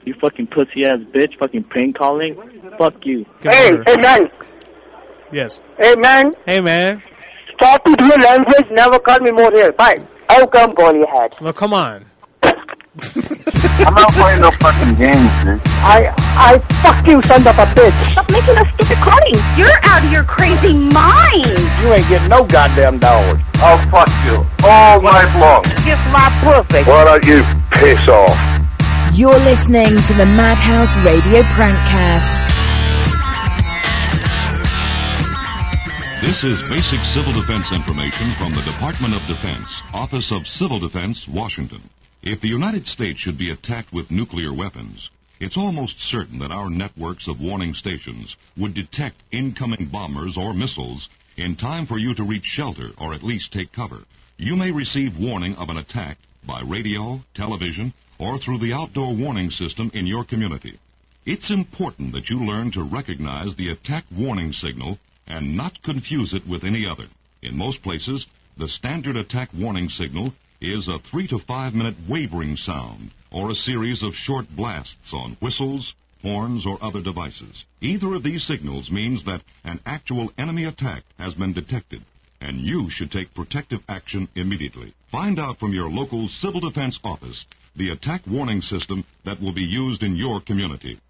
You fucking pussy-ass bitch, fucking prank calling. Fuck you. Hey, man. Yes. Hey, man. Hey, man. Stop with your language. Never call me more here. Bye. I'll come call your head. Well, come on. I'm not playing no fucking games, man. I fuck you, son of a bitch. Stop making those stupid calls. You're out of your crazy mind. You ain't getting no goddamn dog. Oh, fuck you. All night long. Kiss my pussy. Why don't you piss off? You're listening to the Madhouse Radio Prankcast. This is basic civil defense information from the Department of Defense, Office of Civil Defense, Washington. If the United States should be attacked with nuclear weapons, it's almost certain that our networks of warning stations would detect incoming bombers or missiles in time for you to reach shelter or at least take cover. You may receive warning of an attack by radio, television, or through the outdoor warning system in your community. It's important that you learn to recognize the attack warning signal and not confuse it with any other. In most places, the standard attack warning signal is a 3 to 5 minute wavering sound or a series of short blasts on whistles, horns, or other devices. Either of these signals means that an actual enemy attack has been detected, and you should take protective action immediately. Find out from your local civil defense office the attack warning system that will be used in your community.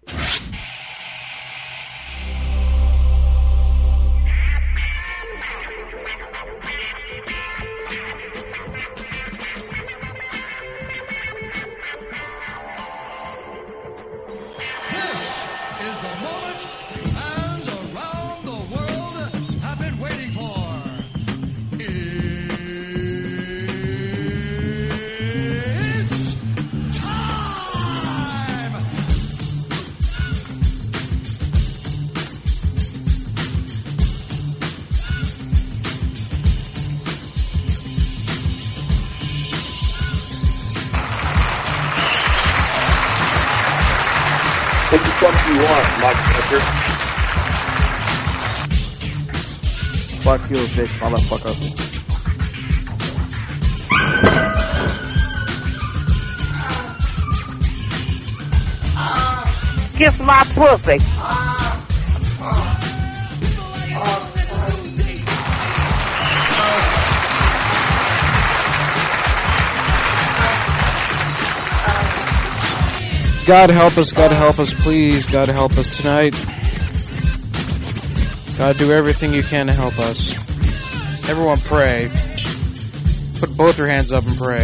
What the fuck do you want, motherfucker? Fuck you, bitch, motherfucker. Kiss my pussy. God help us, please. God help us tonight. God, do everything you can to help us. Everyone pray. Put both your hands up and pray.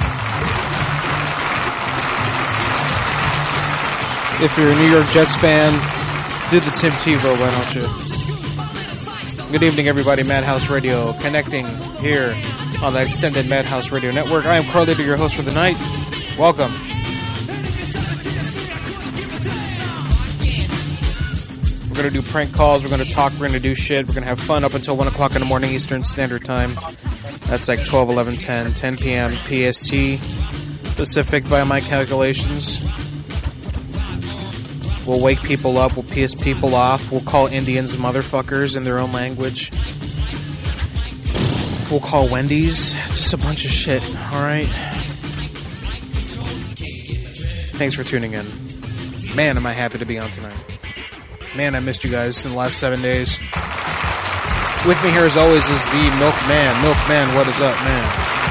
If you're a New York Jets fan, do the Tim Tebow, why don't you? Good evening, everybody. Madhouse Radio connecting here on the extended Madhouse Radio Network. I am Carlito, your host for the night. Welcome. We're going to do prank calls, we're going to talk, we're going to do shit, we're going to have fun up until 1 o'clock in the morning Eastern Standard Time. That's like 12, 11, 10 p.m. PST Pacific by my calculations. We'll wake people up, we'll piss people off, we'll call Indians motherfuckers in their own language. We'll call Wendy's, just a bunch of shit, alright? Thanks for tuning in. Man, am I happy to be on tonight. Man, I missed you guys in the last 7 days. With me here, as always, is the Milkman. Milkman, what is up, man?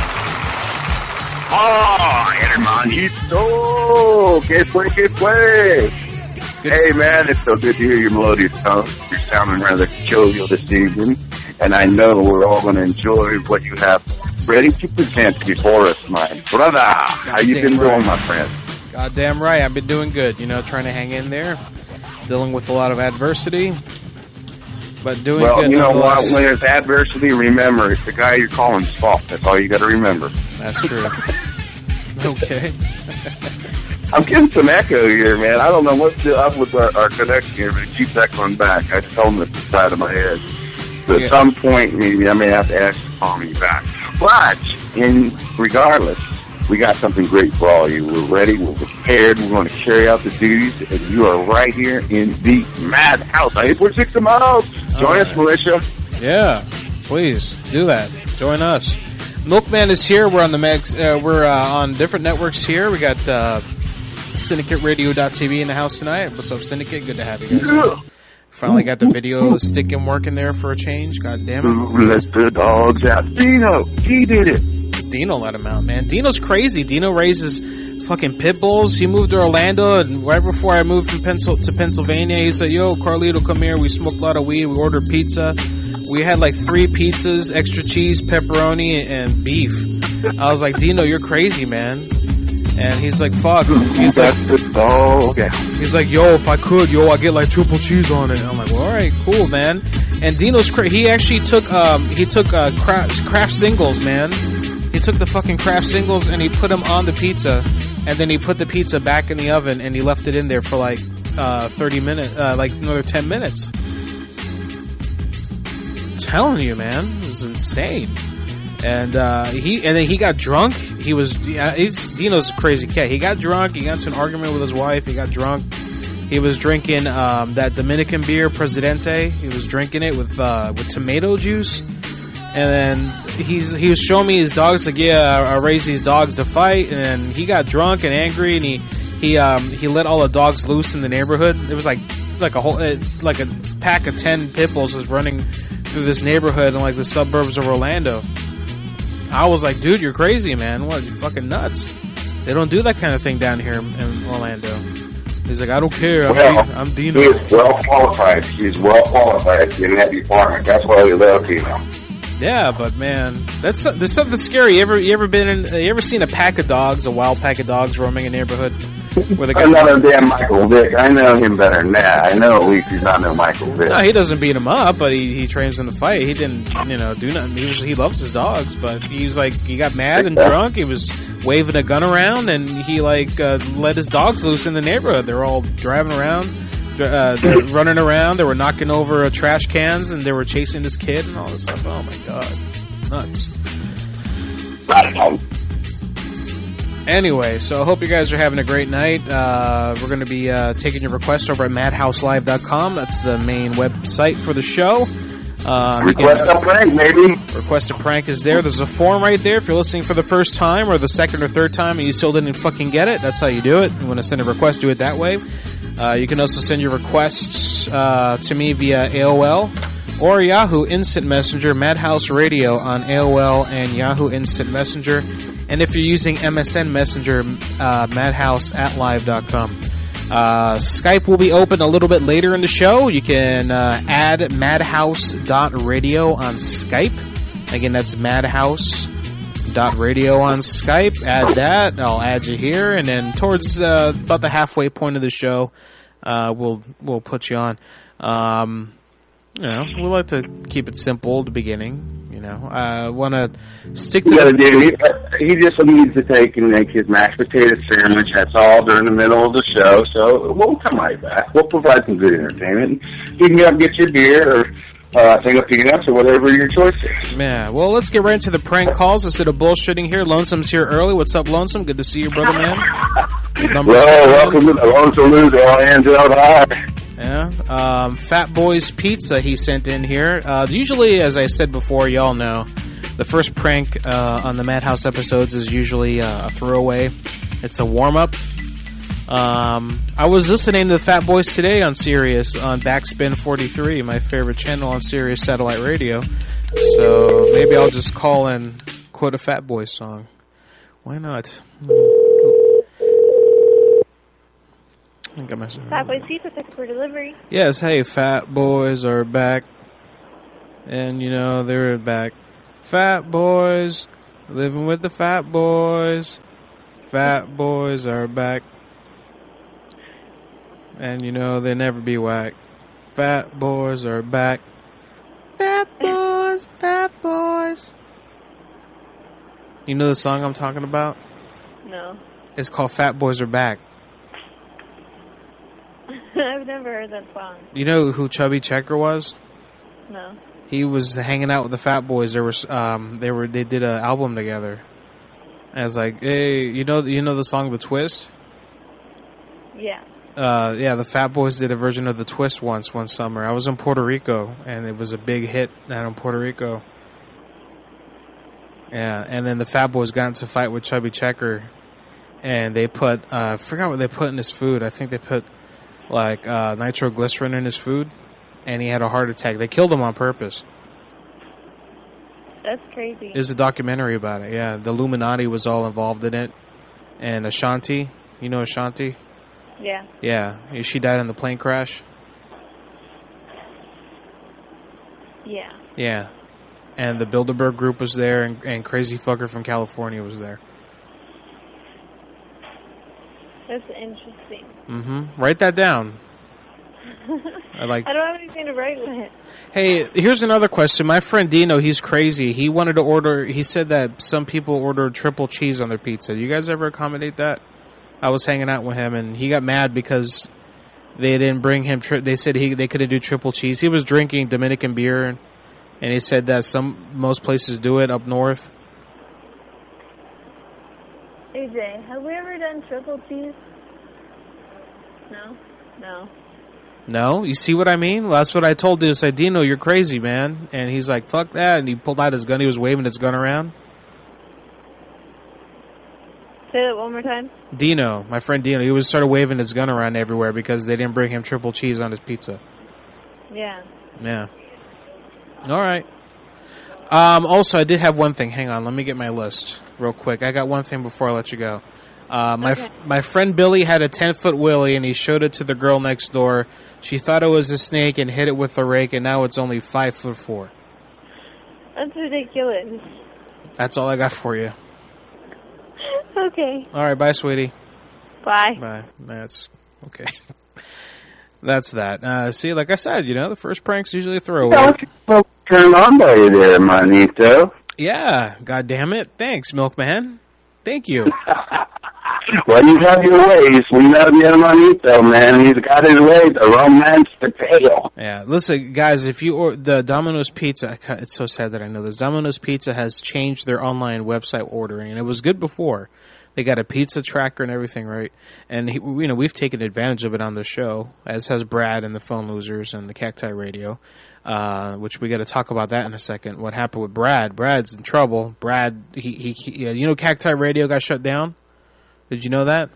Oh, hermanito, que fue? Hey, man, it's so good to hear your melodious tone. You're sounding rather jovial this evening, and I know we're all going to enjoy what you have ready to present before us, my brother. How you been doing, my friend? Goddamn right, I've been doing good. You know, trying to hang in there. Dealing with a lot of adversity, but doing good. Well, you know what? When there's adversity, remember, it's the guy you're calling's fault. That's all you got to remember. That's true. Okay. I'm getting some echo here, man. I don't know what's up with our connection here, but it keeps echoing back. I told him at the side of my head. But at some point, maybe I may have to ask to call me back. But, regardless, we got something great for all of you. We're ready. We're prepared. We're going to carry out the duties. And you are right here in the Madhouse. 846 the Mouse. Join us, Militia. Yeah, please do that. Join us. Milkman is here. We're on the we're on different networks here. We got SyndicateRadio.tv in the house tonight. What's up, Syndicate? Good to have you guys. Finally got the video stick and working there for a change. God damn it. Let the dogs out. Dino, he did it. Dino let him out, man. Dino's crazy. Dino raises fucking pit bulls. He moved to Orlando, and right before I moved from Pennsylvania, he said, yo, Carlito, come here. We smoked a lot of weed. We ordered pizza. We had like 3 pizzas, extra cheese, pepperoni, and beef. I was like, Dino, you're crazy, man. And he's like, fuck. He's like, yo, if I could, I'd get like triple cheese on it. And I'm like, well, alright, cool, man. And Dino's he actually took Kraft Singles, man. He took the fucking Kraft Singles and he put them on the pizza. And then he put the pizza back in the oven and he left it in there for like 30 minutes, like another 10 minutes. I'm telling you, man. It was insane. And then he got drunk. Dino's a crazy cat. He got drunk. He got into an argument with his wife. He got drunk. He was drinking that Dominican beer, Presidente. He was drinking it with tomato juice. And then he was showing me his dogs. Like, yeah, I raised these dogs to fight. And he got drunk and angry. And he let all the dogs loose in the neighborhood. It was like a pack of 10 pit bulls was running through this neighborhood in like the suburbs of Orlando. I was like, dude, you're crazy, man. What, you fucking nuts? They don't do that kind of thing down here in Orlando. He's like, I don't care. I'm Dino. He is well qualified. He's well qualified in that department. That's why we love Dino. Yeah, but man, there's something scary. You ever seen a pack of dogs, a wild pack of dogs roaming a neighborhood? Where they got another damn Michael Vick. I know him better than that. I know at least he's not no Michael Vick. No, he doesn't beat him up, but he trains them to fight. He didn't, do nothing. He loves his dogs, but he got mad and drunk. He was waving a gun around, and he let his dogs loose in the neighborhood. They're all driving around. They're running around. They were knocking over trash cans, and they were chasing this kid and all this stuff. Oh my god, nuts! Anyway, so I hope you guys are having a great night. We're going to be taking your requests over at madhouselive.com. That's the main website for the show. Request a prank, maybe. Request a prank is there. There's a form right there. If you're listening for the first time or the second or third time and you still didn't fucking get it, that's how you do it. You want to send a request, do it that way. You can also send your requests to me via AOL or Yahoo Instant Messenger, Madhouse Radio on AOL and Yahoo Instant Messenger. And if you're using MSN Messenger, madhouse@live.com. Skype will be open a little bit later in the show. You can add madhouse.radio on Skype. Again, that's madhouse.radio on Skype. Add that. I'll add you here. And then towards about the halfway point of the show, we'll put you on. We like to keep it simple at the beginning. I want to stick to he just needs to take and make his mashed potato sandwich. That's all during the middle of the show. So we'll come right back. We'll provide some good entertainment. You can go and get your beer or thing of peanuts or whatever your choice is. Yeah, well, let's get right into the prank calls instead of bullshitting here. Lonesome's here early. What's up, Lonesome? Good to see you, brother, man. Welcome to the Lonesome Loser. All hands out high. Yeah. Fat Boy's Pizza he sent in here. Usually, as I said before, y'all know, the first prank on the Madhouse episodes is usually a throwaway. It's a warm-up. I was listening to the Fat Boys today on Sirius, on Backspin 43, my favorite channel on Sirius Satellite Radio. So maybe I'll just call and quote a Fat Boys song. Why not? Fat Boys Pizza, thanks for delivery. Yes, hey, Fat Boys are back. And, they're back. Fat Boys, living with the Fat Boys. Fat Boys are back. And, they never be whack. Fat Boys are back. Fat Boys, Fat Boys. You know the song I'm talking about? No. It's called Fat Boys Are Back. I've never heard that song. You know who Chubby Checker was? No. He was hanging out with the Fat Boys. They did an album together. And I was like, hey, you know the song The Twist? Yeah. The Fat Boys did a version of The Twist one summer. I was in Puerto Rico, and it was a big hit down in Puerto Rico. Yeah, and then the Fat Boys got into a fight with Chubby Checker, and they put I forgot what they put in his food. I think they put like nitroglycerin in his food, and he had a heart attack. They killed him on purpose. That's crazy. There's a documentary about it. Yeah, the Illuminati was all involved in it, and Ashanti, you know Ashanti? Yeah. Yeah, she died in the plane crash. Yeah. Yeah, and the Bilderberg group was there, and Crazy Fucker from California was there. That's interesting. Mm-hmm. Write that down. I don't have anything to write with it. Hey, here's another question. My friend Dino, he's crazy. He wanted to order, he said that some people ordered triple cheese on their pizza. You guys ever accommodate that? I was hanging out with him, and he got mad because they didn't bring him, they said they couldn't do triple cheese. He was drinking Dominican beer, and he said that most places do it up north. AJ, have we ever done triple cheese? No? No. No? You see what I mean? Well, that's what I told him. I said, Dino, you're crazy, man. And he's like, fuck that. And he pulled out his gun. He was waving his gun around. Say that one more time. Dino, my friend Dino, he started waving his gun around everywhere because they didn't bring him triple cheese on his pizza. Yeah. Yeah. All right. Also, I did have one thing. Hang on. Let me get my list real quick. I got one thing before I let you go. My friend Billy had a 10-foot willy, and he showed it to the girl next door. She thought it was a snake and hit it with a rake, and now it's only 5'4". That's ridiculous. That's all I got for you. Okay. All right. Bye, sweetie. Bye. Bye. That's okay. That's that. See, like I said, the first prank's usually a throwaway. Turn on by you there, Manito. Yeah. God damn it. Thanks, Milkman. Thank you. Well, you have your ways. We know the Manito, man. He's got his ways. A romance to tale. Yeah. Listen, guys, if you order the Domino's Pizza, it's so sad that I know this. Domino's Pizza has changed their online website ordering, and it was good before. They got a pizza tracker and everything, right? And we've taken advantage of it on the show, as has Brad and the Phone Losers and the Cacti Radio, which we got to talk about that in a second. What happened with Brad? Brad's in trouble. Brad, Cacti Radio got shut down. Did you know that?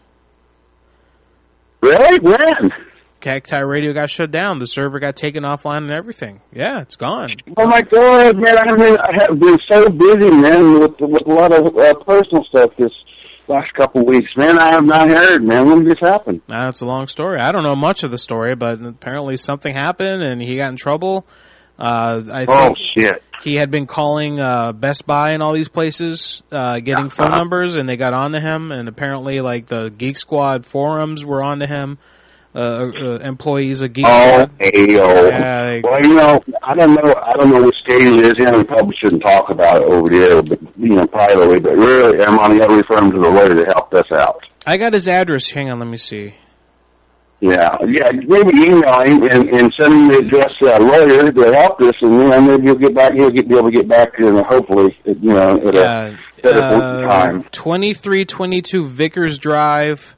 Really? When? Cacti Radio got shut down. The server got taken offline and everything. Yeah, it's gone. Oh my God, man! I have been so busy, man, with a lot of personal stuff this last couple of weeks, man. I have not heard, man. When did this happen? It's a long story. I don't know much of the story, but apparently something happened and he got in trouble. I think shit. He had been calling Best Buy and all these places, getting phone numbers, and they got onto him. And apparently, like the Geek Squad forums were onto him. Employees of Geek Squad. Yeah, well, I don't know what state it is in. We probably shouldn't talk about it over there, but privately. But really, I'm on the other referring to the lawyer that helped us out. I got his address. Hang on, let me see. Yeah. Maybe email him and send him the address lawyer to help us, and maybe he'll get back. He'll be able to get back, hopefully, at a better time. 2322 Vickers Drive.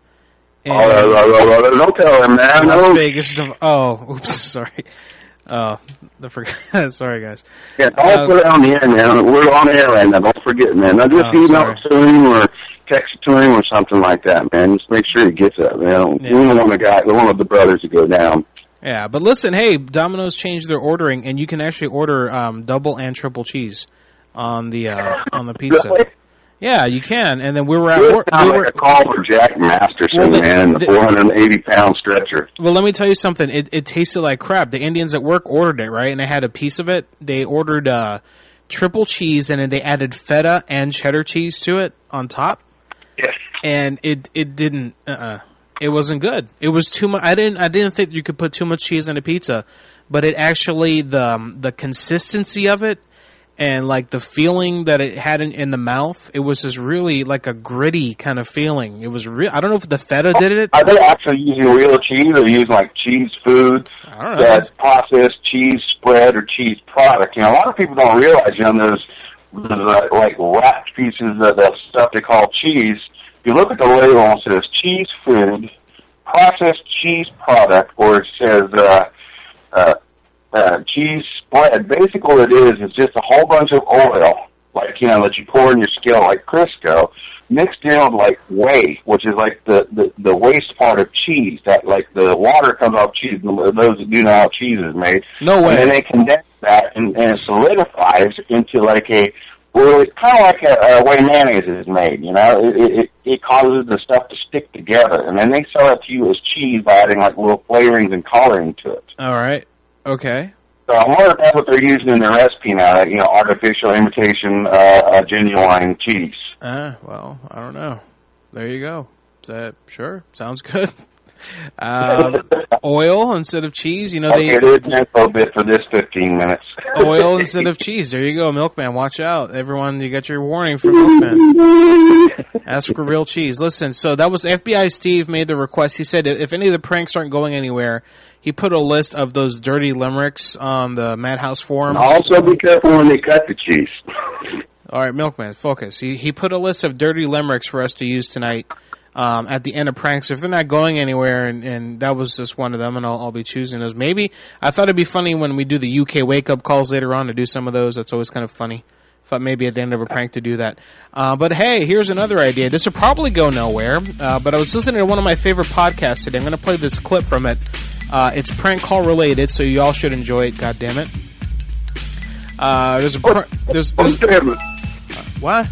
Don't tell him, man. Las Vegas. Oops, sorry. Sorry, guys. Yeah, don't put it on the air, man. We're on air right now. Don't forget, man. Now just email it to him or text it to him or something like that, man. Just make sure he gets it, man. We don't want the brothers to go down. Yeah, but listen, hey, Domino's changed their ordering, and you can actually order double and triple cheese on the pizza. Really? Yeah, you can. And then we were at work. Like a call for Jack Masterson, man, the 480-pound stretcher. Well, let me tell you something. It tasted like crap. The Indians at work ordered it, right? And they had a piece of it. They ordered triple cheese, and then they added feta and cheddar cheese to it on top. Yes. And it didn't. It wasn't good. It was too much. I didn't think you could put too much cheese on a pizza, but it actually the consistency of it. And, like, the feeling that it had in the mouth, it was just really, like, a gritty kind of feeling. It was real. I don't know if the feta did it. Are they actually using real cheese or using, like, cheese foods that's processed cheese spread or cheese product? A lot of people don't realize, there's like, wrapped pieces of the stuff they call cheese. If you look at the label and it says cheese food, processed cheese product, or it says, cheese spread. Basically, what it is just a whole bunch of oil like, you know, that you pour in your skillet like Crisco, mixed in with, like, whey, which is like the waste part of cheese, that, like, the water comes off cheese, those that do know how cheese is made. No way. And then they condense that, and it solidifies into, like, well, it's kind of like a way mayonnaise is made, you know? It causes the stuff to stick together, and then they sell it to you as cheese by adding, like, little flavorings and coloring to it. All right. Okay. So I wonder if that's what they're using in their recipe now, you know, artificial imitation, genuine cheese. Well, I don't know. There you go. Sure, sounds good. Oil instead of cheese, you know. Okay, there's an info bit for this 15 minutes. Oil instead of cheese. There you go, Milkman. Watch out, everyone. You got your warning from Milkman. Ask for real cheese. Listen, so that was FBI Steve made the request. He said if any of the pranks aren't going anywhere, he put a list of those dirty limericks on the Madhouse forum. Also, be careful when they cut the cheese. All right, Milkman, focus. He put a list of dirty limericks for us to use tonight at the end of pranks. If they're not going anywhere, and that was just one of them, and I'll be choosing those. Maybe I thought it'd be funny when we do the UK wake-up calls later on to do some of those. That's always kind of funny. Thought maybe at the end of a prank to do that. But hey, here's another idea. This will probably go nowhere, but I was listening to one of my favorite podcasts today. I'm going to play this clip from it. It's prank call related, so you all should enjoy it. God damn it! What?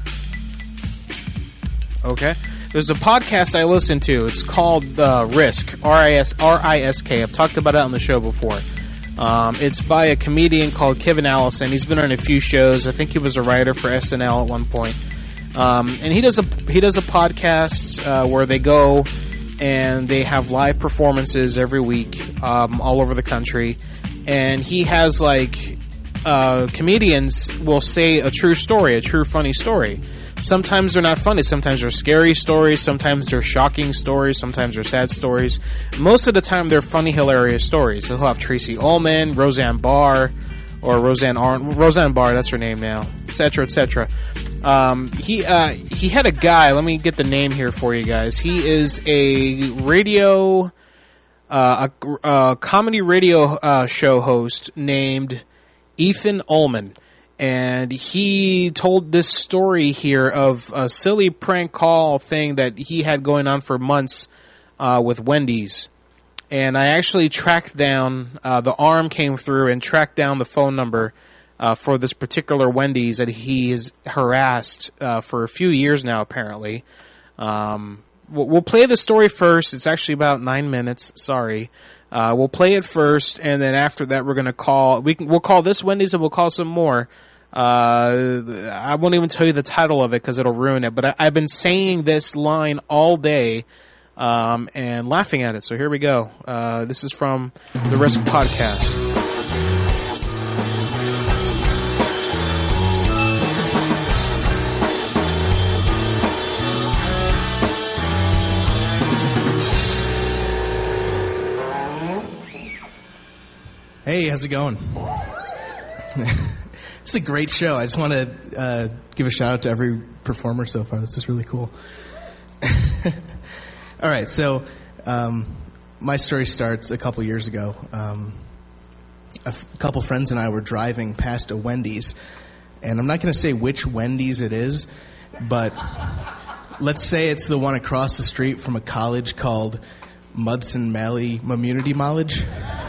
Okay. There's a podcast I listen to. It's called Risk. R-I-S-K. I've talked about it on the show before. It's by a comedian called Kevin Allison. He's been on a few shows. I think he was a writer for SNL at one point. And he does a podcast where they go and they have live performances every week all over the country. And he has, like, comedians will say a true story, a true funny story. Sometimes they're not funny. Sometimes they're scary stories. Sometimes they're shocking stories. Sometimes they're sad stories. Most of the time, they're funny, hilarious stories. He'll have Tracy Ullman, Roseanne Barr, or Roseanne Barr, that's her name now, etc., etc. He had a guy. Let me get the name here for you guys. He is a radio, a comedy radio show host named Ethan Ullman. And he told this story here of a silly prank call thing that he had going on for months with Wendy's. And I actually tracked down, the arm came through and tracked down the phone number for this particular Wendy's that he has harassed for a few years now, apparently. We'll play the story first. It's actually about 9 minutes. Sorry. We'll play it first, and then after that we're going to call... We'll call this Wendy's and we'll call some more. I won't even tell you the title of it because it'll ruin it, but I've been saying this line all day and laughing at it, so here we go. This is from the Risk Podcast. Hey, how's it going? It's a great show. I just want to give a shout out to every performer so far. This is really cool. All right, so my story starts a couple years ago. A couple friends and I were driving past a Wendy's, and I'm not going to say which Wendy's it is, but let's say it's the one across the street from a college called Mudson Valley Community College.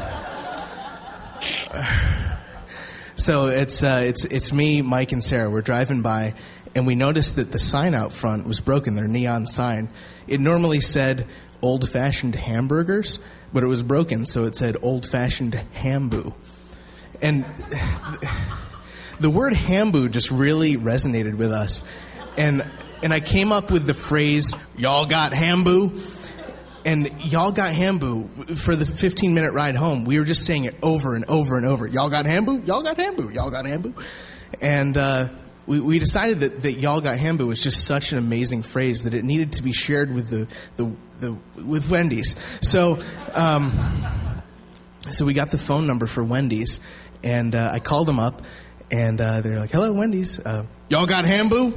So it's me, Mike, and Sarah. We're driving by, and we noticed that the sign out front was broken, their neon sign. It normally said old-fashioned hamburgers, but it was broken, so it said old-fashioned Hambu. And the word Hambu just really resonated with us. And I came up with the phrase, y'all got Hambu? And y'all got Hambu for the 15-minute ride home. We were just saying it over and over and over. Y'all got Hambu? Y'all got Hambu? Y'all got Hambu? And we decided that y'all got Hambu was just such an amazing phrase that it needed to be shared with with Wendy's. So we got the phone number for Wendy's, and I called them up, and they're like, "Hello, Wendy's. Y'all got Hambu?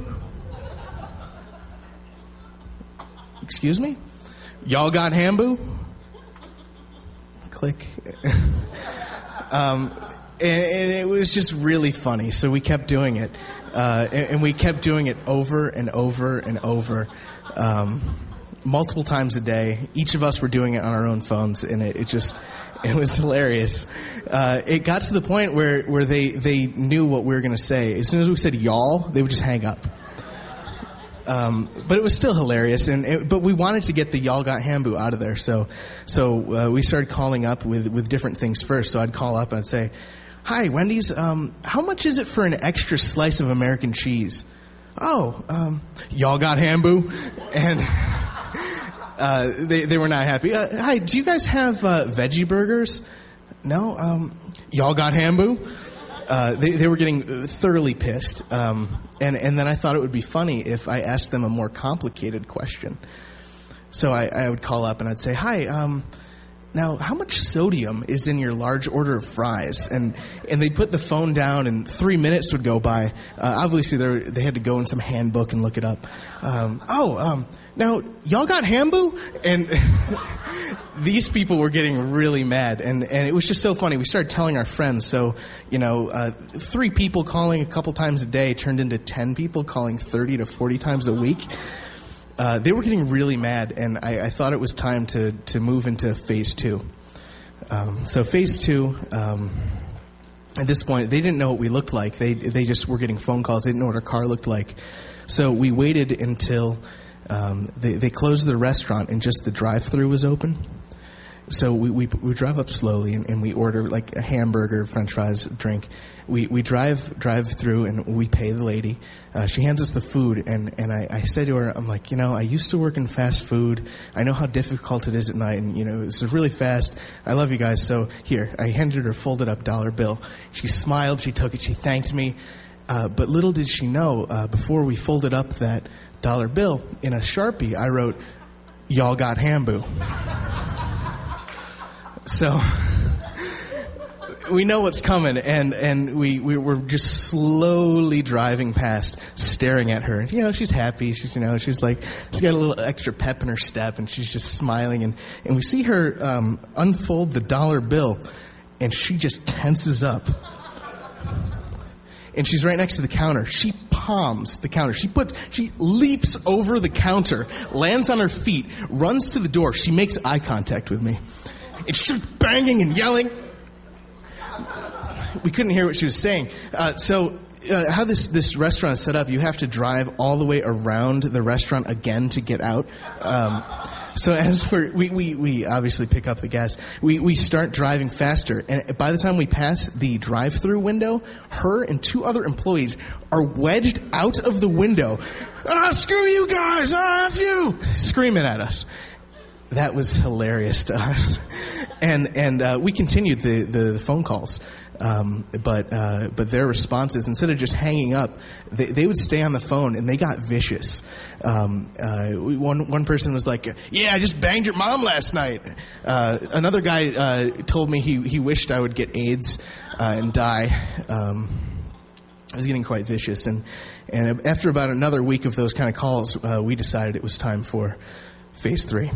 Excuse me? Y'all got Hambu?" Click. And it was just really funny, so we kept doing it. And we kept doing it over and over and over, multiple times a day. Each of us were doing it on our own phones, and it was hilarious. It got to the point where they knew what we were going to say. As soon as we said y'all, they would just hang up. But it was still hilarious, but we wanted to get the y'all got Hambu out of there, so we started calling up with different things first. So I'd call up and I'd say, "Hi, Wendy's, how much is it for an extra slice of American cheese?" "Oh, y'all got Hambu?" And they were not happy. "Hi, do you guys have veggie burgers?" "No, y'all got Hambu?" They were getting thoroughly pissed, and then I thought it would be funny if I asked them a more complicated question. So I would call up and I'd say, "Hi, now how much sodium is in your large order of fries?" And they'd put the phone down, and 3 minutes would go by. Obviously, they had to go in some handbook and look it up. Now y'all got Hambu? And these people were getting really mad, and it was just so funny. We started telling our friends, so 3 people calling a couple times a day turned into 10 people calling 30 to 40 times a week. They were getting really mad, and I thought it was time to move into phase 2. So phase 2, at this point, they didn't know what we looked like. They just were getting phone calls. They didn't know what our car looked like. So we waited until they closed the restaurant and just the drive-thru was open. So we drive up slowly and we order like a hamburger, french fries, drink. We drive through and we pay the lady. She hands us the food and I said to her, I'm like, I used to work in fast food. I know how difficult it is at night, and it's really fast. I love you guys. So here, I handed her a folded up dollar bill. She smiled, she took it, she thanked me. But little did she know, before we folded up that dollar bill, in a Sharpie, I wrote, "Y'all got Hambu." So we know what's coming, and we were just slowly driving past, staring at her. And, she's happy. She's she's like, she's got a little extra pep in her step, and she's just smiling. And we see her unfold the dollar bill, and she just tenses up. And she's right next to the counter. She palms the counter. She leaps over the counter, lands on her feet, runs to the door. She makes eye contact with me. And she's banging and yelling. We couldn't hear what she was saying. So how this restaurant is set up, you have to drive all the way around the restaurant again to get out. So as we obviously pick up the gas. We start driving faster, and by the time we pass the drive-through window, her and 2 other employees are wedged out of the window. "Screw you guys! F you!" screaming at us. That was hilarious to us, and we continued the phone calls. But their responses, instead of just hanging up, they would stay on the phone, and they got vicious. One person was like, "Yeah, I just banged your mom last night." Another guy told me he wished I would get AIDS and die. I was getting quite vicious, and after about another week of those kind of calls, we decided it was time for phase 3.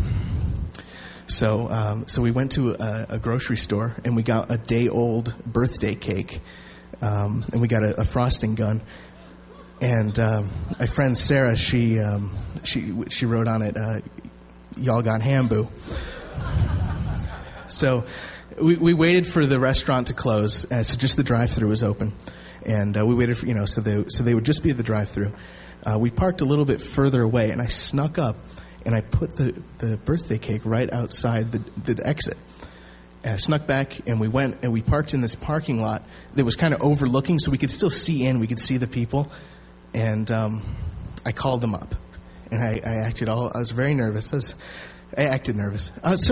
So we went to a grocery store, and we got a day-old birthday cake, and we got a frosting gun. And my friend Sarah, she wrote on it, "Y'all got Hambu." So we waited for the restaurant to close, so just the drive-thru was open, and we waited for so they would just be at the drive-thru. We parked a little bit further away, and I snuck up. And I put the birthday cake right outside the exit. And I snuck back, and we went, and we parked in this parking lot that was kind of overlooking, so we could still see in. We could see the people. And I called them up. And I was very nervous. I acted nervous.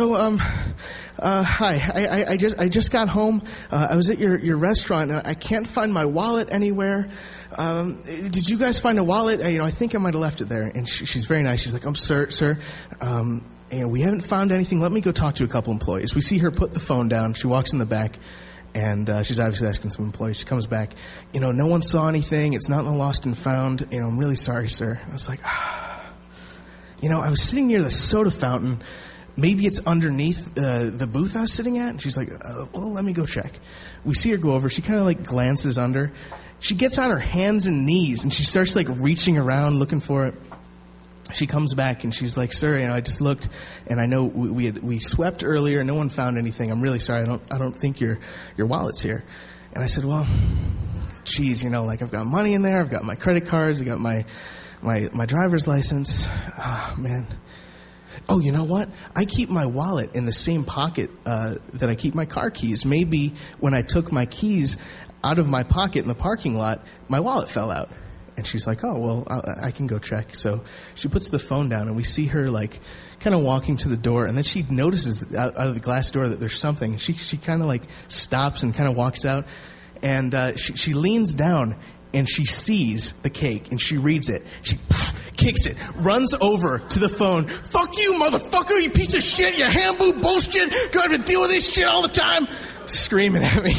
Hi. I just got home. I was at your restaurant, and I can't find my wallet anywhere. Did you guys find a wallet? I think I might have left it there. And she's very nice. She's like, sir, we haven't found anything. Let me go talk to a couple employees. We see her put the phone down. She walks in the back, and she's obviously asking some employees. She comes back. No one saw anything. It's not in the lost and found. I'm really sorry, sir. I was like, I was sitting near the soda fountain maybe it's underneath the booth I was sitting at. And she's like, well, let me go check. We see her go over. She kind of like glances under. She gets on her hands and knees, and she starts like reaching around looking for it. She comes back, and she's like, sir, I just looked, and I know we swept earlier. No one found anything. I'm really sorry. I don't think your wallet's here. And I said, well, geez, like I've got money in there. I've got my credit cards. I got my driver's license. Oh, man. Oh, you know what? I keep my wallet in the same pocket that I keep my car keys. Maybe when I took my keys out of my pocket in the parking lot, my wallet fell out. And she's like, oh, well, I can go check. So she puts the phone down, and we see her, like, kind of walking to the door. And then she notices out of the glass door that there's something. She kind of, like, stops and kind of walks out. And she leans down, and she sees the cake, and she reads it. She kicks it, runs over to the phone. Fuck you, motherfucker, you piece of shit, you ham-boo bullshit. Do I have to deal with this shit all the time? Screaming at me.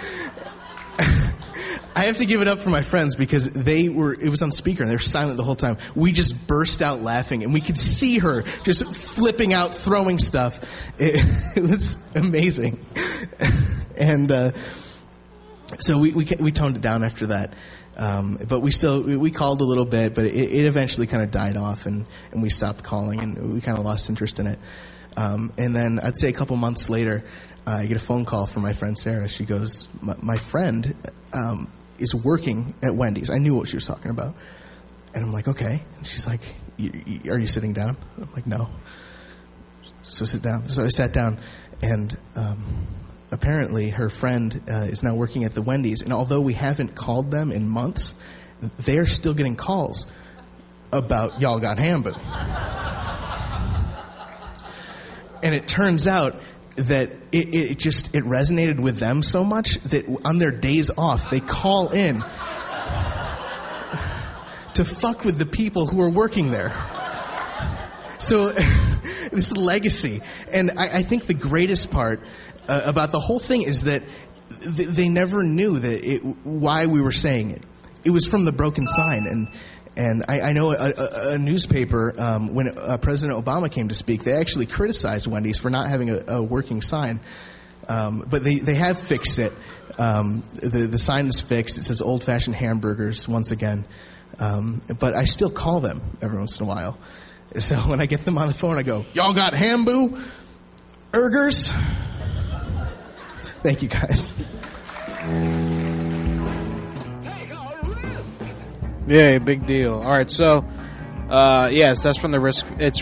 I have to give it up for my friends because it was on speaker and they were silent the whole time. We just burst out laughing and we could see her just flipping out, throwing stuff. It was amazing. And so we toned it down after that. But we called a little bit, but it eventually kind of died off and we stopped calling and we kind of lost interest in it. And then I'd say a couple months later, I get a phone call from my friend Sarah. She goes, my friend is working at Wendy's. I knew what she was talking about. And I'm like, okay. And she's like, are you sitting down? I'm like, no. So sit down. So I sat down, and apparently her friend is now working at the Wendy's. And although we haven't called them in months, they're still getting calls about y'all got Hamboo. And it turns out that it resonated with them so much that on their days off, they call in to fuck with the people who are working there. So this legacy. And I think the greatest part about the whole thing is that they never knew why we were saying it. It was from the broken sign. And I know a newspaper, when President Obama came to speak, they actually criticized Wendy's for not having a working sign. But they have fixed it. The sign is fixed. It says old-fashioned hamburgers once again. But I still call them every once in a while. So when I get them on the phone, I go, y'all got Hamboo? Burgers? Thank you, guys. Yeah, big deal. All right, so yes, that's from the Risk. It's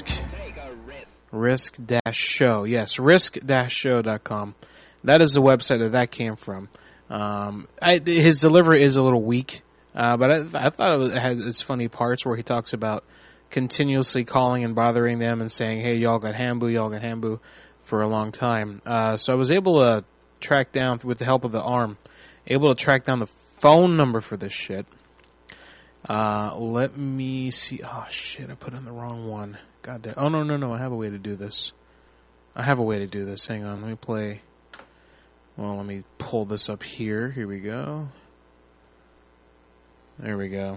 Risk-Show. Yes, risk-show.com. That is the website that came from. His delivery is a little weak, but I thought it had its funny parts where he talks about continuously calling and bothering them and saying, "Hey, y'all got Hamboo," for a long time. So I was able to track down, with the help of the ARM, the phone number for this shit. Let me see. Oh shit, I put in the wrong one. God damn. Oh no, I have a way to do this. Hang on, let me pull this up here. Here we go. There we go.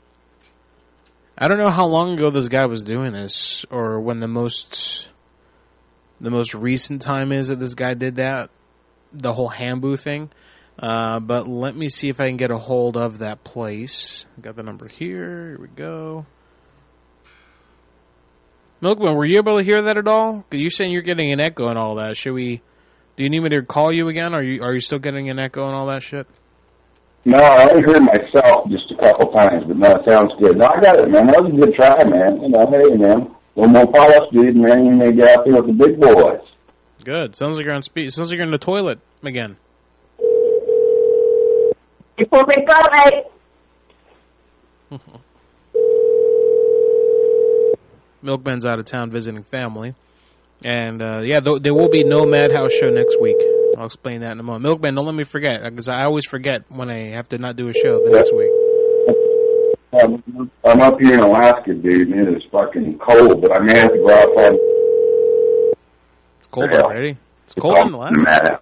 I don't know how long ago this guy was doing this, or when the most recent time is that this guy did that, the whole Hamboo thing. But let me see if I can get a hold of that place. Got the number here. Here we go. Milkman, were you able to hear that at all? You're saying you're getting an echo and all that. Do you need me to call you again? Are you still getting an echo and all that shit? No, I only heard myself just a couple times, but no, it sounds good. No, I got it, man. That was a good try, man. Hey, man. One more polish, dude, man. You may get out there with the big boys. Good. Sounds like you're on speed. Sounds like you're in the toilet again. Before we go, Milkman's out of town visiting family. And, there will be no Madhouse show next week. I'll explain that in a moment. Milkman, don't let me forget, because I always forget when I have to not do a show the next week. I'm up here in Alaska, dude, and it is fucking cold, but I may have to go outside. It's cold already? It's cold in Alaska?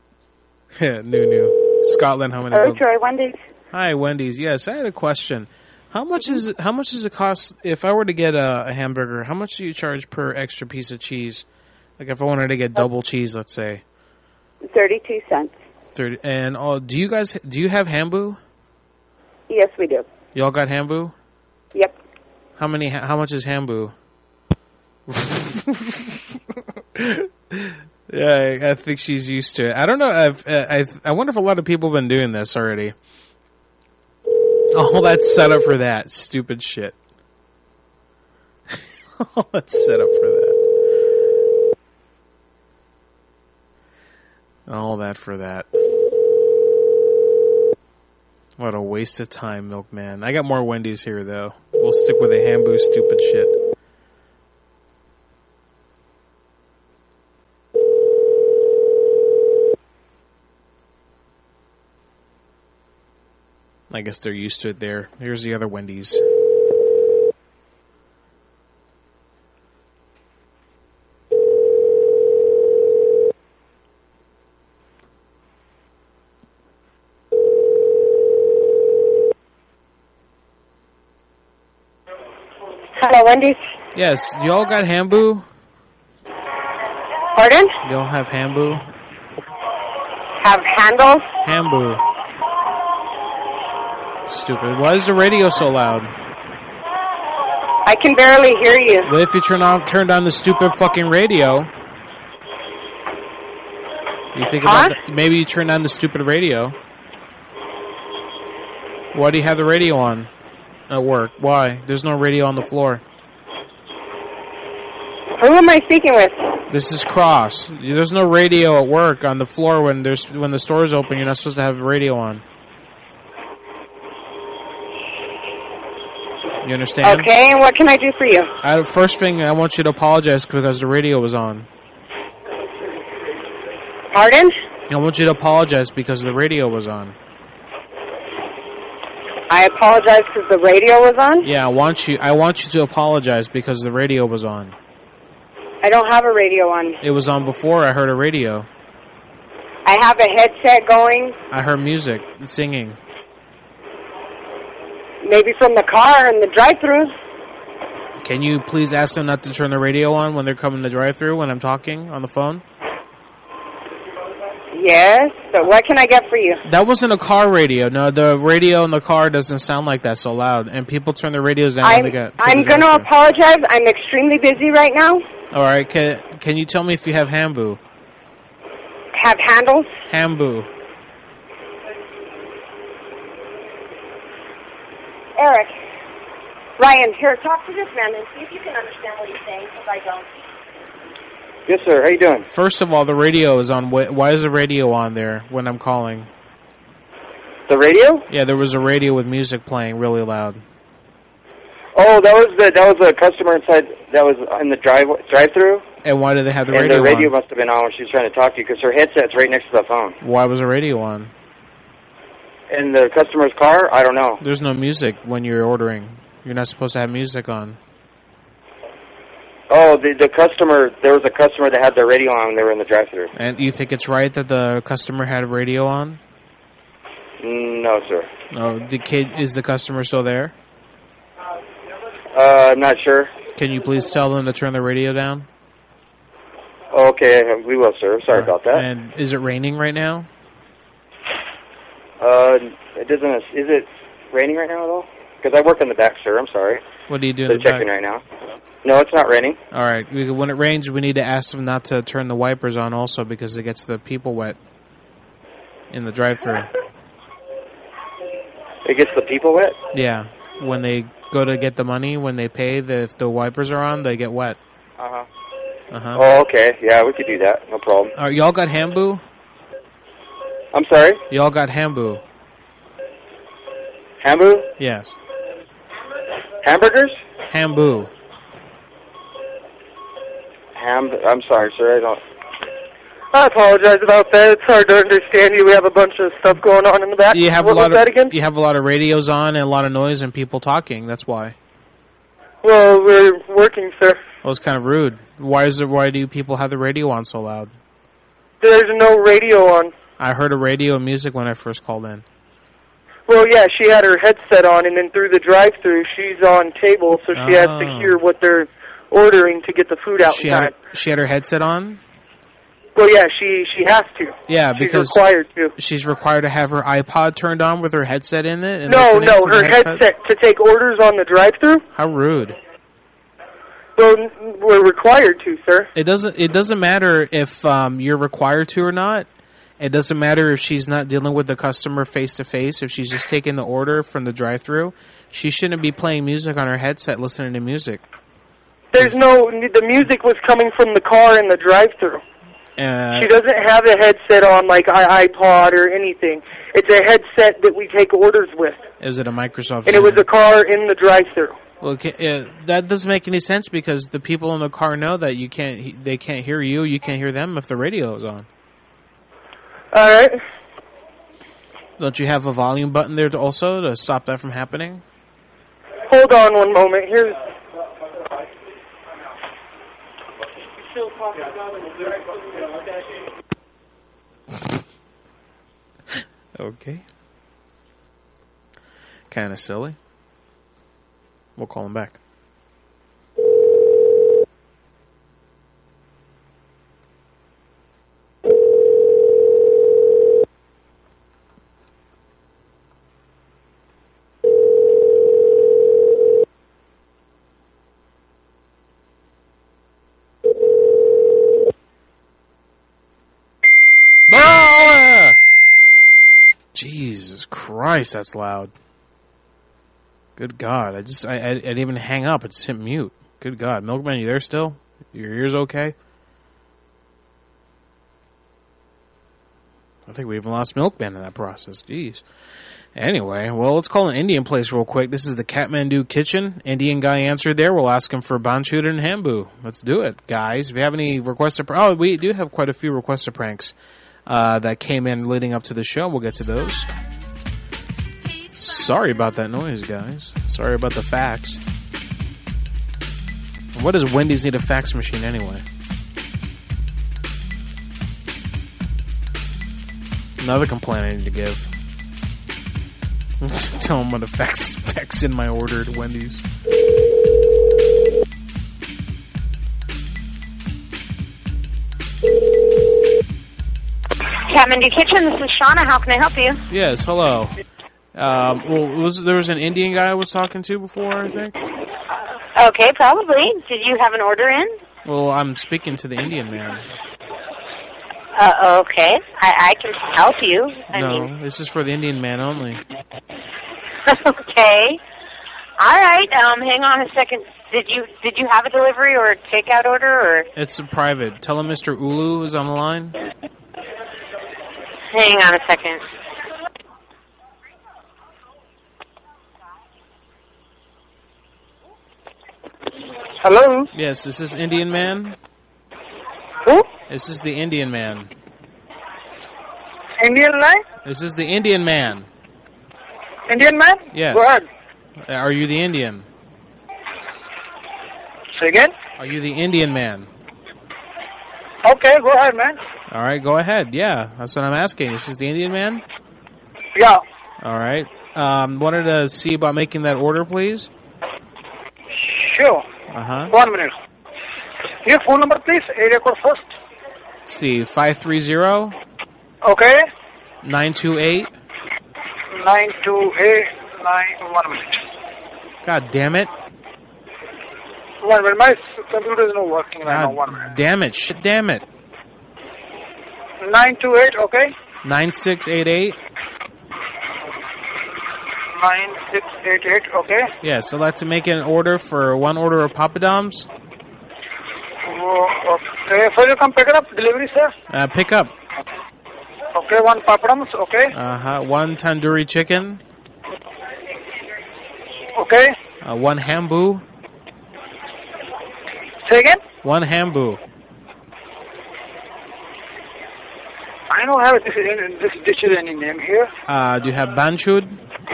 New. Scotland, how many? Hello, Troy, Wendy's. Hi, Wendy's. Yes, I had a question. How much does it cost if I were to get a hamburger? How much do you charge per extra piece of cheese? Like if I wanted to get double cheese, let's say. 32 cents. 30. And do you have Hambu? Yes, we do. Y'all got Hambu? Yep. How much is Hambu? Yeah, I think she's used to it. I don't know. I wonder if a lot of people have been doing this already. Oh, that's set up for that. Stupid shit. Oh, that's set up for that. All that for that. What a waste of time, Milkman. I got more Wendy's here, though. We'll stick with the Hambu stupid shit. I guess they're used to it there. Here's the other Wendy's. Hello, Wendy's. Yes, y'all got Hambu? Pardon? Y'all have Hambu? Have handles? Hambu. Stupid. Why is the radio so loud? I can barely hear you. Well, if you turned on the stupid fucking radio. You think about that? Maybe you turned on the stupid radio. Why do you have the radio on at work? Why? There's no radio on the floor. Who am I speaking with? This is Cross. There's no radio at work on the floor when the store is open. You're not supposed to have the radio on. You understand? Okay, and what can I do for you? First thing, I want you to apologize because the radio was on. Pardon? I want you to apologize because the radio was on. I apologize because the radio was on? Yeah, I want you to apologize because the radio was on. I don't have a radio on. It was on before I heard a radio. I have a headset going. I heard music, singing. Maybe from the car in the drive-thru. Can you please ask them not to turn the radio on when they're coming to drive-thru when I'm talking on the phone? Yes, but what can I get for you? That wasn't a car radio. No, the radio in the car doesn't sound like that so loud. And people turn their radios down when they get... I'm going to apologize. I'm extremely busy right now. All right, can you tell me if you have Hambu? Have handles? Hambu. Eric. Ryan, here, talk to this man and see if you can understand what he's saying, because I don't. Yes, sir. How you doing? First of all, the radio is on. Why is the radio on there when I'm calling? The radio? Yeah, there was a radio with music playing really loud. Oh, that was a customer inside. That was in the drive-through. And why did they have the radio on? And the radio must have been on when she was trying to talk to you because her headset's right next to the phone. Why was the radio on? In the customer's car? I don't know. There's no music when you're ordering. You're not supposed to have music on. Oh, the customer, there was a customer that had their radio on when they were in the drive-thru. And you think it's right that the customer had a radio on? No, sir. No, is the customer still there? I'm not sure. Can you please tell them to turn the radio down? Okay, we will, sir. Sorry about that. And is it raining right now? It doesn't. Is it raining right now at all? Because I work in the back, sir. I'm sorry. What are you doing? They're checking right now. No, it's not raining. All right. When it rains, we need to ask them not to turn the wipers on also because it gets the people wet in the drive-thru. It gets the people wet? Yeah. When they go to get the money, when they pay, if the wipers are on, they get wet. Uh-huh. Uh-huh. Oh, okay. Yeah, we could do that. No problem. All right, y'all got Hambu? I'm sorry? Y'all got Hambu? Hambu? Yes. Hamburgers? Hambu. I'm sorry, sir. I apologize about that. It's hard to understand you. We have a bunch of stuff going on in the back. You have what was that again? You have a lot of radios on and a lot of noise and people talking. That's why. Well, we're working, sir. Well, it's kind of rude. Why do people have the radio on so loud? There's no radio on. I heard a radio and music when I first called in. Well, yeah, she had her headset on, and then through the drive-thru, she's on table, so she has to hear what they're ordering to get the food out in time. She had her headset on? Well, yeah, she has to. Yeah, because she's required to. She's required to have her iPod turned on with her headset in it? And No, her headset to take orders on the drive-thru. How rude. Well, we're required to, sir. It doesn't matter if you're required to or not. It doesn't matter if she's not dealing with the customer face-to-face, if she's just taking the order from the drive-thru. She shouldn't be playing music on her headset, listening to music. The music was coming from the car in the drive-thru. She doesn't have a headset on like iPod or anything. It's a headset that we take orders with. Is it a Microsoft? And it was a car in the drive-thru. Well, that doesn't make any sense because the people in the car know that they can't hear you. You can't hear them if the radio is on. All right. Don't you have a volume button there to stop that from happening? Hold on one moment. Here's. Okay. Kind of silly. We'll call him back. Jesus Christ, that's loud. Good God, I didn't even hang up. It's hit mute. Good God. Milkman, you there still? Your ears okay? I think we even lost Milkman in that process. Jeez. Anyway, well, let's call an Indian place real quick. This is the Kathmandu Kitchen. Indian guy answered there. We'll ask him for banchud and hambu. Let's do it, guys. If you have any requests we do have quite a few requests of pranks that came in leading up to the show. We'll get to those. Sorry about that noise, guys. Sorry about the fax. What does Wendy's need a fax machine anyway? Another complaint I need to give. Tell them I'm gonna fax in my order at Wendy's. Kathmandu Kitchen, this is Shauna. How can I help you? Yes, hello. There was an Indian guy I was talking to before, I think? Okay, probably. Did you have an order in? Well, I'm speaking to the Indian man. Okay. I can help you. I mean, this is for the Indian man only. Okay. All right. Hang on a second. Did you have a delivery or a takeout order or? It's a private. Tell him Mr. Ulu is on the line. Hang on a second. Hello? Yes, this is Indian man. Who? This is the Indian man. Indian line? This is the Indian man. Indian man? Yes. Go ahead. Are you the Indian? Say again? Are you the Indian man? Okay, go ahead, man. All right, go ahead. Yeah, that's what I'm asking. This is the Indian man? Yeah. All right. Wanted to see about making that order, please. Sure. 1 minute. Your phone number, please. Area code first. Let's see, 530. Okay. 928. 928. 1 minute. God damn it. 1 minute. My computer is not working right now. 1 minute. Damn it. Shit, damn it. 928, okay. 9688. 9688, okay. Yeah, so I'd like to make an order for one order of papadums. Okay, so you come pick it up, delivery, sir? Pick up. Okay, 1 papadums, okay. 1 tandoori chicken. Okay. 1 hambu. Say again? 1 hambu. I don't have this dish is any name here. Do you have banchud?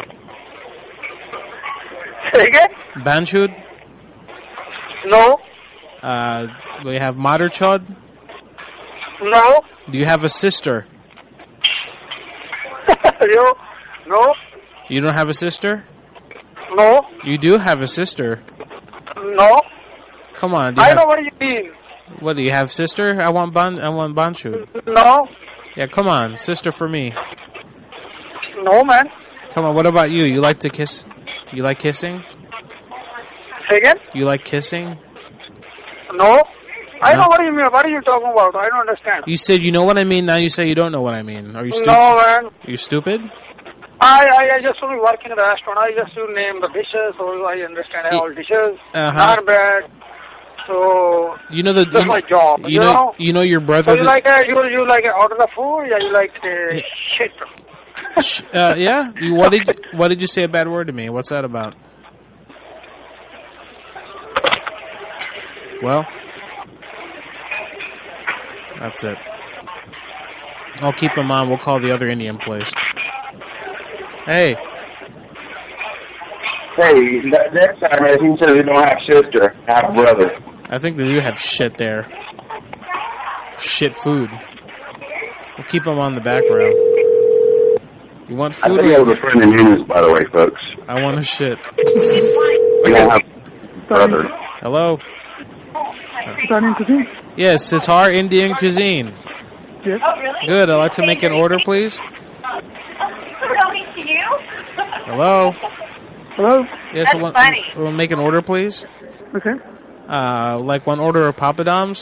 Say again? Banchud? No. Do you have madarchod? No. Do you have a sister? No. You don't have a sister? No. You do have a sister. No. Come on. I know what you mean. What do you have, sister? I want Banchu. No. Yeah, come on, sister for me. No, man. Come on. What about you? You like to kiss? You like kissing? Say again? You like kissing? No. I know what you mean. What are you talking about? I don't understand. You said you know what I mean. Now you say you don't know what I mean. Are you stupid? No, man. You stupid? I just only work in a restaurant. I just do name the dishes, so I understand all dishes. Not bad. So you know that's my job. You know your brother. So you like you like order the food? Yeah, you like shit. Yeah. What did you say a bad word to me? What's that about? Well, that's it. I'll keep him on. We'll call the other Indian place. Hey. Hey, next time, if he says he don't have sister, have brother. I think they do have shit there. Shit food. We'll keep him on the background. You want food? I think I was a friend in Eunice, by the way, folks. I want a shit. We don't have brother. Hello? Italian cuisine? Yes, Sitar Indian cuisine. Yes. Good. I'd like to make an order, please. Hello? Hello? Yes, we'll make an order, please. Okay. Like one order of papadums.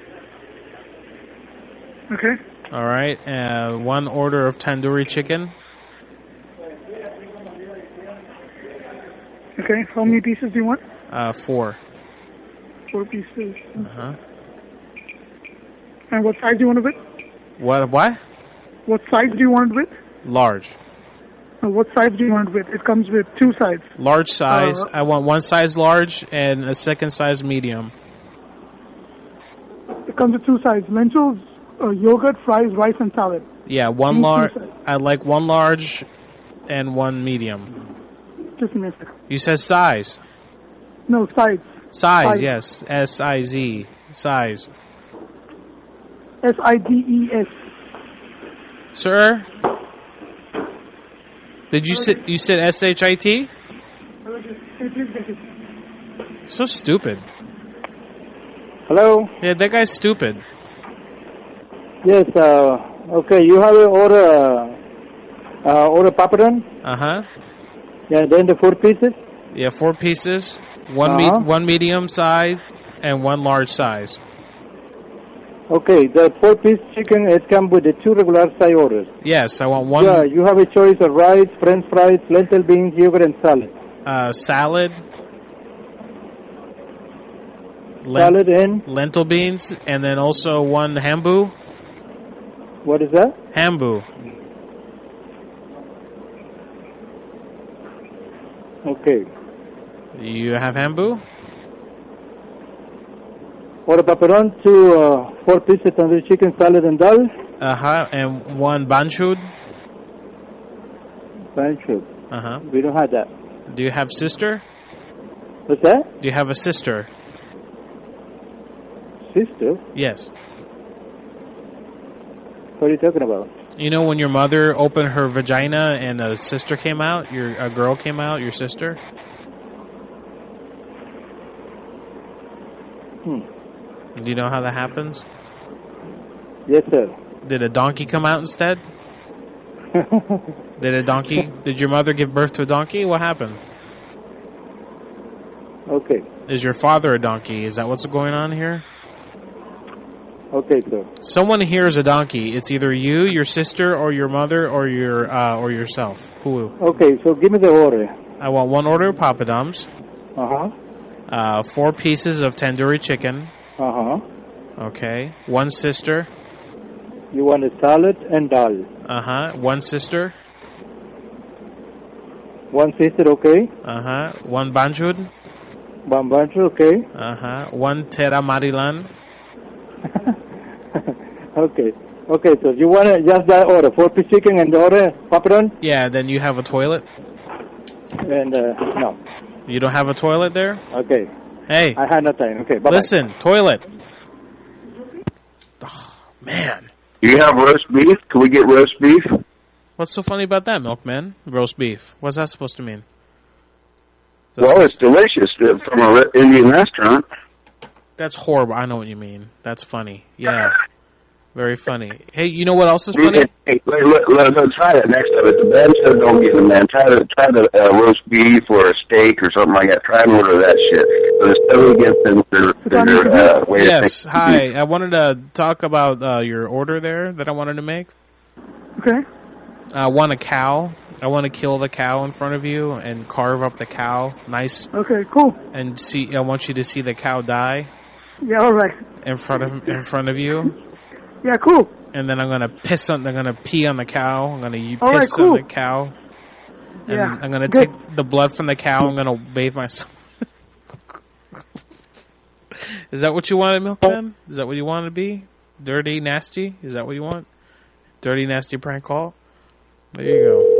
Okay. All right. One order of tandoori chicken. Okay. How many pieces do you want? 4. 4 pieces. Uh-huh. And what size do you want it with? What? What size do you want it with? Large. What size do you want it with? It comes with 2 sides. Large size. I want one size large and a second size medium. It comes with 2 sides. Lentils, yogurt, fries, rice, and salad. Yeah, one large. I'd like one large and one medium. Just a minute. You said size. No, size. Size, yes. S-I-Z. Size. S-I-D-E-S. Sir? Did you say you said S-H-I-T? So stupid. Hello? Yeah, that guy's stupid. Yes, okay, you have an order papadum? Uh-huh. Yeah, then the 4 pieces? Yeah, 4 pieces. One medium size and one large size. Okay, the 4-piece chicken, it comes with the 2 regular size orders. Yes, I want one. Yeah, you have a choice of rice, french fries, lentil beans, yogurt, and salad. Salad. Salad and? Lentil beans, and then also one hambu. What is that? Hambu. Okay. You have hambu? Order papadum, 2 4 pieces tandoori chicken, salad, and dal. Uh-huh, and one banchud. Banchud. Uh-huh. We don't have that. Do you have sister? What's that? Do you have a sister? Sister? Yes. What are you talking about? You know when your mother opened her vagina and a sister came out? A girl came out, your sister? Do you know how that happens? Yes, sir. Did a donkey come out instead? Did your mother give birth to a donkey? What happened? Okay. Is your father a donkey? Is that what's going on here? Okay, sir. Someone here is a donkey. It's either you, your sister, or your mother, or or yourself. Who? Okay, so give me the order. I want one order of papadums. 4 pieces of tandoori chicken. Okay. One sister. You want a salad and dal. One sister. One sister, okay. One banchud. One banchud, okay. One tera marilan. Okay. Okay, so you want just that order, 4-piece chicken and the order papadum? Yeah, then you have a toilet? And, no. You don't have a toilet there? Okay. Hey. I had no time. Okay, bye-bye. Listen, toilet. Oh, man. Do you have roast beef? Can we get roast beef? What's so funny about that, Milkman? Roast beef. What's that supposed to mean? Well, it's delicious from an Indian restaurant. That's horrible. I know what you mean. That's funny. Yeah. Very funny. Hey, you know what else is funny? Hey, let's try that next time. If the band said don't get them, man, try the roast beef or a steak or something like that. Try and order that shit. But it's totally against their way Yes, hi. I wanted to talk about your order there that I wanted to make. Okay. I want a cow. I want to kill the cow in front of you and carve up the cow. Nice. Okay, cool. And I want you to see the cow die. Yeah, all right. In front of you. Yeah, cool. And then I'm gonna I'm gonna pee on the cow. I'm gonna piss cool. on the cow. And yeah. I'm gonna take the blood from the cow. I'm gonna bathe myself. Is that what you wanted, Milkman? Is that what you want to be? Dirty, nasty? Is that what you want? Dirty, nasty prank call? There you go.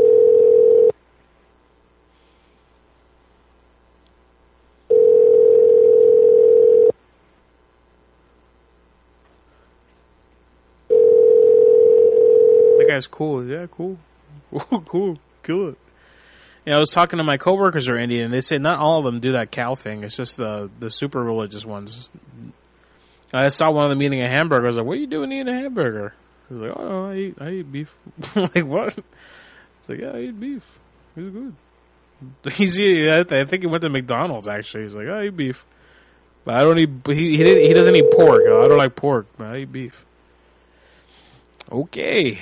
That guy's cool. Yeah, cool. Cool. Kill it. Yeah, I was talking to my coworkers who are Indian, and they say not all of them do that cow thing. It's just the super religious ones. I saw one of them eating a hamburger. I was like, "What are you doing eating a hamburger?" He was like, "Oh, I eat beef." I'm like, what? It's like, yeah, I eat beef. It's good. I think he went to McDonald's, actually. He's like, I eat beef. But I don't eat, he doesn't eat pork. I don't like pork, but I eat beef. Okay.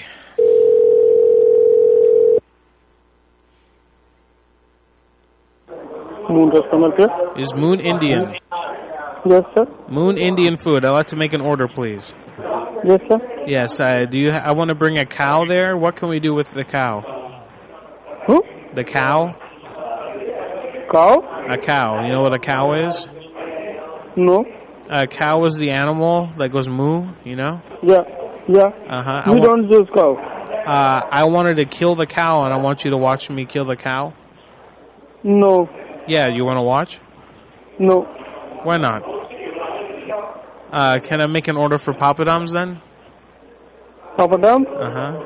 Moon customer care? Is Moon Indian? Yes, sir. Moon Indian food. I'd like to make an order, please. Yes, sir. Yes, I want to bring a cow there. What can we do with the cow? Who? The cow? Cow? A cow. You know what a cow is? No. A cow is the animal that goes moo, you know? Yeah. Uh-huh. We don't use cow. I wanted to kill the cow, and I want you to watch me kill the cow. No. Yeah, you want to watch? No. Why not? Can I make an order for papadums then? Papadum? Uh-huh.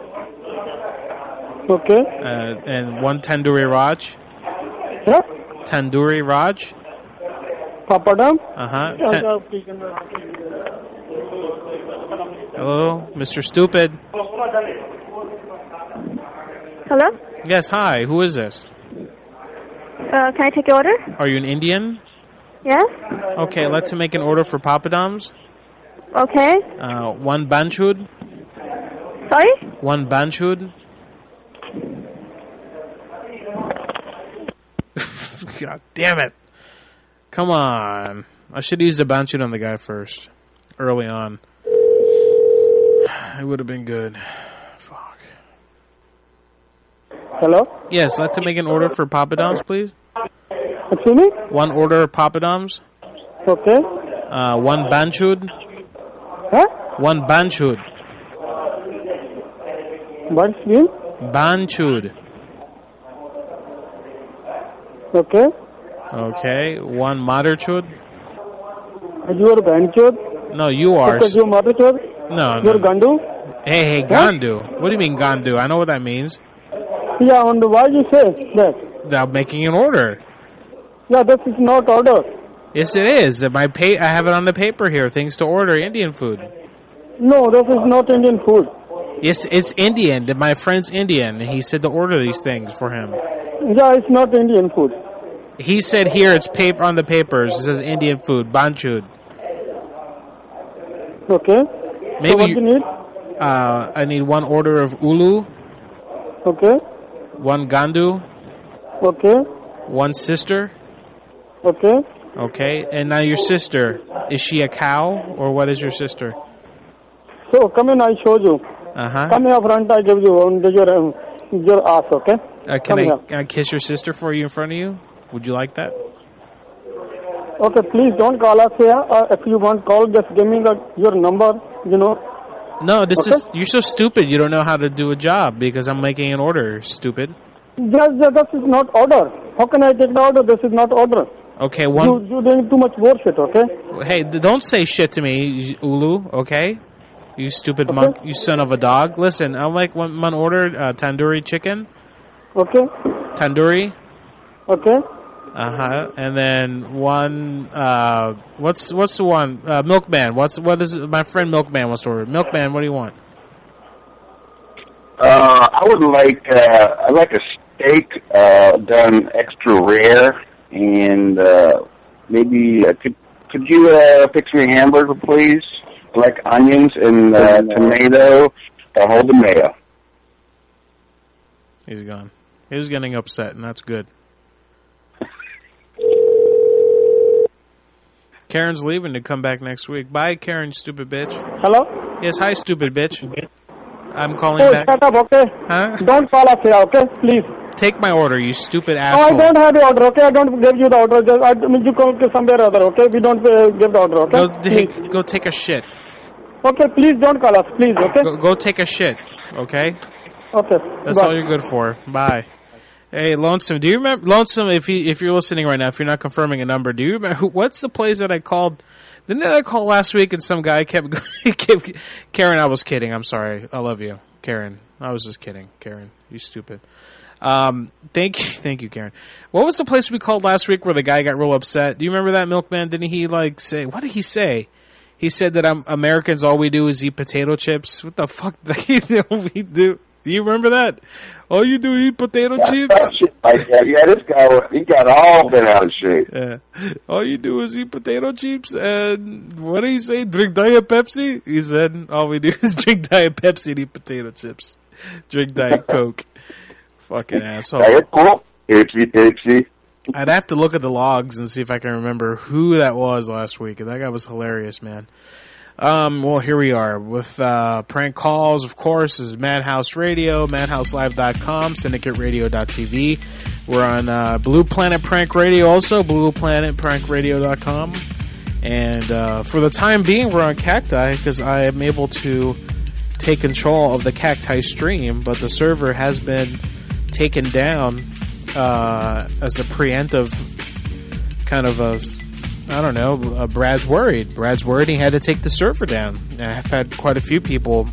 Okay. And one tandoori raj. What? Tandoori raj. Papadum? Uh-huh. Hello, Mr. Stupid. Hello? Yes, hi. Who is this? Can I take your order? Are you an Indian? Yes. Okay, let's make an order for papadums. Okay. One banchud. Sorry? One banchud. God damn it. Come on. I should use the banchud on the guy first. Early on. It would have been good. Fuck. Hello? Yes, let's make an order for papadums, please. Excuse me? One order of papadums. Okay. One banchud. Huh? One banchud. What's name? Banchud. Okay. Okay. One madarchud. You are banchud? No, you are. Because you are madarchud? No. You're gandu? Hey, gandu. What do you mean gandu? I know what that means. Yeah, and why you say that? I'm making an order. Yeah, that is not order. Yes, it is. I have it on the paper here. Things to order, Indian food. No, that is not Indian food. Yes, it's Indian. My friend's Indian. He said to order these things for him. Yeah, it's not Indian food. He said here it's paper on the papers. It says Indian food, banchud. Okay. Maybe so what you need? I need one order of ulu. Okay. One gandu. Okay. One sister. Okay. Okay. And now your sister, is she a cow or what is your sister? So come in, I show you. Uh-huh. Come here front, I give you your ass, okay? Can I kiss your sister for you in front of you? Would you like that? Okay, please don't call us here. If you want call, just give me your number, you know. No, you're so stupid. You don't know how to do a job because I'm making an order, stupid. This is not order. How can I take the order? This is not order. Okay, you're doing too much bullshit, okay? Hey, don't say shit to me, Ulu, okay? You stupid monk. You son of a dog. Listen, I'll make one order, tandoori chicken. Okay. Tandoori. Okay. And then one, what's the one? Milkman. What is my friend Milkman wants to order? Milkman, what do you want? I would like, I'd like a steak, done extra rare, and, maybe, could you, fix me a hamburger, please? I like onions and, tomato, a whole tomato. He's gone. He was getting upset, and that's good. Karen's leaving to come back next week. Bye, Karen, stupid bitch. Hello? Yes, hi, stupid bitch. I'm calling back. Shut up, okay? Huh? Don't call us here, okay? Please. Take my order, you stupid asshole. I don't have the order, okay? I don't give you the order. You call somewhere other, okay? We don't give the order, okay? Go take a shit. Okay, please don't call us, please, okay? Go take a shit, okay? Okay. That's all you're good for. Bye. Hey, Lonesome, do you remember, Lonesome, if you're listening right now, if you're not confirming a number, do you remember, what's the place that I called? Didn't I call last week and some guy kept Karen, I was kidding. I'm sorry. I love you, Karen. I was just kidding, Karen. You stupid. Thank you, Karen. What was the place we called last week where the guy got real upset? Do you remember that, Milkman? Didn't he say, what did he say? He said that Americans, all we do is eat potato chips. What the fuck do we do? Do you remember that? All you do is eat potato chips? Yeah, this guy, he got all bent out of shape. Yeah. All you do is eat potato chips, and what did he say? Drink Diet Pepsi? He said, all we do is drink Diet Pepsi and eat potato chips. Drink Diet Coke. Fucking asshole. Diet Coke? Ipsy. I'd have to look at the logs and see if I can remember who that was last week. That guy was hilarious, man. Well, here we are with prank calls, of course, is Madhouse Radio, madhouselive.com, syndicateradio.tv. We're on Blue Planet Prank Radio, also blueplanetprankradio.com. And for the time being, we're on Cacti because I am able to take control of the Cacti stream, but the server has been taken down as a preemptive kind of a... I don't know, Brad's worried. He had to take the server down. And I've had quite a few people,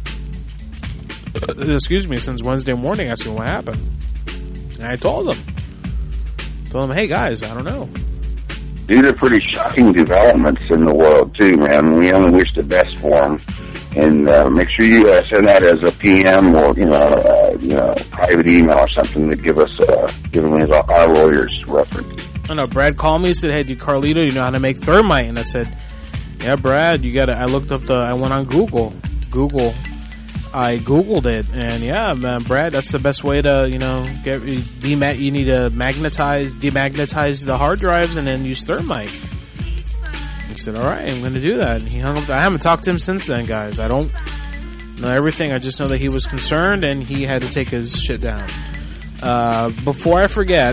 since Wednesday morning asking what happened. And I told them, hey guys, I don't know. These are pretty shocking developments in the world too, man. We only wish the best for them. And make sure you send that as a PM or private email or something to give them our lawyer's reference. I know, Brad called me and said, hey, Carlito, you know how to make thermite? And I said, yeah, Brad, I looked up I went on Google. I Googled it. And yeah, man, Brad, that's the best way to, you need to demagnetize the hard drives and then use thermite. He said, all right, I'm going to do that. And he hung up. I haven't talked to him since then, guys. I don't know everything. I just know that he was concerned and he had to take his shit down. Before I forget,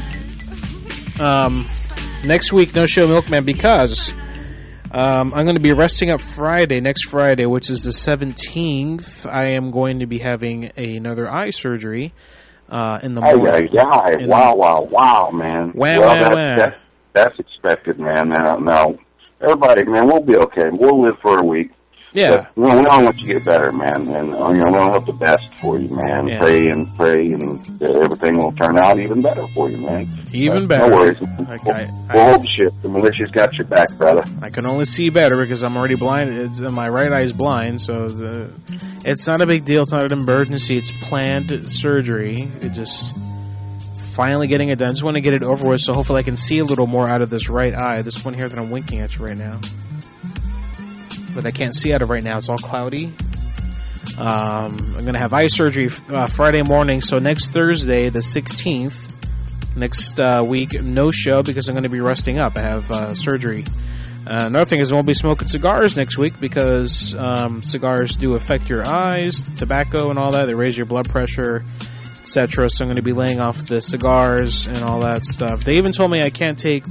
next week, no show Milkman because I'm going to be resting up next Friday, which is the 17th. I am going to be having another eye surgery in the morning. Wow, man. That's expected, man. Now, everybody, man, we'll be okay. We'll live for a week. Yeah. We don't want you to get better, man. And we don't hope the best for you, man. Yeah. Pray, and everything will turn out even better for you, man. Even better. No worries. We'll hold shit. The militia's got your back, brother. I can only see better because I'm already blind. My right eye is blind, so it's not a big deal. It's not an emergency. It's planned surgery. It just finally getting it done. I just want to get it over with, so hopefully I can see a little more out of this right eye. This one here that I'm winking at you right now. But I can't see out of right now. It's all cloudy. I'm going to have eye surgery Friday morning. So next Thursday, the 16th, next week, no show because I'm going to be resting up. I have surgery. Another thing is I won't be smoking cigars next week because cigars do affect your eyes, tobacco and all that. They raise your blood pressure, etc. So I'm going to be laying off the cigars and all that stuff. They even told me I take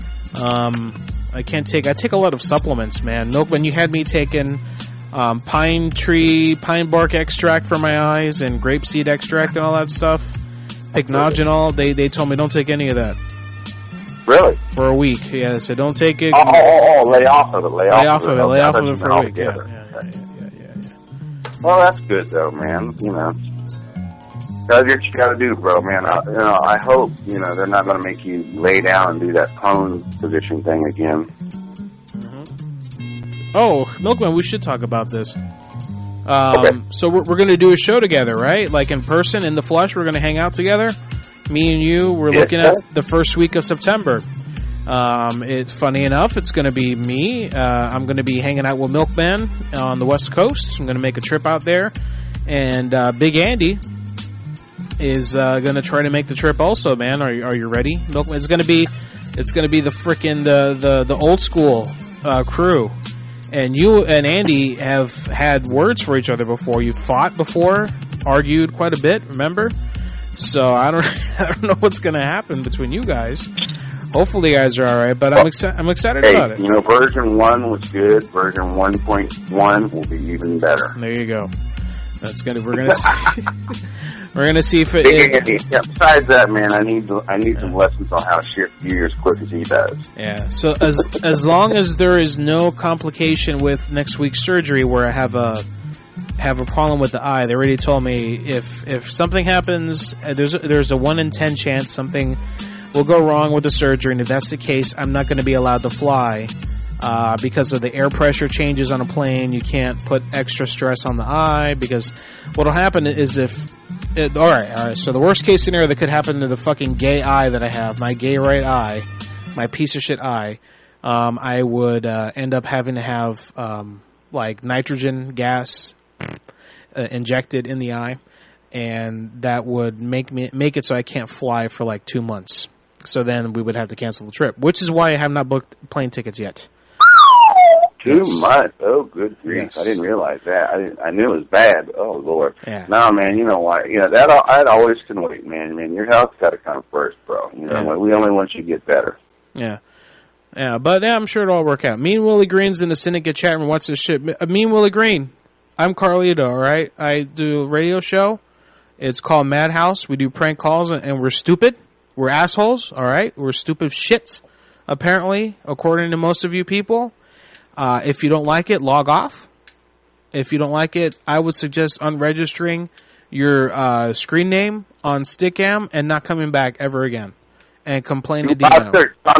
a lot of supplements, man. Milkman, you had me taking pine bark extract for my eyes and grapeseed extract and all that stuff. Pycnogenol, they told me don't take any of that. Really? For a week. Yeah, they said don't take it. Lay off of it. Lay off of it for a week. Yeah. Well, that's good though, man. You know, that's what you got to do, bro, man. I hope they're not going to make you lay down and do that prone position thing again. Mm-hmm. Oh, Milkman, we should talk about this. Okay. So we're going to do a show together, right? Like in person, in the flesh, we're going to hang out together. Me and you, we're looking at the first week of September. It's funny enough, it's going to be me. I'm going to be hanging out with Milkman on the West Coast. I'm going to make a trip out there. And Big Andy is going to try to make the trip also, man. Are you ready? Milkman, it's going to be the frickin' the old school crew. And you and Andy have had words for each other before. You fought before, argued quite a bit, remember? So I don't know what's going to happen between you guys. Hopefully you guys are all right, but I'm excited about it. Version 1 was good. Version 1.1 will be even better. There you go. We're gonna see if it. Besides that, man, I need some lessons on how to shift gears quick as he does. Yeah. So as long as there is no complication with next week's surgery, where I have a problem with the eye, they already told me if something happens, there's a 1 in 10 chance something will go wrong with the surgery, and if that's the case, I'm not going to be allowed to fly. Because of the air pressure changes on a plane, you can't put extra stress on the eye, because what'll happen is alright, so the worst case scenario that could happen to the fucking gay eye that I have, my gay right eye, my piece of shit eye, I would, end up having to have, like nitrogen gas, injected in the eye, and that would make it so I can't fly for like 2 months. So then we would have to cancel the trip, which is why I have not booked plane tickets yet. 2 months? Oh, good grief. Yes. I didn't realize that. I knew it was bad. Oh, Lord. Yeah. No, man, you know why? That always can wait, man. Your health's got to come first, bro. We only want you to get better. Yeah. Yeah, but I'm sure it'll all work out. Me and Willie Green's in the Syndicate chat room. What's this shit? Me and Willie Green. I'm Carlito, all right? I do a radio show. It's called Madhouse. We do prank calls, and we're stupid. We're assholes, all right? We're stupid shits, apparently, according to most of you people. If you don't like it, log off. If you don't like it, I would suggest unregistering your screen name on Stickam and not coming back ever again. And complain to Dino.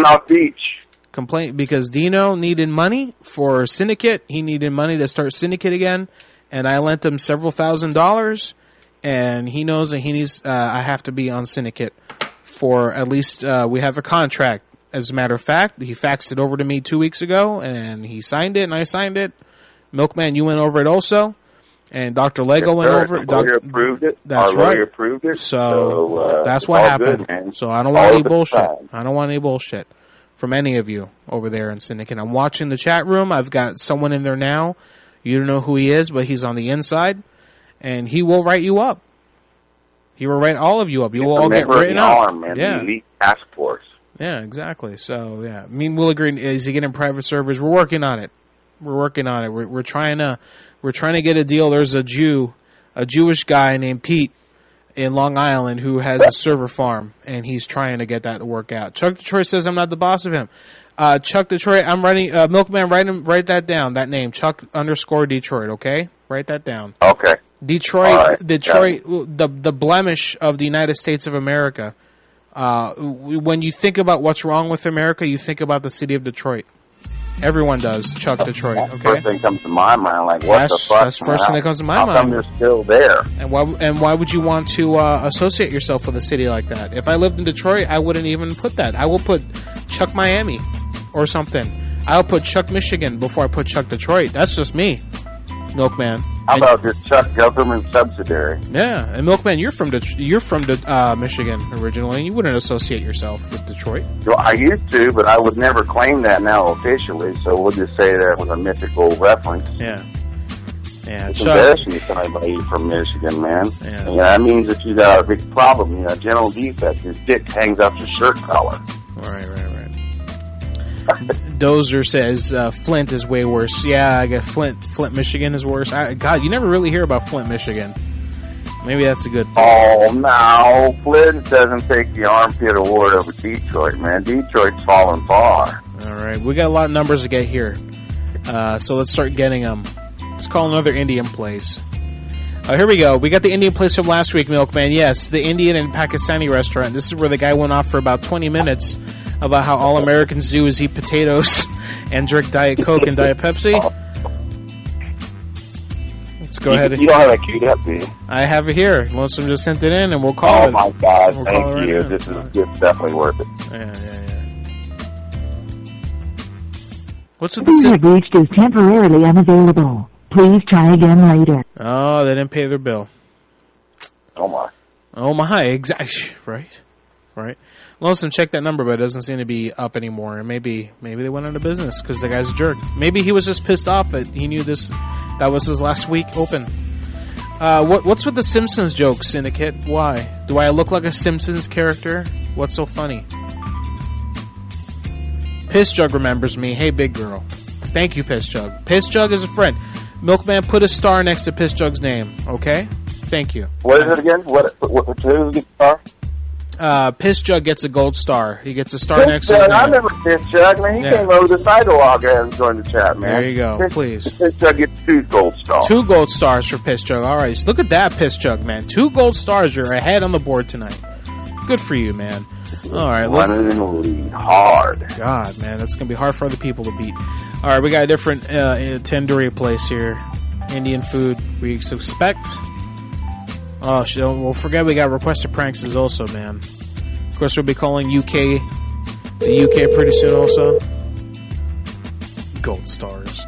Complain because Dino needed money for Syndicate. He needed money to start Syndicate again, and I lent him several $1,000s. And he knows that he needs. I have to be on Syndicate for at least. We have a contract. As a matter of fact, he faxed it over to me 2 weeks ago, and he signed it, and I signed it. Milkman, you went over it also, and Dr. Lego went over it. Lawyer approved it. That's Our right. Lawyer approved it. So that's what happened. Good, so I don't want any bullshit. I don't want any bullshit from any of you over there in Syndicate. I'm watching the chat room. I've got someone in there now. You don't know who he is, but he's on the inside, and he will write you up. He will write all of you up. You will all get written up. Yeah. The elite task force. Yeah, exactly. So, yeah. Me and Will agree. Is he getting private servers? We're working on it. We're trying to get a deal. There's a Jewish guy named Pete in Long Island who has a server farm, and he's trying to get that to work out. Chuck Detroit says I'm not the boss of him. Chuck Detroit, I'm writing, Milkman, write that down, that name, Chuck _ Detroit, okay? Write that down. Okay. Detroit, the blemish of the United States of America. When you think about what's wrong with America, you think about the city of Detroit. Everyone does. Chuck Detroit. Okay. First thing comes to my mind, like what the fuck? That's the first thing that comes to my mind. How come they're still there? And why would you want to associate yourself with a city like that? If I lived in Detroit, I wouldn't even put that. I will put Chuck Miami or something. I'll put Chuck Michigan before I put Chuck Detroit. That's just me, Milkman. How about just Chuck Government Subsidiary? Yeah, and Milkman, you're from Michigan originally, and you wouldn't associate yourself with Detroit. Well, I used to, but I would never claim that now officially. So we'll just say that was a mythical reference. Yeah. Yeah. It's embarrassing to somebody from Michigan, man. Yeah. And that means that you got a big problem, a general defect. Your dick hangs off your shirt collar. Right. Dozer says Flint is way worse. Yeah, I guess Flint, Michigan is worse. God, you never really hear about Flint, Michigan. Maybe that's a good thing. Oh, no. Flint doesn't take the armpit award over Detroit, man. Detroit's fallen far. All right. We got a lot of numbers to get here. So let's start getting them. Let's call another Indian place. Oh, here we go. We got the Indian place from last week, Milkman. Yes, the Indian and Pakistani restaurant. This is where the guy went off for about 20 minutes about how all Americans do is eat potatoes and drink Diet Coke and Diet Pepsi. Let's go ahead. You don't have that queued up, do you? I have it here. Melissa just sent it in, and we'll call it. Oh, my God. Thank you. This is definitely worth it. Yeah. What's with the you have reached is temporarily unavailable. Please try again later. Oh, they didn't pay their bill. Oh, my. Oh, my. Exactly. Right. Lonesome checked that number, but it doesn't seem to be up anymore. And maybe they went out of business because the guy's a jerk. Maybe he was just pissed off that he knew that was his last week open. What's with the Simpsons joke, Syndicate? Why? Do I look like a Simpsons character? What's so funny? Piss Jug remembers me. Hey, big girl. Thank you, Piss Jug. Piss Jug is a friend. Milkman, put a star next to Piss Jug's name, okay? Thank you. What is it again? Who's the star? Piss Jug gets a gold star. He gets a star next to his name. I remember Piss Jug, man. He came over the sidewalk and joined the chat, man. There you go, please. Piss Jug gets 2 gold stars. 2 gold stars for Piss Jug. All right, so look at that, Piss Jug, man. 2 gold stars. You're ahead on the board tonight. Good for you, man. All right, let's lead hard. God, man, that's gonna be hard for other people to beat. All right, we got a different tandoori place here. Indian food we suspect. Oh, we'll forget we got requested pranks also, man. Of course, we'll be calling the UK pretty soon also. Gold stars.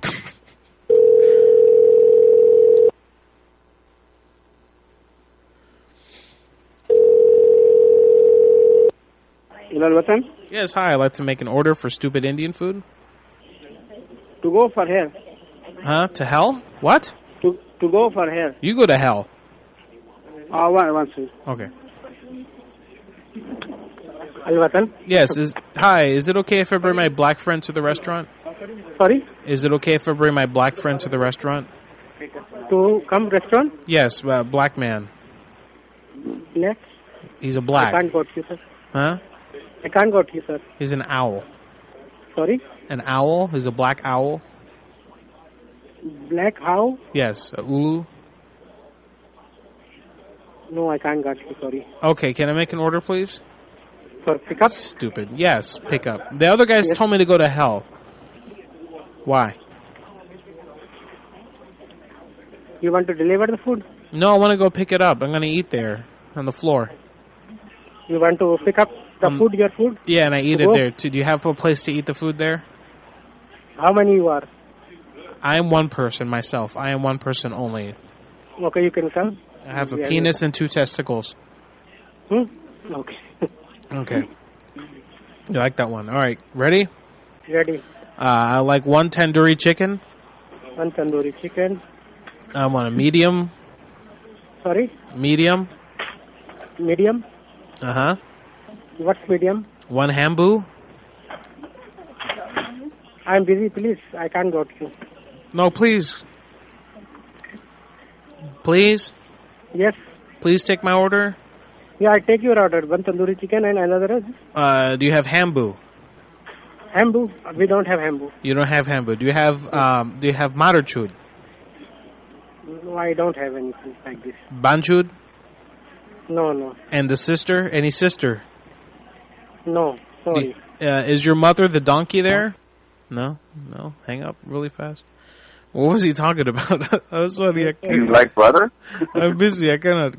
Yes, hi. I'd like to make an order for stupid Indian food. To go for hell. Huh? To hell? What? To go for hell. You go to hell. One second. Okay. Al-Watan? Yes. Hi. Is it okay if I bring my black friend to the restaurant? Sorry? Is it okay if I bring my black friend to the restaurant? To come restaurant? Yes, black man. Black? He's a black. I can't go to you, sir. Huh? I can't go to you, sir. He's an owl. Sorry? An owl? He's a black owl? Black owl? Yes, a ulu. No, I can't get you, sorry. Okay, can I make an order, please? For pickup? Stupid. Yes, pickup. The other guys told me to go to hell. Why? You want to deliver the food? No, I want to go pick it up. I'm going to eat there on the floor. You want to pick up the food, your food? Yeah, and I eat it there. Do you have a place to eat the food there? How many you are? I am one person myself. I am one person only. Okay, you can come. I have a penis and 2 testicles. Okay. Okay. You like that one? All right. Ready? Ready. I like 1 tandoori chicken. 1 tandoori chicken. I want a medium. Sorry? Medium. Medium? Uh-huh. What's medium? 1 hambu. I'm busy, please. I can't go to you. No, please. Please? Yes. Please take my order. Yeah, I take your order. 1 tandoori chicken and another is? Do you have hambu? Hambu? We don't have hambu. You don't have hambu. Do you have madarchud? No, I don't have anything like this. Banchud? No. And the sister? Any sister? No, sorry. Is your mother the donkey there? No. Hang up really fast. What was he talking about? I was funny. You like butter? I'm busy. I cannot.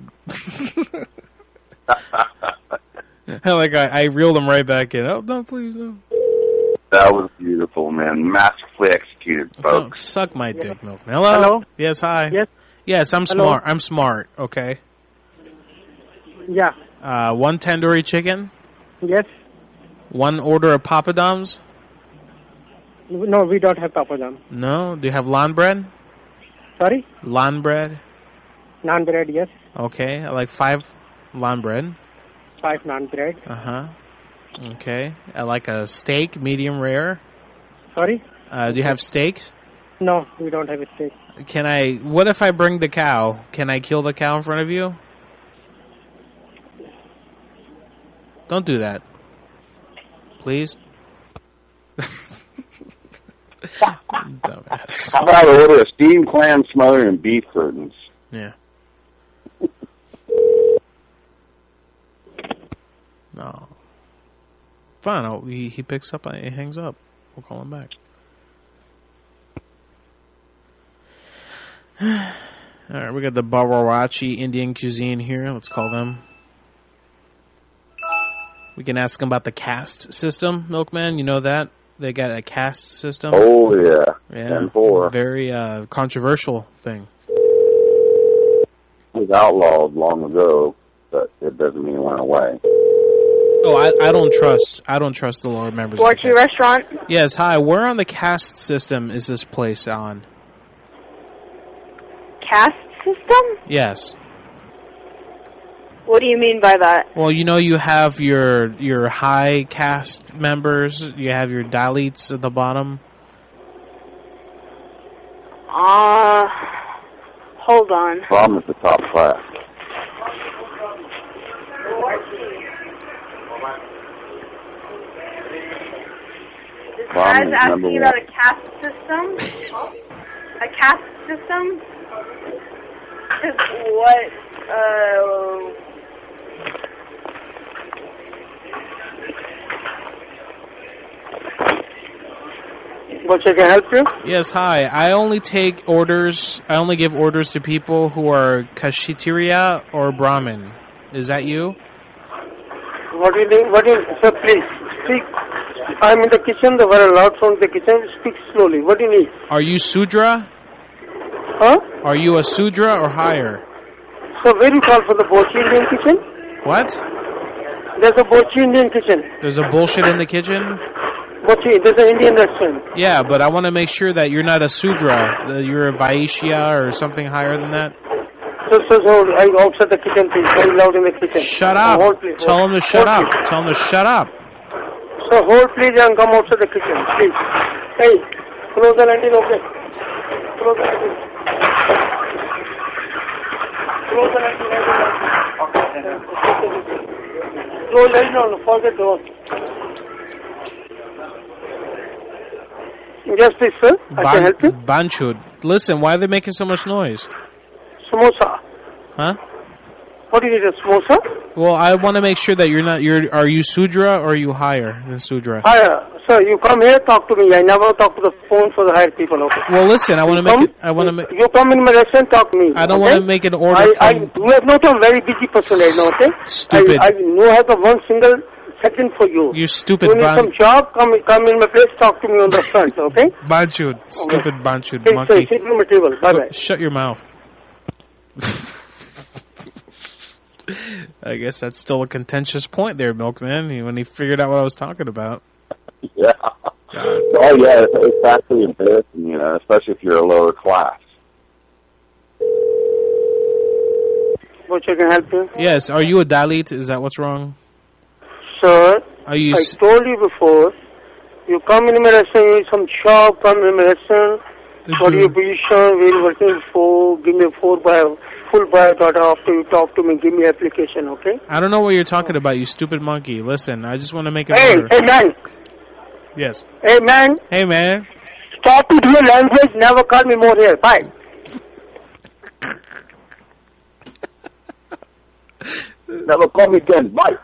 I reeled him right back in. Oh, no, please, no. That was beautiful, man. Masterfully executed, folks. Oh, suck my dick, Milkman. Hello? Yes, hi. Yes, I'm Hello? smart. I'm smart, okay? Yeah. 1 tandoori chicken? Yes. 1 order of papadums? No, we don't have papadum. No? Do you have naan bread? Sorry? Naan bread? Naan bread, yes. Okay, I like 5 naan bread. 5 naan bread. Uh-huh. Okay. I like a steak, medium rare. Sorry? Do you have steaks? No, we don't have a steak. What if I bring the cow? Can I kill the cow in front of you? Don't do that. Please? Dumbass. How about I order a steamed clam smother and beef curtains? Yeah. No. Fine. He picks up. He hangs up. We'll call him back. All right, we got the Barawachi Indian cuisine here. Let's call them. We can ask them about the caste system, Milkman. You know that? They got a caste system. Oh, yeah. Yeah. 10-4. Very controversial thing. It was outlawed long ago, but it doesn't mean it went away. Oh, I don't trust the lower members. Poetry restaurant? Yes, hi. Where on the caste system is this place on? Caste system? Yes. What do you mean by that? Well, you know, you have your high caste members. You have your Dalits at the bottom. Hold on. Problem is the top class. I was asking about a caste system. A caste system? What? What I can help you? Yes, hi. I only take orders. I only give orders to people who are Kashitiriya or Brahmin. Is that you? What do you need? Sir, please speak. I'm in the kitchen. There were a loud sound in the kitchen. Speak slowly. What do you need? Are you Sudra? Huh? Are you a Sudra or higher? So where you call for the Bochi Indian kitchen? What? There's a Bochi Indian kitchen. There's a bullshit in the kitchen? Bochi, there's an Indian restaurant. Yeah, but I want to make sure that you're not a Sudra. You're a Vaishya or something higher than that. So I outside the kitchen, please. Very loud in the kitchen. Shut up. Hold, please. Tell him to shut up. Tell him to shut up. So hold, please, and come outside the kitchen, please. Hey, close the landing, okay? Close the landing. Close the landing. Close the landing, no, forget the door. Yes, please, sir. I can help you. Banchud. Listen, why are they making so much noise? Samosa. Huh? What do you need, a samosa? Well, I want to make sure that you're not. Are you Sudra or are you higher than Sudra? Higher. Sir, you come here, talk to me. I never talk to the phone for the higher people, okay? Well, listen, I want to make it. You come in my restaurant, talk to me. I don't want to make an order. You have not a very busy person right now, okay? Stupid. I know I have one single second for you. You stupid. You need some job, come in my place, talk to me on the front, okay? Banchud. Stupid Banchud hey, monkey. Sit on my table. Bye-bye. Shut your mouth. I guess that's still a contentious point there, Milkman, when he figured out what I was talking about. Yeah. Oh, yeah, it's actually embarrassing, you know, especially if you're a lower class. What I can help you? Yes, are you a Dalit? Is that what's wrong? Sir, are you I told you before, you come in my restaurant, you need some job, come in my restaurant, what your position, where you working for, give me a full biodata after you talk to me, give me application, okay? I don't know what you're talking about, you stupid monkey. Listen, I just want to make a Hey, man. Yes. Hey, man. Hey, man. Stop with your language, never call me more here. Bye. Never call me again. Bye.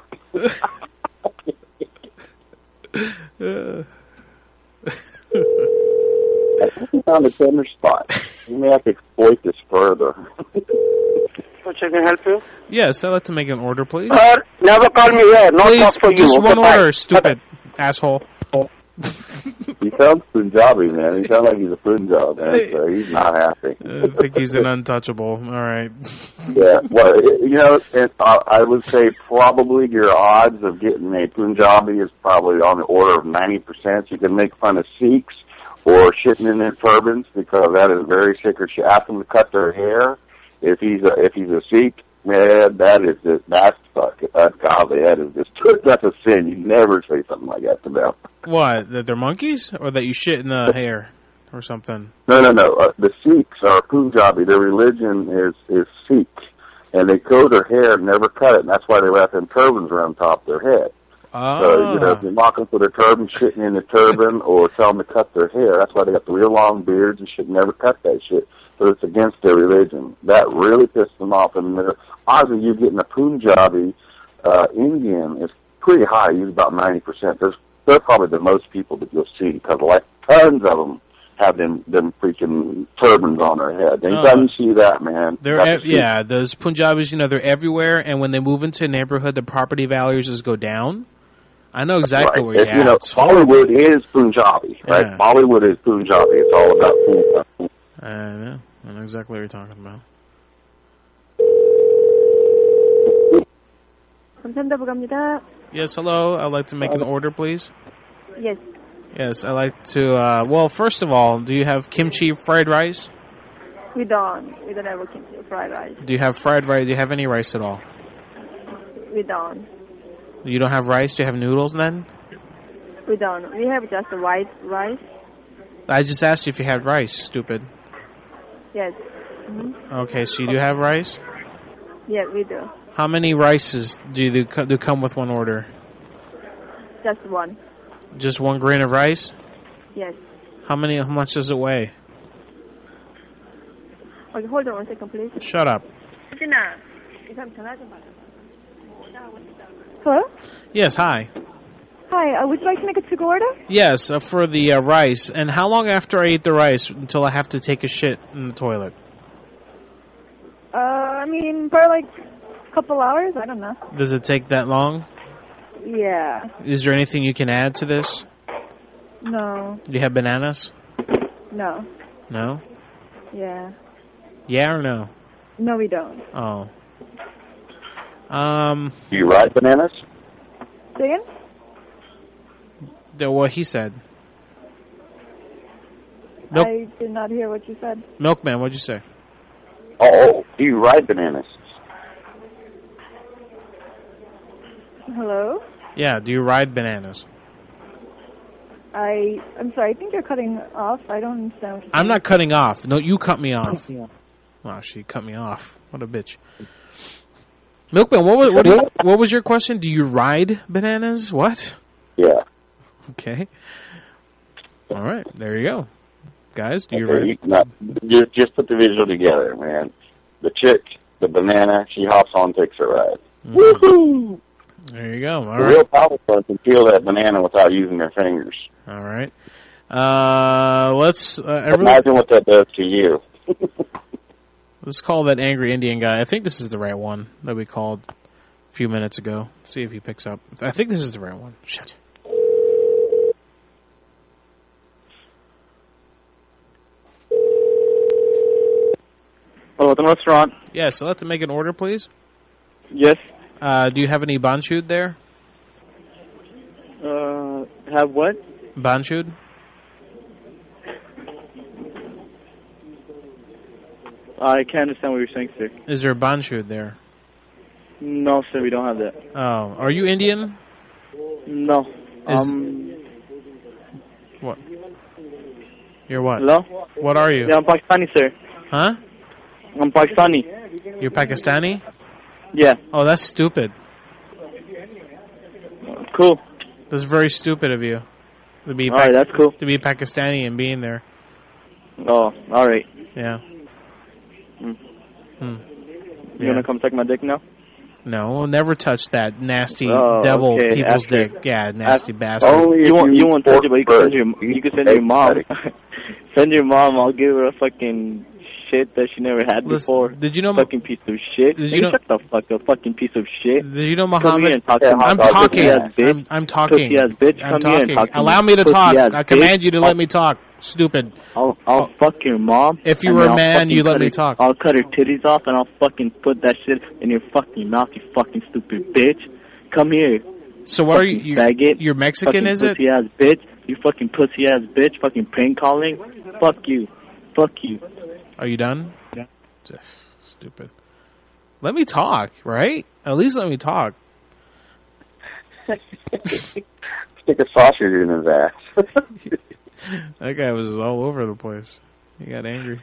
I think we found a tender spot. We may have to exploit this further. What I can help you? Yes, I'd like to make an order, please. Never call me here. No please, talk for just you. one order, stupid asshole. He sounds Punjabi, man. He sounds like he's a Punjab, man. So he's not happy. I think he's an untouchable. All right. Yeah. Well, you know, I would say probably your odds of getting a Punjabi is probably on the order of 90%. You can make fun of Sikhs or shitting in their turbans because that is very sacred. You ask them to cut their hair. If he's a Sikh, man, that's godly. That's a sin. You never say something like that to them. What? That they're monkeys, or that you shit in the hair, or something? No. The Sikhs are Punjabi. Their religion is Sikh, and they grow their hair and never cut it. And that's why they wrap them turbans around top of their head. Oh. So, you know, if you mock them for their turban, shitting in the turban, or tell them to cut their hair, that's why they got the real long beards and shit. Never cut that shit. but it's against their religion. That really pissed them off. And the odds of you getting a Punjabi Indian is pretty high, usually about 90%. They're probably the most people that you'll see, because like tons of them have them freaking turbans on their head. Anytime you see that, man. Those Punjabis, they're everywhere, and when they move into a neighborhood, the property values just go down. I know exactly where you're at. Bollywood is Punjabi, right? Yeah. Bollywood is Punjabi. It's all about Punjabi. I know exactly what you're talking about. Yes, hello. I'd like to make an order, please. Yes. Yes, I'd like to, first of all, do you have kimchi fried rice? We don't have kimchi fried rice. Do you have fried rice? Do you have any rice at all? We don't. You don't have rice? Do you have noodles then? We don't. We have just white rice. I just asked you if you had rice, stupid. Yes. Mm-hmm. Okay, so you do have rice? Yeah, we do. How many rices do come with one order? Just one. Just one grain of rice? Yes. How much does it weigh? Okay, hold on 1 second, please. Shut up. Hello? Yes, hi. Hi, would you like to make a to-go order? Yes, for the rice. And how long after I eat the rice until I have to take a shit in the toilet? Probably like a couple hours, I don't know. Does it take that long? Yeah. Is there anything you can add to this? No. Do you have bananas? No. No? Yeah. Yeah or no? No, we don't. Oh. Do you ride bananas? Say again? What he said. I did not hear what you said. Milkman, what'd you say? Oh, do you ride bananas? Hello? Yeah, do you ride bananas? I'm sorry, I think you're cutting off. I don't understand what you're saying. I'm not cutting off. No, you cut me off. Wow, she cut me off. What a bitch. Milkman, what was your question? Do you ride bananas? What? Yeah. Okay. All right, there you go. Guys, do you ride? Just put the visual together, man. The chick, the banana, she hops on, takes a ride. Mm-hmm. Woohoo! There you go. All right. Real powerful can feel that banana without using their fingers. All right. Let's imagine what that does to you. Let's call that angry Indian guy. I think this is the right one that we called a few minutes ago. See if he picks up. I think this is the right one. Shit. Hello, the restaurant. Yes, I'd like to make an order, please. Yes. Do you have any banchud there? Have what? Banchud? I can't understand what you're saying, sir. Is there banchud there? No, sir, we don't have that. Oh, are you Indian? No. What? You're what? Hello? What are you? Yeah, I'm Pakistani, sir. Huh? I'm Pakistani. You're Pakistani? Yeah. Oh, that's stupid. Cool. That's very stupid of you. To be alright, that's cool. To be Pakistani and being there. Oh, alright. Yeah. You wanna come suck my dick now? No, we'll never touch that nasty devil people's dick. Yeah, nasty bastard. You won't touch it, but you can send your mom. Send your mom. I'll give her a fucking shit that she never had before. Did you know fucking piece of shit? Did you know shut the fuck up, fucking piece of shit? Did you know Muhammad? I'm talking. I'm talking. I'm talking. Allow me to talk. I command you to let me talk. Stupid. I'll fuck your mom. If you were a man, you let me talk. I'll cut her titties off and I'll fucking put that shit in your fucking mouth, you fucking stupid bitch. Come here. So what are you? You're Mexican, is it? Pussy ass bitch. You fucking pussy ass bitch. Fucking prank calling. Fuck you. Fuck you. Are you done? Yeah. Just stupid. Let me talk, right? At least let me talk. Stick a sausage in his ass. That guy was all over the place. He got angry.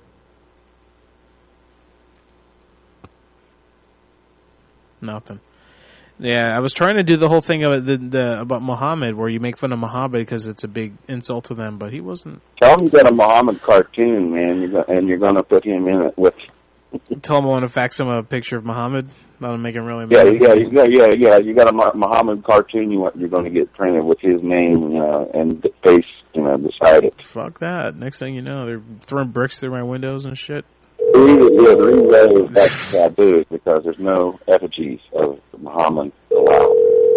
Nothing. Yeah, I was trying to do the whole thing about Muhammad, where you make fun of Muhammad because it's a big insult to them, but he wasn't. Tell him you got a Muhammad cartoon, man, and you're going to put him in it with. Tell him I want to fax him a picture of Muhammad. That'll make him really mad. Yeah. You got a Muhammad cartoon you're going to get printed with his name, and the face, beside it. Fuck that. Next thing you know, they're throwing bricks through my windows and shit. The reason why that's taboo is because there's no effigies of Muhammad allowed.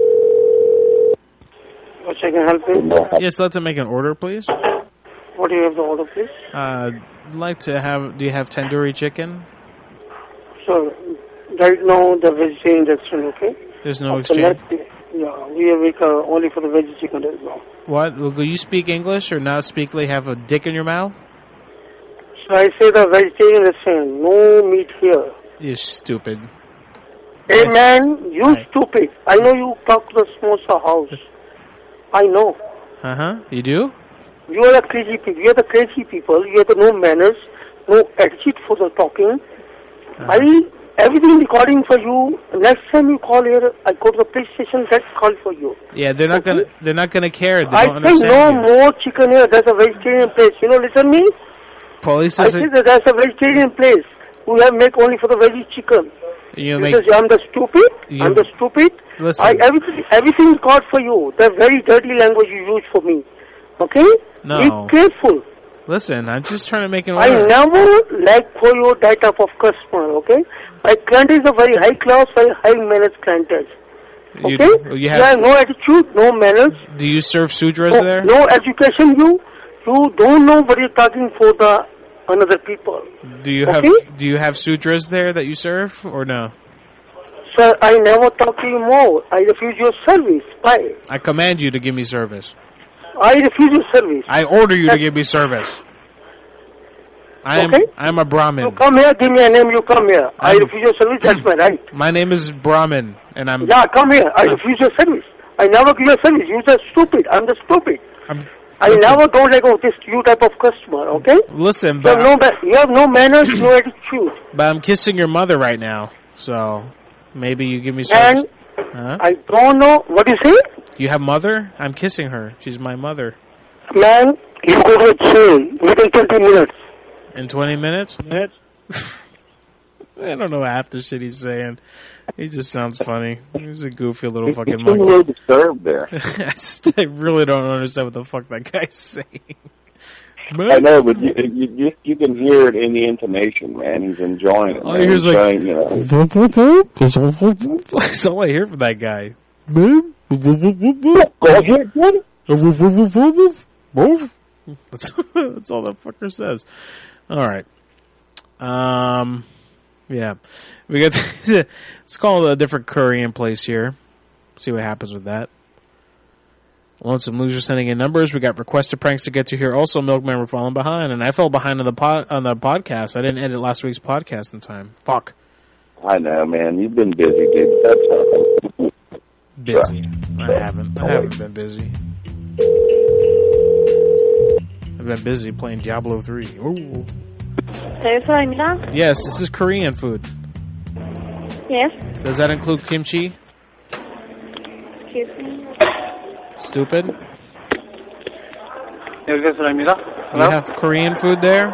What I can help you? Yes, let's make an order, please. What do you have the order, please? I'd like to have. Do you have tandoori chicken? So, right now the vegetarian restaurant, okay? There's no exchange. We make only for the veggie chicken as well. What? Will you speak English or not speak? Have a dick in your mouth? So I say the vegetarian restaurant, no meat here. You're stupid. Hey man, you stupid. I know you talk to the samosa house. I know. You do? You are the crazy people. You are the crazy people. You have no manners, no attitude for the talking. Everything recording for you. Next time you call here, I go to the police station. Let's call for you. Yeah, they're not gonna. They're not gonna care. They don't understand no more chicken here. There's a vegetarian place. Listen me. Police. I say that there's a vegetarian place. We have make only for the veggie chicken. I'm the stupid. I'm the stupid. Listen. Everything is called for you. The very dirty language you use for me. Okay? No. Be careful. Listen, I'm just trying to make an order. I never like for you that type of customer, okay? My client is a very high class, very high manners client. Okay? You have no attitude, no manners. Do you serve sudras there? No education, you don't know what you're talking for the another people. Do you have sudras there that you serve or no? Sir, I never talk to you more. I refuse your service. Bye. I command you to give me service. I refuse your service. I order you to give me service. I'm a Brahmin. You come here, give me a name, you come here. I refuse your service, that's my right. My name is Brahmin, and I'm... Yeah, come here. I refuse your service. I never give you a service. You're just stupid. I'm the stupid. I never don't like this you type of customer, okay? Listen, but... You have no manners, no attitude. But I'm kissing your mother right now, so maybe you give me service. And I don't know. What do you say? You have mother? I'm kissing her. She's my mother. Man, you go to jail within 20 minutes. In 20 minutes? I don't know half the shit he's saying. He just sounds funny. He's a goofy little fucking monkey. Really disturbed there. I really don't understand what the fuck that guy's saying. I know, but you can hear it in the intonation, man. He's enjoying it. All he hears That's all I hear from that guy. Go ahead, buddy. That's all that fucker says. All right. Yeah. We got let's call a different Korean place here. See what happens with that. Lonesome Loser sending in numbers. We got requested pranks to get to here. Also, Milkman, we're falling behind, and I fell behind on the podcast. I didn't edit last week's podcast in time. Fuck. I know, man. You've been busy, dude. That's all. Busy. I haven't been busy. I've been busy playing Diablo 3. Ooh. Yes, this is Korean food. Yes. Does that include kimchi? Excuse me. Stupid. You have Korean food there?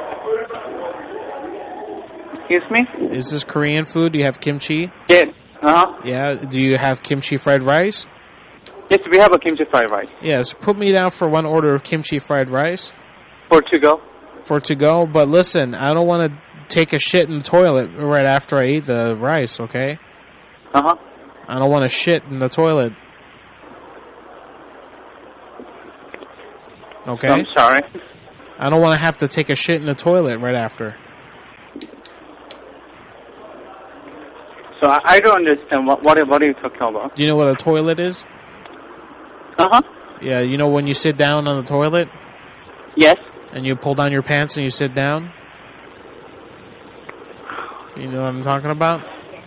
Excuse me? Is this Korean food? Do you have kimchi? Yes. Yeah. Do you have kimchi fried rice? Yes, we have a kimchi fried rice. Yes. Put me down for one order of kimchi fried rice. For to go? For to go. But listen, I don't want to take a shit in the toilet right after I eat the rice, okay? I don't want to shit in the toilet. Okay? I'm sorry. I don't want to have to take a shit in the toilet right after. So I don't understand. What are you talking about? Do you know what a toilet is? Yeah, you know when you sit down on the toilet? Yes. And you pull down your pants and you sit down? You know what I'm talking about?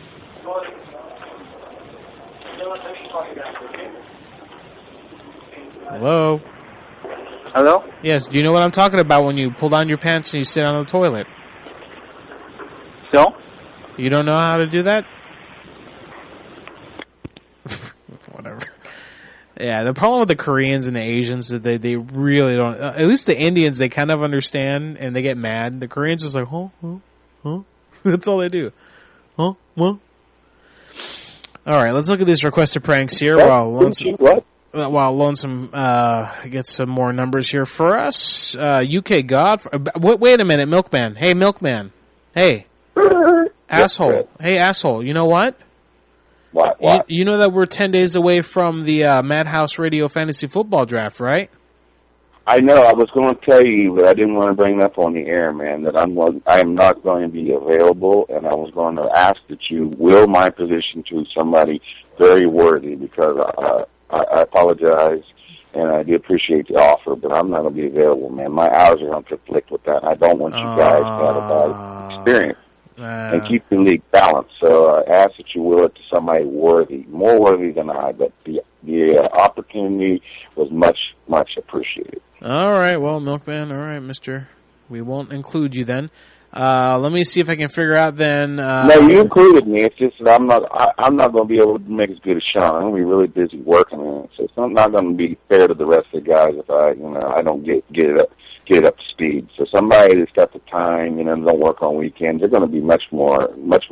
Hello? Hello? Yes, do you know what I'm talking about when you pull down your pants and you sit on the toilet? So? You don't know how to do that? Whatever. Yeah, the problem with the Koreans and the Asians is that they really don't. At least the Indians, they kind of understand and they get mad. The Koreans just like, huh? That's all they do. Huh? What? All right, let's look at these requested pranks here while Lonesome gets some more numbers here for us. UK God. Wait a minute, Milkman. Hey, Milkman. Hey. Asshole. Hey, asshole. You know what? What? You know that we're 10 days away from the Madhouse Radio Fantasy Football Draft, right? I know. I was going to tell you, but I didn't want to bring it up on the air, man, that I am not going to be available, and I was going to ask that you will my position to somebody very worthy, because I apologize, and I do appreciate the offer, but I'm not going to be available, man. My hours are going to conflict with that. I don't want you guys to have a bad experience. And keep the league balanced. So I ask that you will it to somebody worthy, more worthy than I, but the opportunity was much, much appreciated. All right, well, Milkman, all right, mister. We won't include you then. Let me see if I can figure out then. No, you included me. It's just that I'm not going to be able to make as good as Sean. I'm going to be really busy working on it. So it's not going to be fair to the rest of the guys if I don't get it up to speed. So somebody that's got the time, don't work on weekends, they're going to be much more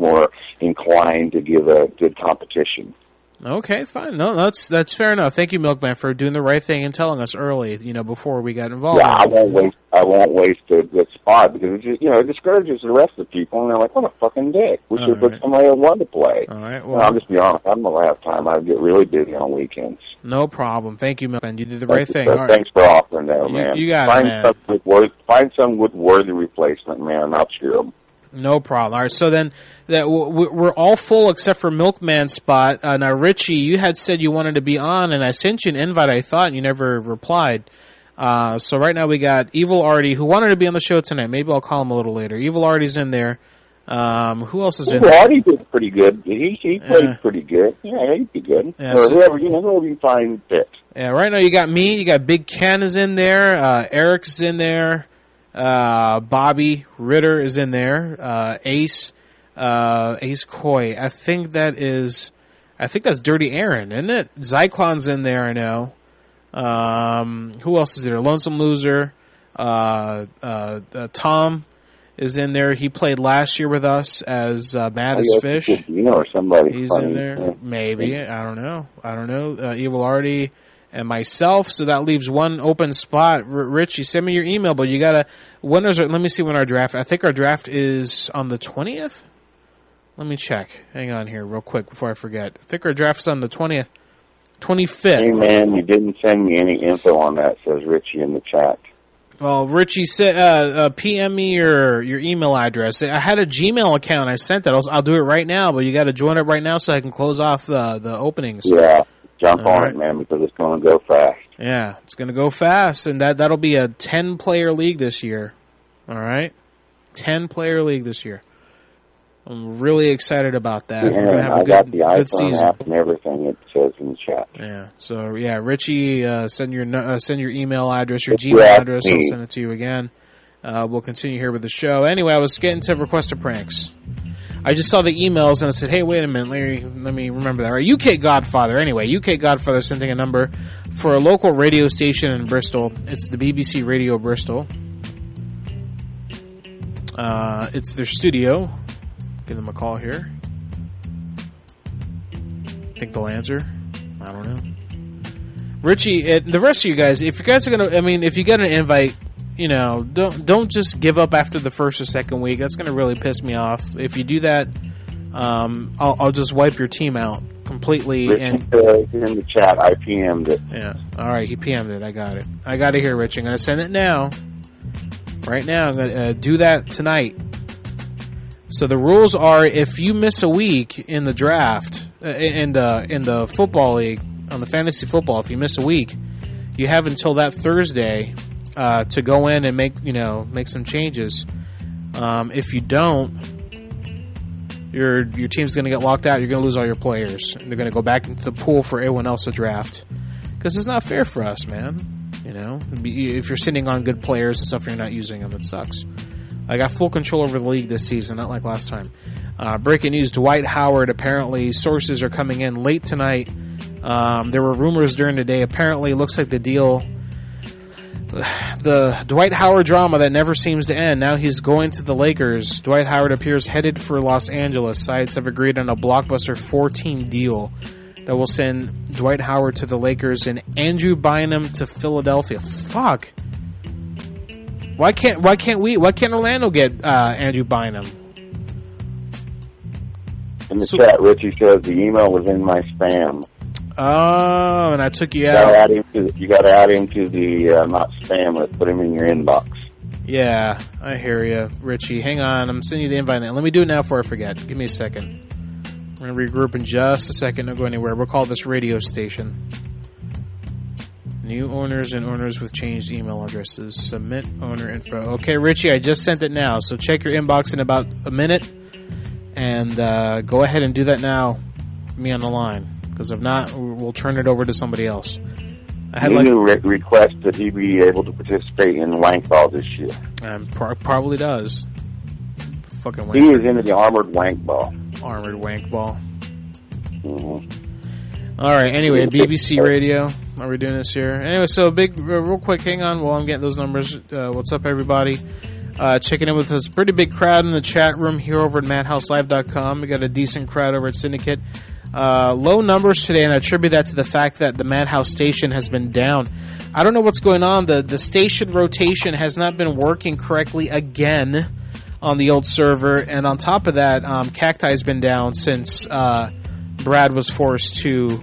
inclined to give a good competition. Okay, fine. No, that's fair enough. Thank you, Milkman, for doing the right thing and telling us early, before we got involved. Yeah, I won't waste the spot, because it discourages the rest of the people, and they're like, what a fucking dick. We should put somebody that wanted to play. All right. Well, I'll just be honest. I'm going to have time. I get really busy on weekends. No problem. Thank you, Milkman. You did the right thing. Thanks for offering that, man. You got it, man. Find some with worthy replacement, man, and I'll cheer them. No problem. All right, so then we're all full except for Milkman's spot. Now, Richie, you had said you wanted to be on, and I sent you an invite, I thought, and you never replied. So right now we got Evil Artie, who wanted to be on the show tonight. Maybe I'll call him a little later. Evil Artie's in there. Who else is in there? Artie did pretty good. He played pretty good. Yeah, he'd be good. Yeah, or whoever you find fit. Yeah, right now you got me. You got Big Ken is in there. Eric's in there. Bobby Ritter is in there. Ace Coy. I think that's Dirty Aaron, isn't it? Zyklon's in there, I know. Who else is there? Lonesome Loser. Tom is in there. He played last year with us as Mad as Fish. Or somebody. He's funny. In there. Yeah. Maybe. I don't know. Evil Artie and myself, so that leaves one open spot. Rich, you send me your email, but you gotta. Let me see when our draft. I think our draft is on the 20th. Let me check. Hang on here, real quick, before I forget. I think our draft is on the 25th. Hey man, you didn't send me any info on that. Says Richie in the chat. Well, Richie said, PM me your email address. I had a Gmail account. I sent that. I'll do it right now, but you got to join it right now so I can close off the openings. Yeah. Jump on it, man, because it's going to go fast. Yeah, it's going to go fast, and that'll be a 10-player league this year. All right? 10-player league this year. I'm really excited about that. Yeah, We're going to have I got the good iPhone season. app and everything it says in the chat. Yeah, so, Richie, send your email address, your Gmail address. I'll send it to you again. We'll continue here with the show. Anyway, I was getting to requested pranks. I just saw the emails and I said, hey, wait a minute, let me remember that. Right, UK Godfather. Anyway, UK Godfather sending a number for a local radio station in Bristol. It's the BBC Radio Bristol. It's their studio. Give them a call here. Think they'll answer. I don't know. Richie, the rest of you guys, if you guys are going to, if you get an invite, don't just give up after the first or second week. That's going to really piss me off. If you do that, I'll just wipe your team out completely. Rich, and in the chat, I PM'd it. Yeah. All right, he PM'd it. I got it. I got it here, Rich. I'm going to send it now. Right now, I'm going to do that tonight. So the rules are: if you miss a week in the draft, in the football league, on the fantasy football, if you miss a week, you have until that Thursday to go in and make some changes. If you don't, your team's going to get locked out. You're going to lose all your players. They're going to go back into the pool for everyone else to draft. Because it's not fair for us, man. If you're sitting on good players and stuff, you're not using them. It sucks. I got full control over the league this season, not like last time. Breaking news: Dwight Howard. Apparently, sources are coming in late tonight There were rumors during the day. Apparently, it looks like the deal, the Dwight Howard drama that never seems to end. Now he's going to the Lakers. Dwight Howard appears headed for Los Angeles. Sides have agreed on a blockbuster 4-team deal that will send Dwight Howard to the Lakers and Andrew Bynum to Philadelphia. Fuck. Why can't Orlando get Andrew Bynum? In the chat, Richie says the email was in my spam. Oh, and I took you out. You got to add him to the not spam. Let's put him in your inbox. Yeah, I hear you, Richie. Hang on, I'm sending you the invite now. Let me do it now before I forget. Give me a second. We're going to regroup in just a second. Don't go anywhere. We'll call this radio station. New owners and owners with changed email addresses. Submit owner info. Okay, Richie, I just sent it now. So check your inbox in about a minute. And go ahead and do that now. Me on the line. Because if not, we'll turn it over to somebody else. I had request that he be able to participate in wank ball this year. Probably does. Fucking wank. He is into the armored wank ball. Armored wank ball. All right. Anyway, BBC Radio. Are we doing this here? Anyway, so real quick. Hang on while I'm getting those numbers. What's up, everybody? Checking in with us. Pretty big crowd in the chat room here over at MadhouseLive.com. We got a decent crowd over at Syndicate. Low numbers today, and I attribute that to the fact that the Madhouse station has been down. I don't know what's going on. The station rotation has not been working correctly again on the old server, and on top of that, Cacti has been down since Brad was forced to,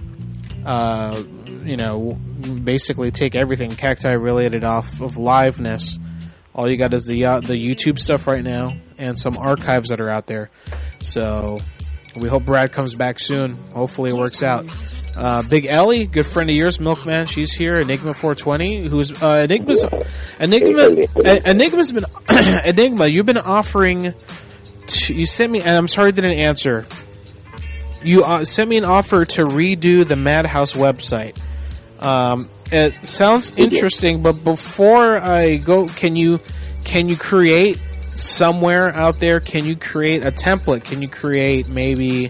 basically take everything Cacti related off of liveness. All you got is the YouTube stuff right now and some archives that are out there. So we hope Brad comes back soon. Hopefully it works out. Big Ellie, good friend of yours, Milkman, she's here. Enigma 420, who's Enigma's been Enigma. You've been offering. You sent me, and I'm sorry I didn't answer. You sent me an offer to redo the Madhouse website. It sounds interesting, but before I go, can you create somewhere out there? Can you create a template? Can you create maybe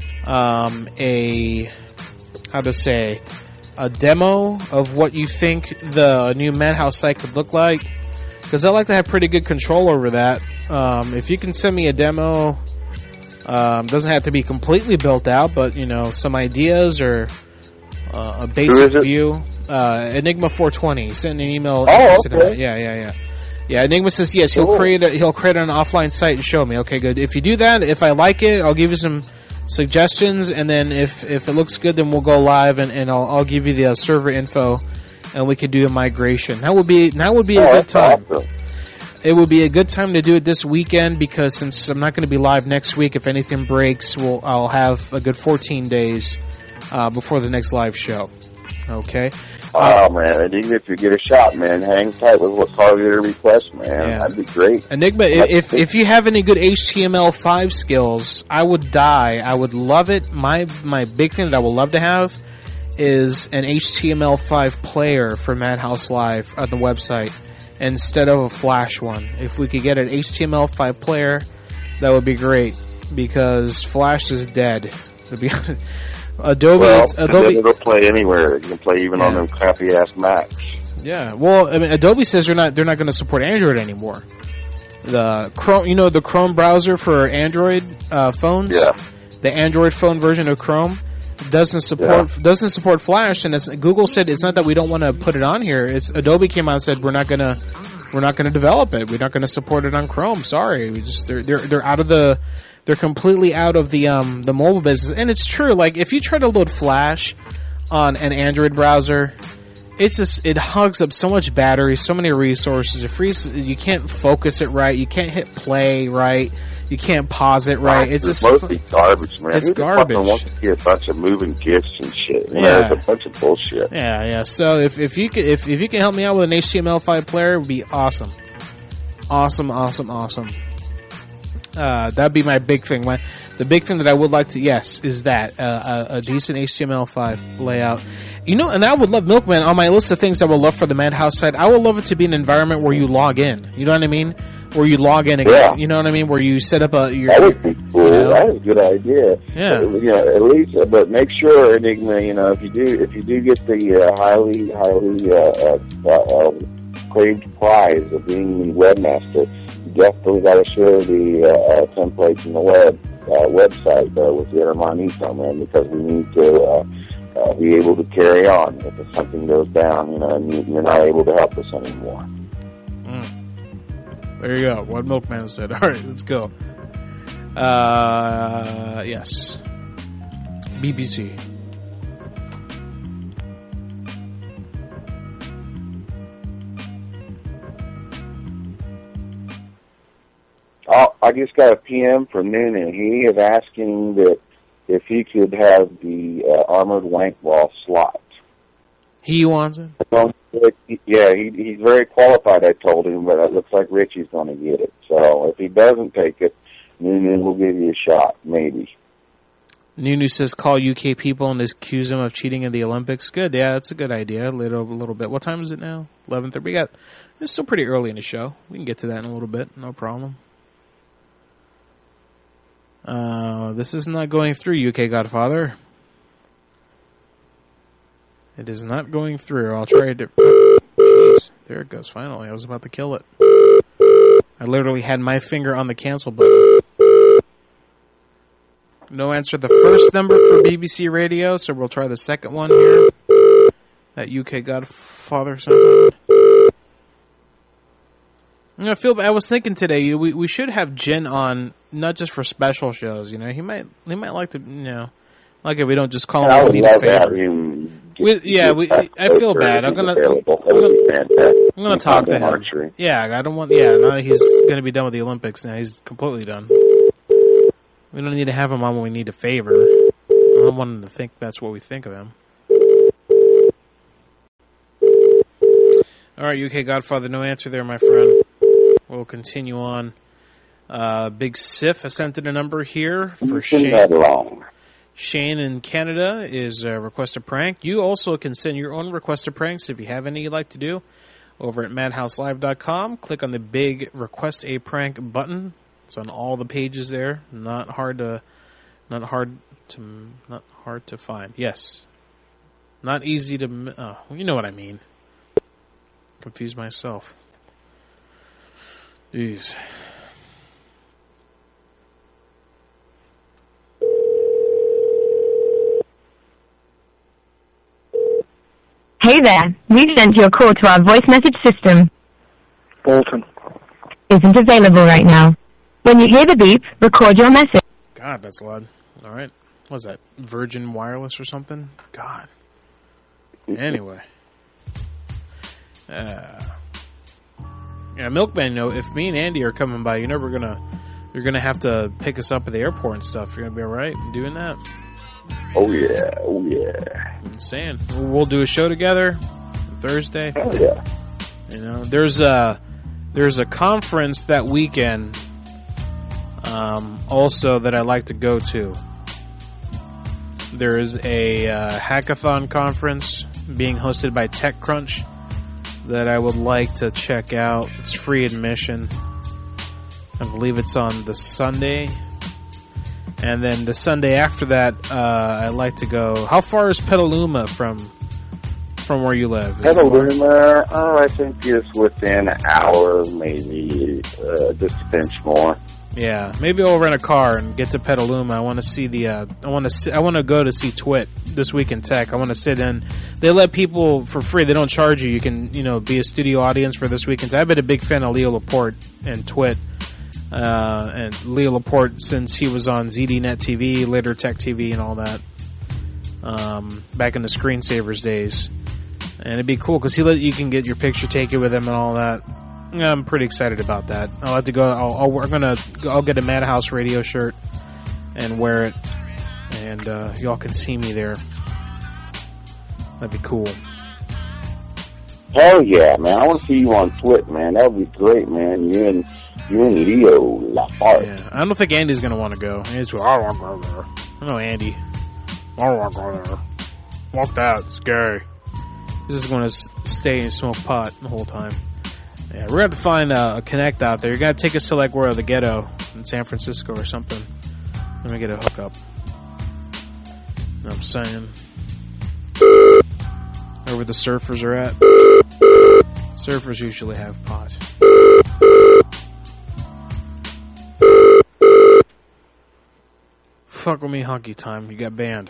a demo of what you think the new Madhouse site could look like? Because I like to have pretty good control over that. If you can send me a demo, doesn't have to be completely built out, but some ideas or a basic view. Enigma 420 sent an email. Oh, okay. Yeah. Enigma says yes. He'll create an offline site and show me. Okay, good. If you do that, if I like it, I'll give you some suggestions, and then if it looks good, then we'll go live and I'll give you the server info, and we could do a migration. That would be a good time. Awesome. It would be a good time to do it this weekend, because since I'm not going to be live next week, if anything breaks, I'll have a good 14 days before the next live show. Okay. Oh man! Even if you get a shot, man, hang tight with what targeted request, man. Yeah. That'd be great. Enigma, if you have any good HTML5 skills, I would die. I would love it. My big thing that I would love to have is an HTML5 player for Madhouse Live on the website instead of a Flash one. If we could get an HTML5 player, that would be great, because Flash is dead. To be honest. Adobe it'll play anywhere. You can play even on them crappy ass Macs. Yeah, well, I mean, Adobe says they're not going to support Android anymore. The Chrome, the Chrome browser for Android phones. Yeah. The Android phone version of Chrome doesn't support Flash, and Google said it's not that we don't want to put it on here. It's Adobe came out and said we're not going to develop it. We're not going to support it on Chrome. Sorry, they're out of the. They're completely out of the mobile business, and it's true. Like, if you try to load Flash on an Android browser, it hogs up so much battery, so many resources. You can't focus it right. You can't hit play right. You can't pause it right. It's just mostly garbage, man. It's garbage. Wants to see a bunch of moving GIFs and shit. It's a bunch of bullshit. Yeah. So if you can help me out with an HTML5 player, it would be awesome. Awesome. That'd be my big thing. The big thing that I would like to, is that a decent HTML5 layout. And I would love, Milkman, on my list of things I would love for the Madhouse site, I would love it to be an environment where you log in. You know what I mean? where you log in again. You know what I mean? Where you set up that would be cool. That was a good idea. Yeah. At least, but make sure, Enigma, if you do get the highly craved prize of being the webmaster, you definitely got to share the templates in the website with the Armani somewhere, because we need to be able to carry on if something goes down, and you're not able to help us anymore. There you go. What Milkman said. All right, let's go. Yes. BBC. I just got a PM from Noonan. He is asking that if he could have the armored wank ball slot. He wants it? Yeah, he's very qualified, I told him, but it looks like Richie's going to get it. So if he doesn't take it, Noonan will give you a shot, maybe. Nunu says call UK people and accuse them of cheating in the Olympics. Good, yeah, that's a good idea. A little bit. What time is it now? 11:30. It's still pretty early in the show. We can get to that in a little bit. No problem. This is not going through, UK Godfather. It is not going through. I'll try it. Jeez, there it goes. Finally, I was about to kill it. I literally had my finger on the cancel button. No answer the first number for BBC Radio, so we'll try the second one here. That UK Godfather something. I was thinking today we should have Jen on, not just for special shows. He might like to like if we don't just call him. I would love to have him. I feel bad. I'm gonna talk to him. Archery. Yeah, I don't want. Yeah, now he's gonna be done with the Olympics. Now he's completely done. We don't need to have him on when we need a favor. I don't want him to think that's what we think of him. All right, UK Godfather, no answer there, my friend. We'll continue on. Big Sif has sent in a number here for Shane. Shane in Canada is request a prank. You also can send your own request a pranks if you have any you'd like to do over at madhouselive.com. Click on the big request a prank button. It's on all the pages there. Not hard to find. Yes. Not easy to you know what I mean. Confused myself. Jeez. Hey there, we've sent your call to our voice message system. Bolton. Isn't available right now. When you hear the beep, record your message. God, that's loud. All right. What was that? Virgin Wireless or something? God. Anyway. Yeah, Milkman, if me and Andy are coming by, you're gonna have to pick us up at the airport and stuff. You're gonna be all right doing that. Oh yeah. I'm saying we'll do a show together Thursday. Oh yeah. There's a conference that weekend. Also that I like to go to. There is a hackathon conference being hosted by TechCrunch that I would like to check out. It's free admission. I believe it's on the Sunday. And then the Sunday after that, I'd like to go. How far is Petaluma from where you live? Petaluma, I think it's within an hour, maybe just a pinch more. Yeah, maybe I'll rent a car and get to Petaluma. I want to see I want to go to see Twit this week in tech. I want to sit in. They let people for free. They don't charge you. You can be a studio audience for this week in tech. I've been a big fan of Leo Laporte and Twit. And Leo Laporte, since he was on ZDNet TV, later Tech TV, and all that, back in the Screensavers days, and it'd be cool because you can get your picture taken with him and all that. I'm pretty excited about that. I'll have to go. I'll get a Madhouse Radio shirt and wear it, and y'all can see me there. That'd be cool. Hell yeah, man! I want to see you on Twit, man. That would be great, man. You and Leo Laporte. Yeah, I don't think Andy's gonna want to go. Andy's going, I don't want to go there. I know Andy. I don't want to go there. Walk that. It's scary. He's just going to stay and smoke pot the whole time. Yeah, we're going to have to find a connect out there. You're going to take us to, like, where the ghetto in San Francisco or something. Let me get a hookup. You know what I'm saying? Or where the surfers are at. Surfers usually have pot. Fuck with me, honky time. You got banned.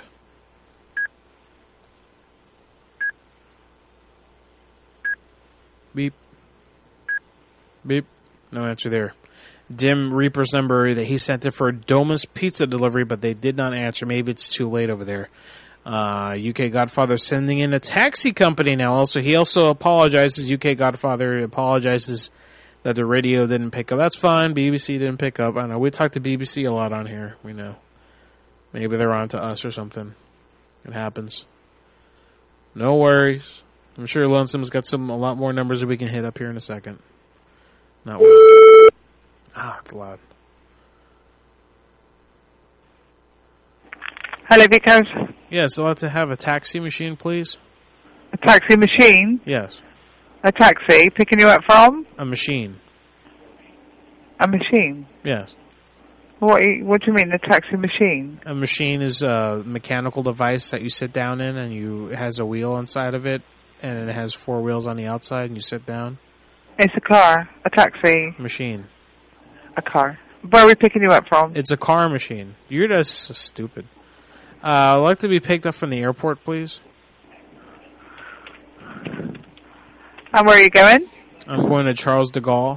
Beep. Beep. No answer there. Dim Reaper's number that he sent it for a Domus pizza delivery, but they did not answer. Maybe it's too late over there. UK Godfather sending in a taxi company now. Also, he also apologizes. UK Godfather apologizes that the radio didn't pick up. That's fine. BBC didn't pick up. I know we talk to BBC a lot on here. We know. Maybe they're on to us or something. It happens. No worries. I'm sure Lonesome's got a lot more numbers that we can hit up here in a second. Not working. It's loud. Hello, Vickers. Yes, I'd like to have a taxi machine, please. A taxi machine? Yes. A taxi? Picking you up from? A machine. A machine? Yes. What do you mean, a taxi machine? A machine is a mechanical device that you sit down in, and it has a wheel inside of it, and it has 4 wheels on the outside, and you sit down. It's a car. A taxi. Machine. A car. Where are we picking you up from? It's a car machine. You're just so stupid. I'd like to be picked up from the airport, please. And where are you going? I'm going to Charles de Gaulle.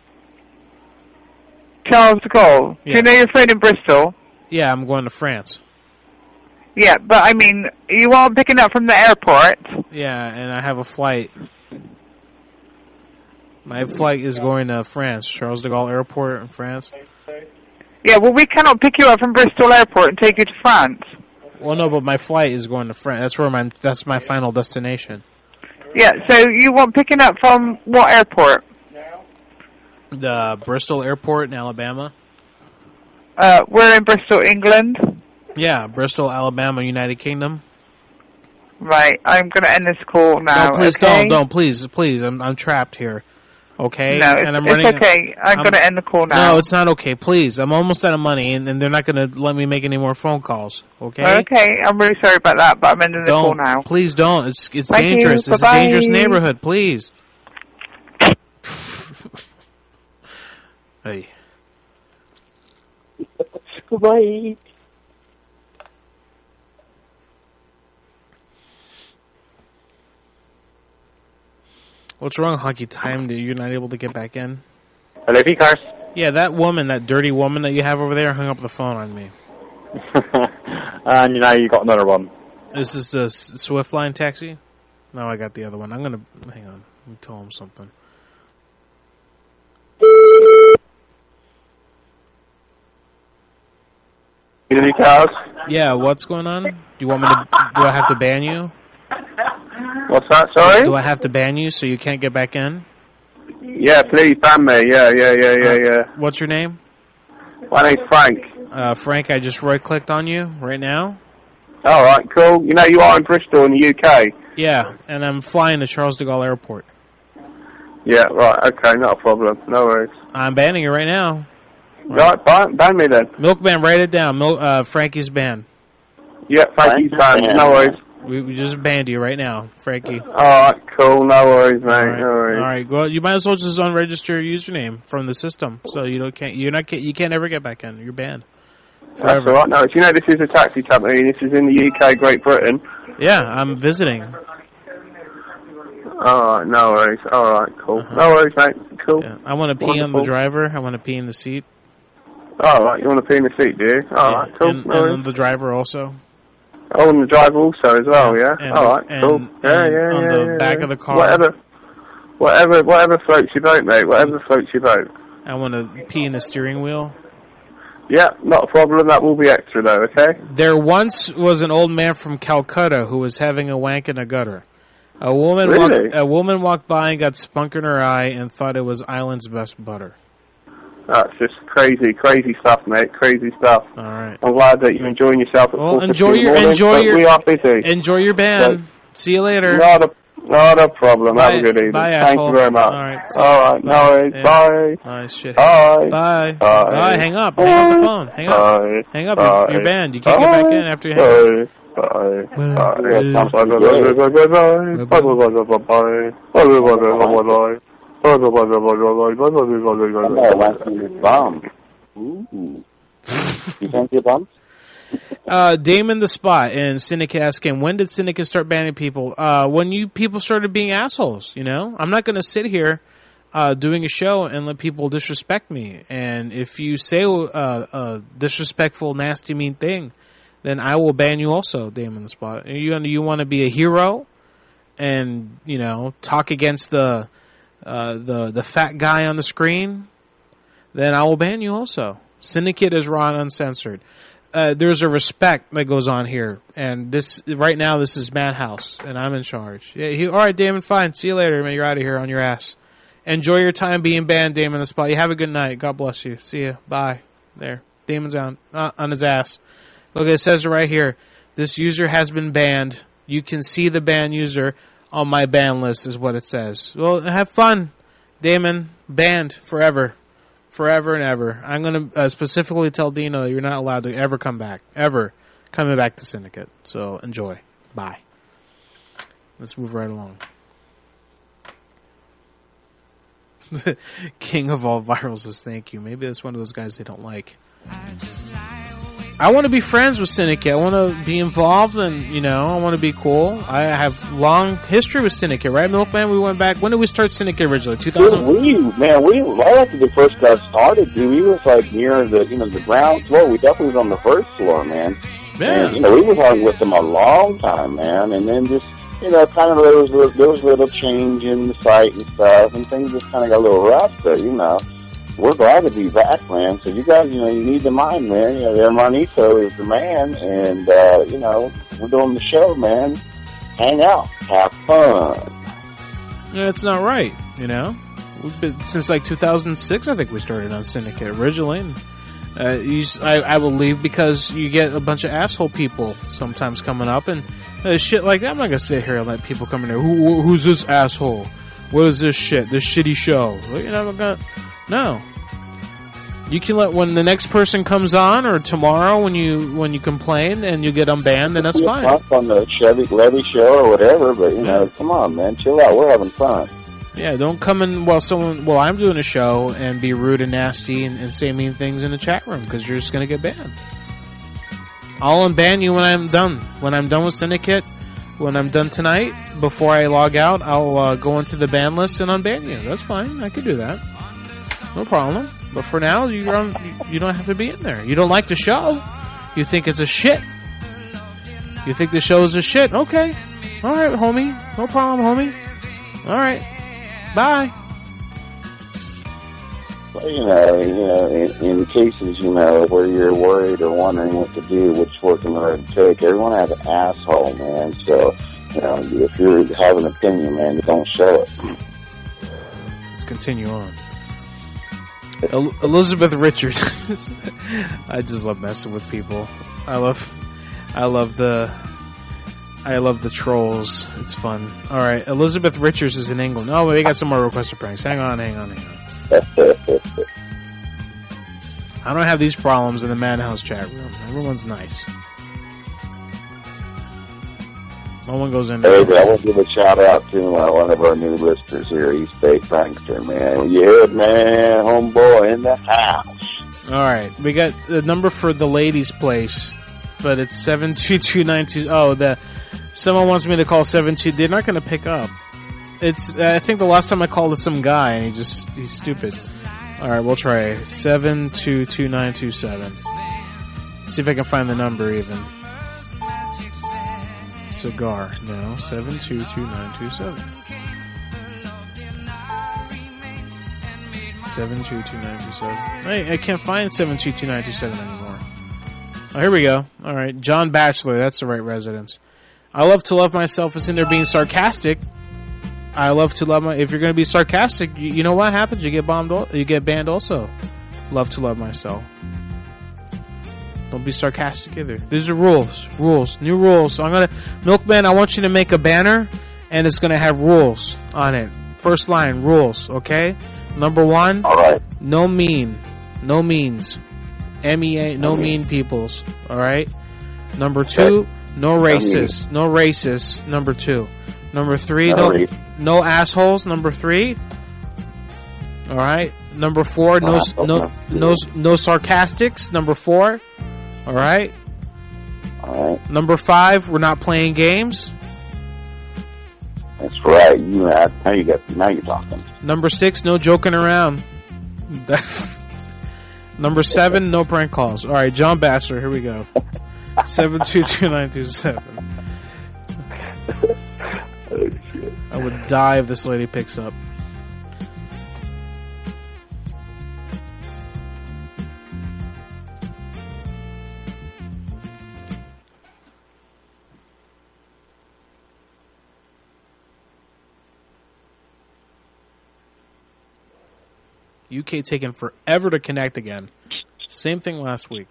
Charles de Gaulle? Yeah. Do you know you're phoning Bristol? Yeah, I'm going to France. Yeah, but I mean, you are picking up from the airport. Yeah, and I have a flight. My flight is going to France, Charles de Gaulle Airport in France. Yeah, well, we cannot pick you up from Bristol Airport and take you to France. Well, no, but my flight is going to France. That's my final destination. Yeah, so you want picking up from what airport? The Bristol Airport in Alabama. We're in Bristol, England. Yeah, Bristol, Alabama, United Kingdom. Right, I'm going to end this call now. No, please okay? don't, please. I'm trapped here. Okay? No, and it's okay. I'm going to end the call now. No, it's not okay. Please. I'm almost out of money, and they're not going to let me make any more phone calls. Okay? Okay, I'm really sorry about that, but I'm ending the call now. Please don't. It's Thank dangerous. You. It's a dangerous neighborhood. Please. Hey. Goodbye. What's wrong, Honky Time? You're not able to get back in? Hello, P-Cars. Yeah, that woman, that dirty woman that you have over there hung up the phone on me. And now you got another one. This is the Swift Line taxi? No, I got the other one. Hang on. Let me tell him something. Cars? Yeah, what's going on? Do you want me to? Do I have to ban you? What's that? Sorry. Do I have to ban you so you can't get back in? Yeah, please ban me. Yeah. What's your name? My name's Frank. Frank, I just right-clicked on you right now. All right, cool. You know you are in Bristol in the UK. Yeah, and I'm flying to Charles de Gaulle Airport. Yeah, right. Okay, not a problem. No worries. I'm banning you right now. Right, ban me then. Milkman, write it down. Frankie's banned. Yeah, Frankie's banned. No worries. We just banned you right now, Frankie. Alright, cool. No worries, mate. Right. No worries. Alright, well, you might as well just unregister your username from the system, so you can't ever get back in. You're banned. Forever. That's alright. No, you know this is a taxi company. This is in the UK, Great Britain. Yeah, I'm visiting. Alright, no worries. Alright, cool. No worries, mate. Cool. Yeah. I want to pee on the driver. I want to pee in the seat. Alright, you want to pee in the seat, do you? Alright, cool. And the driver also. Oh, and the driver also as well, yeah? Alright, cool. Yeah. On the back of the car. Whatever floats your boat, mate. Whatever floats your boat. I want to pee in the steering wheel. Yeah, not a problem. That will be extra, though, okay? There once was an old man from Calcutta who was having a wank in a gutter. A woman walked by and got spunk in her eye and thought it was Island's best butter. That's just crazy stuff, mate. Crazy stuff. All right. I'm glad that you're enjoying yourself. At enjoy your we are busy. Enjoy your band. See you later. Not a problem. Have a good evening. Bye, Thank asshole. you very much. All right. No worries. Yeah. Bye. Bye, shit. Bye. Bye. Bye. Bye. Hang up. Hang up the phone. Hang up. Bye. Hang up. Bye. You're banned. You can't get back in after you hang up. Bye. Bomb. Ooh. You can't get bombs? Damon the Spot and Syndicate asking, when did Syndicate start banning people? When you people started being assholes, you know? I'm not going to sit here doing a show and let people disrespect me. And if you say a disrespectful, nasty, mean thing, then I will ban you also, Damon the Spot. You want to be a hero and, you know, talk against the fat guy on the screen, then I will ban you also. Syndicate is raw and uncensored. There's a respect that goes on here, and this right now this is Madhouse, and I'm in charge. Yeah, all right, Damon, fine. See you later, man. You're out of here on your ass. Enjoy your time being banned, Damon the Spot. You have a good night. God bless you. See you. Bye. There, Damon's on his ass. Look, it says it right here. This user has been banned. You can see the banned user on my ban list, is what it says. Well, have fun, Damon. Banned forever. Forever and ever. I'm going to specifically tell Dino you're not allowed to ever come back. Ever coming back to Syndicate. So enjoy. Bye. Let's move right along. King of all virals says thank you. Maybe that's one of those guys they don't like. I want to be friends with Syndicate. I want to be involved and, you know, I want to be cool. I have long history with Syndicate, right, Milkman? We went back. When did we start Syndicate originally? 2000? Right after they first got started, dude, we was like near the, you know, the ground floor. We definitely was on the first floor, man. Yeah. And, you know, we was hung with them a long time, man. And then just, you know, kind of there was little change in the site and stuff, and things just kind of got a little rough, but, you know. We're glad to be back, man. So you guys, you know, you need the mind, man. You know, Hermanito is the man, and, you know, we're doing the show, man. Hang out. Have fun. Yeah, it's not right, you know. We've been, since like 2006, I think we started on Syndicate originally. And, I will leave because you get a bunch of asshole people sometimes coming up, and shit like that. I'm not going to sit here and let people come in there. Who's this asshole? What is this shit? This shitty show? You know, I'm going to... No. You can let when the next person comes on or tomorrow when you complain and you get unbanned, then that's fine. On the Chevy Levy show or whatever, but you know, come on, man, chill out. We're having fun. Yeah, don't come in while I'm doing a show and be rude and nasty and say mean things in the chat room because you're just gonna get banned. I'll unban you when I'm done. When I'm done with Syndicate, when I'm done tonight, before I log out, I'll go into the ban list and unban you. That's fine. I can do that. No problem. But for now, you don't have to be in there. You don't like the show. You think it's a shit. You think the show is a shit. Okay. All right, homie. No problem, homie. All right. Bye. Well, you know, in cases, you know, where you're worried or wondering what to do, which working to take, everyone has an asshole, man. So, you know, if you have an opinion, man, don't show it. Let's continue on. Elizabeth Richards. I just love messing with people. I love the trolls. It's fun. All right, Elizabeth Richards is in England. Oh, we got some more requested pranks. Hang on. I don't have these problems in the Madhouse chat room. Everyone's nice. No one goes in there. Hey, I want to give a shout out to one of our new listeners here, East Bay Prankster, man. Yeah, man, homeboy in the house. All right, we got the number for the ladies' place, but it's 72292. Oh, someone wants me to call 72. They're not going to pick up. It's. I think the last time I called it some guy, and he's stupid. All right, we'll try 7222927. See if I can find the number even. Cigar. No, 7222927. 7222927. I can't find 7222927 anymore. Oh, here we go. All right, John Batchelor. That's the right residence. I love to love myself is in there being sarcastic. I love to love if you're going to be sarcastic, you know what happens? You get bombed. You get banned also. Love to love myself. Don't be sarcastic either. These are rules. New rules. So I'm gonna Milkman, I want you to make a banner and it's going to have rules on it. First line, rules, okay? Number 1, all right. No means. MEA, no mean peoples, all right? Number 2, no racist. No racist, number 2. Number 3, no assholes, number 3. All right? Number 4, no sarcastics, number 4. All right? All right. Number 5, we're not playing games. That's right. Now you're talking. Number 6, no joking around. Number 7, no prank calls. All right, John Bassler, here we go. 722-927. Oh, shit. I would die if this lady picks up. UK taking forever to connect again. Same thing last week.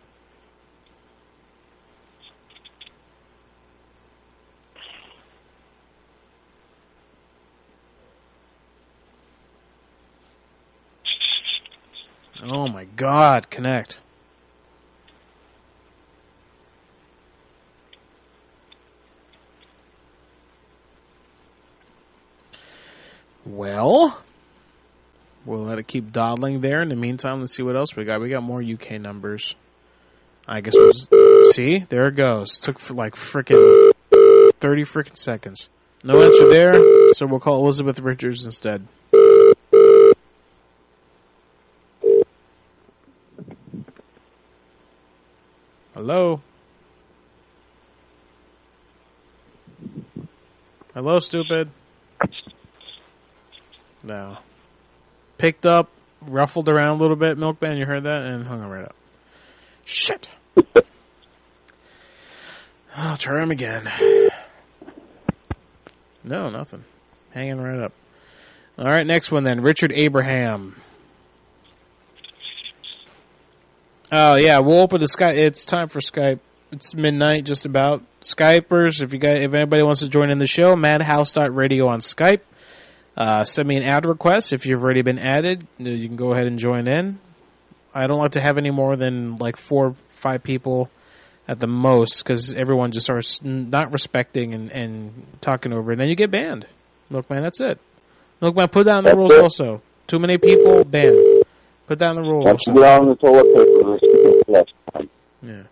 Oh my God, connect. Well, we'll let it keep dawdling there. In the meantime, let's see what else we got. We got more UK numbers. I guess we'll see. There it goes. Took for like frickin' 30 frickin' seconds. No answer there, so we'll call Elizabeth Richards instead. Hello? Hello, stupid? No. Picked up, ruffled around a little bit, Milkman, you heard that, and hung right up. Shit. I'll try him again. No, nothing. Hanging right up. All right, next one then. Richard Abraham. Oh, yeah, we'll open the Skype. It's time for Skype. It's midnight, just about. Skypers, if anybody wants to join in the show, madhouse.radio on Skype. Send me an ad request. If you've already been added, you can go ahead and join in. I don't like to have any more than like 4 or 5 people at the most, because everyone just starts not respecting and talking over it, and then you get banned. Milkman, that's it. Milkman, put down the rules also. Too many people, ban. Put down the rules. Let's get on the toilet paper. Yeah.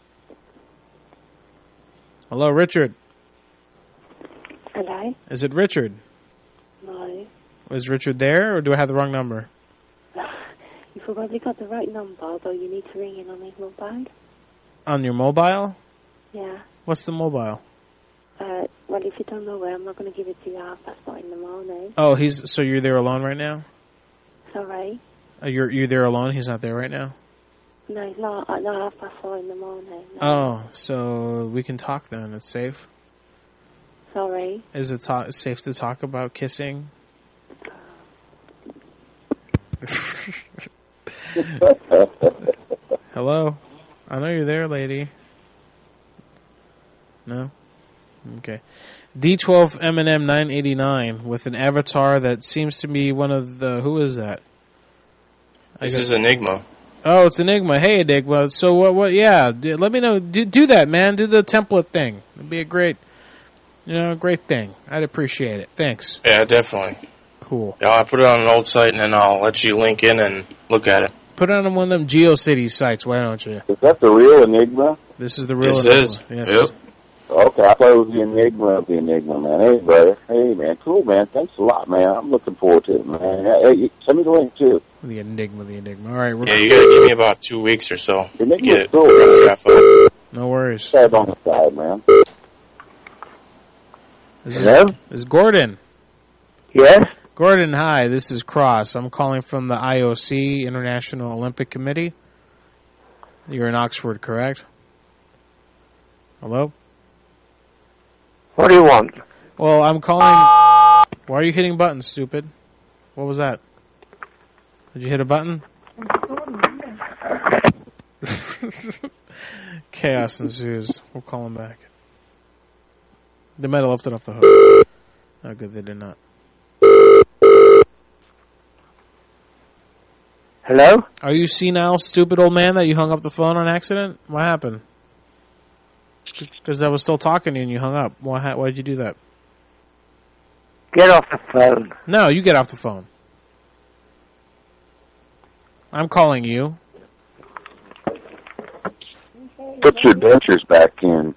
Hello, Richard. Hello? Is it Richard? No. Is Richard there, or do I have the wrong number? You've probably got the right number, but you need to ring in on his mobile. On your mobile? Yeah. What's the mobile? Well, if you don't know where, I'm not going to give it to you after 4 in the morning. Oh, so you're there alone right now? Sorry? You're there alone? He's not there right now? No, it's not. Not after 4 in the morning. No. Oh, so we can talk then. It's safe? Sorry? Is it safe to talk about kissing? Hello? I know you're there, lady. No? Okay. D12 M&M 989 with an avatar that seems to be one of the... Who is that? This is Enigma. Oh, it's Enigma. Hey, Enigma. So what? Yeah, let me know. Do that, man. Do the template thing. It'd be a great thing. I'd appreciate it. Thanks. Yeah, definitely. Cool. Yeah, I'll put it on an old site, and then I'll let you link in and look at it. Put it on one of them GeoCities sites, why don't you? Is that the real Enigma? This is the real Enigma. This is. Yes. Yep. Okay, I thought it was the Enigma of the Enigma, man. Hey, brother. Hey, man. Cool, man. Thanks a lot, man. I'm looking forward to it, man. Hey, send me the link, too. The Enigma. All right. Yeah, you got to give me about 2 weeks or so to get it. Cool. No worries. Stab on the side, man. Hello? This is Gordon. Yes? Gordon, hi. This is Cross. I'm calling from the IOC, International Olympic Committee. You're in Oxford, correct? Hello? What do you want? Well, I'm calling... Why are you hitting buttons, stupid? What was that? Did you hit a button? Chaos ensues. We'll call him back. They might have left it off the hook. Oh, good, they did not. Hello? Are you senile, stupid old man that you hung up the phone on accident? What happened? Because I was still talking to you and you hung up. Why did you do that? Get off the phone. No, you get off the phone. I'm calling you. Put your dentures back in.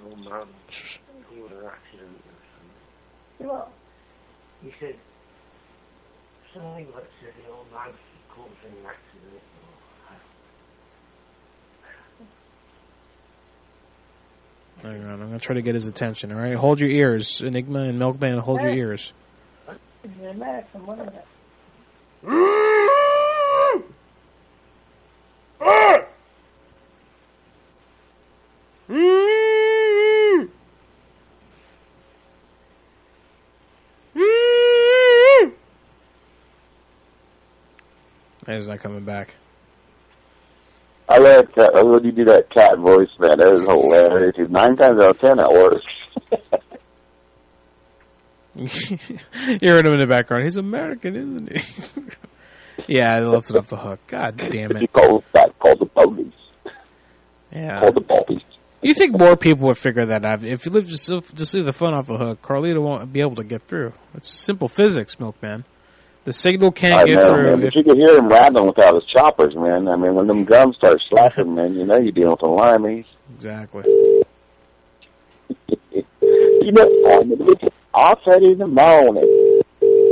Well, he said something like the old man caused an accident. Hang on, I'm going to try to get his attention, all right? Hold your ears. Enigma and Milkman, hold your ears. He's not coming back. I like that. I when you do that cat voice, man. That is hilarious. 9 times out of 10, that works. You heard him in the background. He's American, isn't he? Yeah, I left it off the hook. God damn it. Call the police. Yeah. Call the police. You think more people would figure that out? If you just leave the phone off the hook, Carlito won't be able to get through. It's simple physics, Milkman. The signal can't get through. Man, but you can hear him rattling without his choppers, man. I mean, when them drums start slapping, man, you know you're dealing with the limeys. Exactly. You know, I'll tell you in the morning.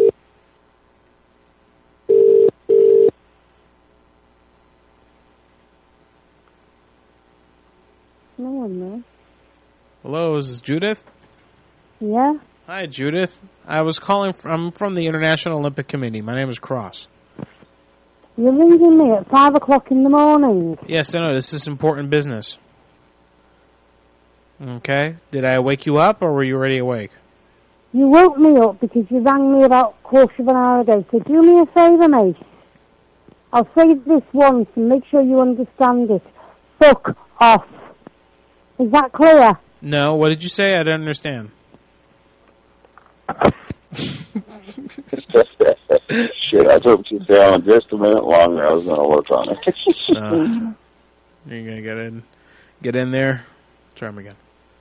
No one there. Hello, is this Judith? Yeah? Hi, Judith. I'm from the International Olympic Committee. My name is Cross. You're ringing me at 5 o'clock in the morning. Yes, I know. This is important business. Okay. Did I wake you up, or were you already awake? You woke me up because you rang me about a quarter of an hour ago. So do me a favour, mate. I'll say this once and make sure you understand it. Fuck off. Is that clear? No. What did you say? I didn't understand. Shit, I took you down just a minute longer. I was going to work on it. You're going to get in there? Try him again.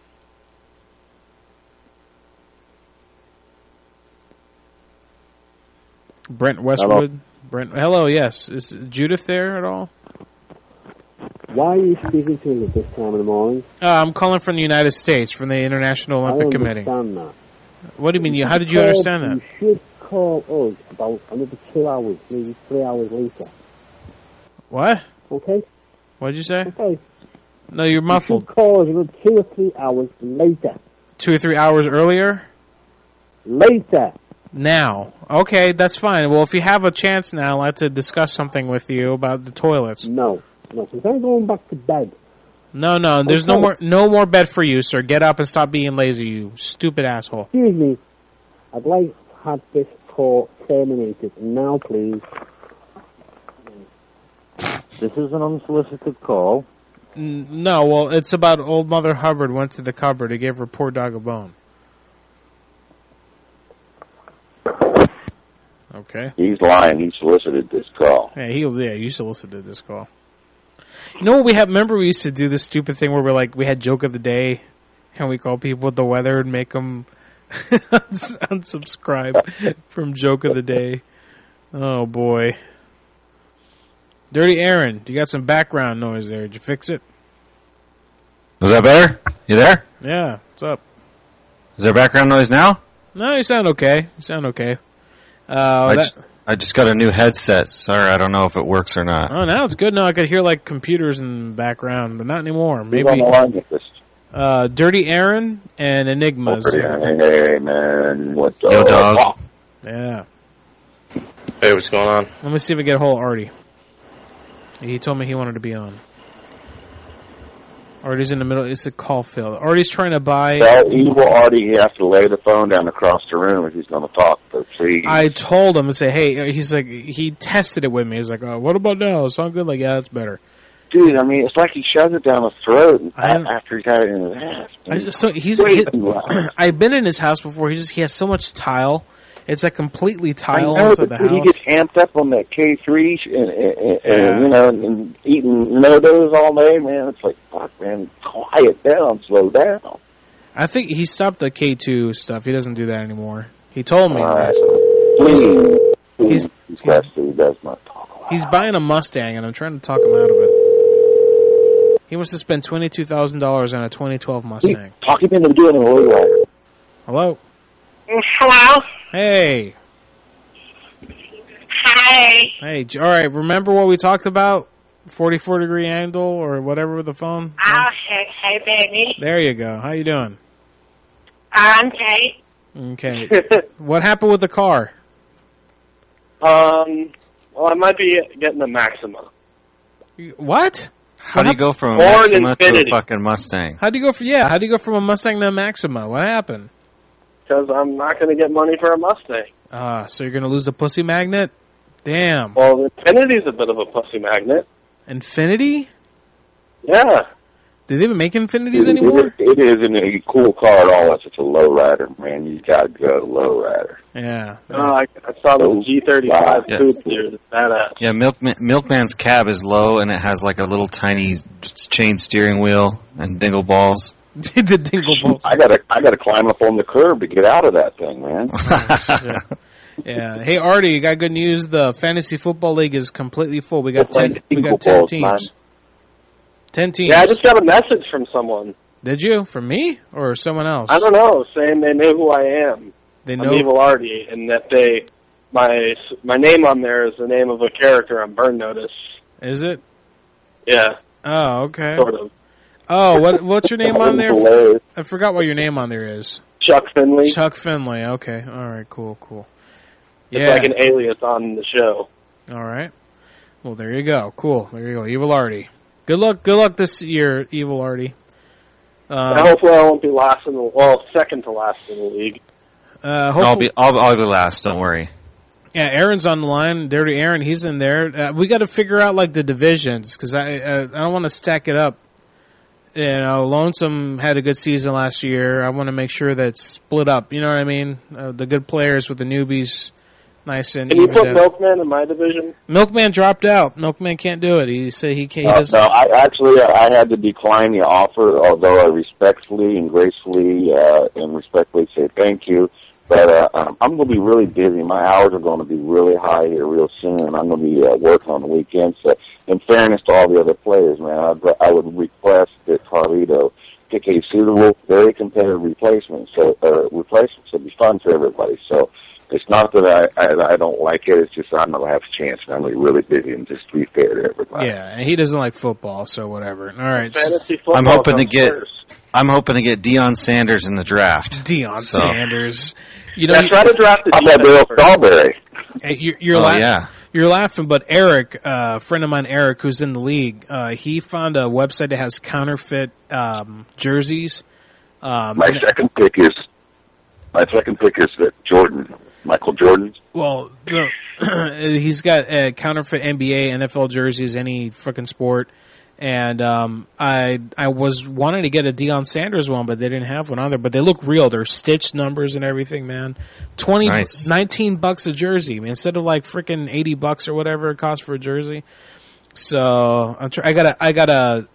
Brent Westwood. Hello, yes. Is Judith there at all? Why are you speaking to me at this time of the morning? I'm calling from the United States, from the International Olympic Committee. I understand that. What do you mean? How did you understand that? You should call us about another 2 hours, maybe 3 hours later. What? Okay? What did you say? Okay. No, you're muffled. You should call us another 2 or 3 hours later. 2 or 3 hours earlier? Later. Now. Okay, that's fine. Well, if you have a chance now, I'd like to discuss something with you about the toilets. No, because I'm going back to bed. No, there's no more bed for you, sir. Get up and stop being lazy, you stupid asshole. Excuse me. I'd like to have this call terminated now, please. This is an unsolicited call. No, well, it's about old Mother Hubbard went to the cupboard to give her poor dog a bone. Okay. He's lying. He solicited this call. Yeah, you solicited this call. You know what we have? Remember we used to do this stupid thing where we had joke of the day, and we call people with the weather and make them unsubscribe from joke of the day. Oh boy. Dirty Aaron, you got some background noise there. Did you fix it? Was that better? You there? Yeah. What's up? Is there background noise now? No, you sound okay. I just got a new headset. Sorry, I don't know if it works or not. Oh, now it's good. No, I could hear like computers in the background, but not anymore. Maybe. Dirty Aaron and Enigmas. Hey, man. What's up? Yo, dog. Yeah. Hey, what's going on? Let me see if we get a hold of Artie. He told me he wanted to be on. Artie's in the middle. It's a call field. Artie's trying to buy... Tell evil Artie he has to lay the phone down across the room if he's going to talk, but please. I told him to say, hey, he's like, he tested it with me. He's like, oh, what about now? Sound good? Like, yeah, that's better. dude, I mean, it's like he shoves it down his throat after he got it in his ass. I've been in his house before. He has so much tile. It's like completely tile inside the house. He gets amped up on that K3 and you know, and eating no-dos all day, man. It's like, fuck, man, quiet down, slow down. I think he stopped the K2 stuff. He doesn't do that anymore. He told me. He's buying a Mustang, and I'm trying to talk him out of it. He wants to spend $22,000 on a 2012 Mustang. Talk him into doing a lowrider. Hello? Hello? Hey. Hi. Hey, all right, remember what we talked about? 44-degree angle or whatever with the phone? Oh, hey, baby. There you go. How you doing? I'm great. Okay. What happened with the car? Well, I might be getting a Maxima. What? How do you go from a Maxima to a fucking Mustang? How do you go from a Mustang to a Maxima? What happened? Because I'm not going to get money for a Mustang. So you're going to lose the pussy magnet? Damn. Well, Infinity's a bit of a pussy magnet. Infinity? Yeah. Do they even make Infinities anymore? It isn't a cool car at all. It's just a lowrider, man. You got to go lowrider. Yeah. I saw the G35 coupe there. It's badass. Yeah, Milkman's cab is low, and it has like a little tiny chain steering wheel and dingle balls. The dingle balls. I gotta climb up on the curb to get out of that thing, man. Yeah. Hey, Artie, you got good news. The Fantasy Football League is completely full. We got 10 teams. Man. 10 teams. Yeah, I just got a message from someone. Did you? From me or someone else? I don't know, saying they know who I am. They know. I'm Evil Artie, and that my name on there is the name of a character on Burn Notice. Is it? Yeah. Oh, okay. Sort of. Oh, what's your name on there? I forgot what your name on there is. Chuck Finley. Chuck Finley. Okay. All right. Cool. It's like an alias on the show. All right. Well, there you go. Cool. There you go. Evil Artie. Good luck this year, Evil Artie. Hopefully I won't be second to last in the league. I'll be last. Don't worry. Yeah, Aaron's on the line. Dirty Aaron, he's in there. We got to figure out like the divisions because I don't want to stack it up. You know, Lonesome had a good season last year. I want to make sure that's split up. You know what I mean? The good players with the newbies, nice and. Can you put Milkman in my division? Milkman dropped out. Milkman can't do it. He said he can't. No, I had to decline the offer, although I respectfully and gracefully and respectfully say thank you. But I'm going to be really busy. My hours are going to be really high here real soon, and I'm going to be working on the weekends. So, in fairness to all the other players, man, I would request that Carlito pick a suitable, very competitive replacement. So it'd be fun for everybody. So it's not that I don't like it. It's just I'm going to have a chance, and I'm going to be really busy and just be fair to everybody. Yeah, and he doesn't like football, so whatever. All right. Fantasy football. I'm hoping to get Deion Sanders in the draft. Deion Sanders. You know, try to draft Bill Strawberry. Hey, you're laughing, but Eric, a friend of mine, Eric, who's in the league, he found a website that has counterfeit jerseys. My second pick is Jordan, Michael Jordan. Well, he's got counterfeit NBA, NFL jerseys, any freaking sport. And I was wanting to get a Deion Sanders one, but they didn't have one on there. But they look real. They're stitched numbers and everything, man. Nice. $19 a jersey, man, instead of like freaking $80 or whatever it costs for a jersey. So I got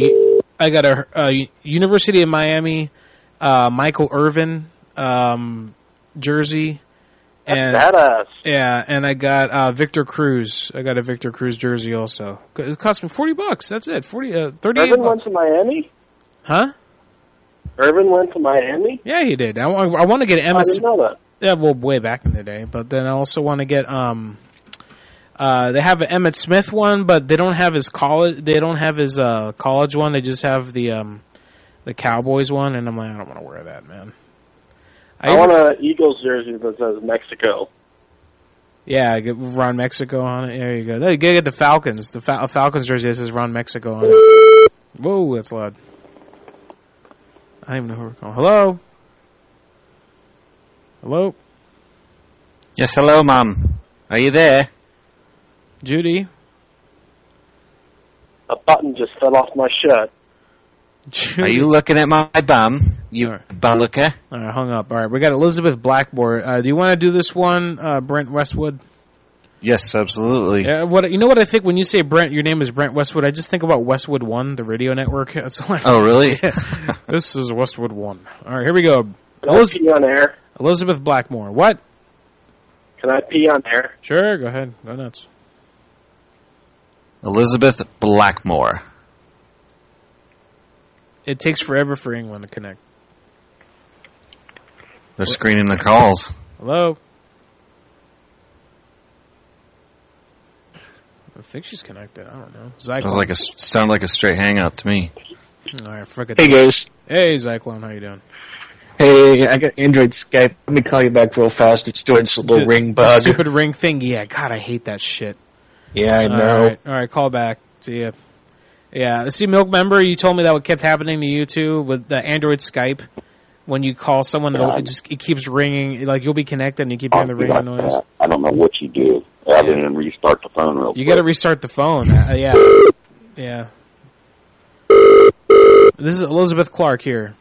a University of Miami Michael Irvin jersey. That's badass. Yeah, and I got Victor Cruz. I got a Victor Cruz jersey also. It cost me $40. That's it. 38. Irvin went to Miami? Huh? Irvin went to Miami? Yeah, he did. I want to get Emmitt. I didn't know that. Yeah, well, way back in the day. But then I also want to get they have an Emmitt Smith one, but they don't have his college. They don't have his college one. They just have the Cowboys one, and I'm like, I don't want to wear that, man. I want an Eagles jersey that says Mexico. Yeah, Ron Mexico on it. There you go. You gotta get the Falcons. The Falcons jersey that says Ron Mexico on it. Whoa, that's loud. I don't even know who we're calling. Hello? Hello? Yes, hello, Mom. Are you there? Judy? a button just fell off my shirt. Are you looking at my bum? You bum looker? All right, hung up. All right, we got Elizabeth Blackmore. Do you want to do this one, Brent Westwood? Yes, absolutely. You know what I think when you say Brent, your name is Brent Westwood, I just think about Westwood One, the radio network. That's all really? Yeah. This is Westwood One. All right, here we go. Can I pee on air? Elizabeth Blackmore. What? Can I pee on air? Sure, go ahead. Go nuts. Elizabeth Blackmore. It takes forever for England to connect. They're screening the calls. Hello? I think she's connected. I don't know. Zyklon. It sounded like a straight hang up to me. All right, hey, guys. Hey, Zyklon. How you doing? Hey, I got Android Skype. Let me call you back real fast. It's doing this little ring bug. Stupid ring thing. Yeah, God, I hate that shit. Yeah, I know. All right, call back. See ya. Yeah, see, Milk, remember you told me that what kept happening to you too with the Android Skype? When you call someone, it keeps ringing. Like, you'll be connected and you keep hearing the ringing noise. I don't know what you do other than restart the phone real quick. You got to restart the phone. Yeah. Yeah. This is Elizabeth Clark here.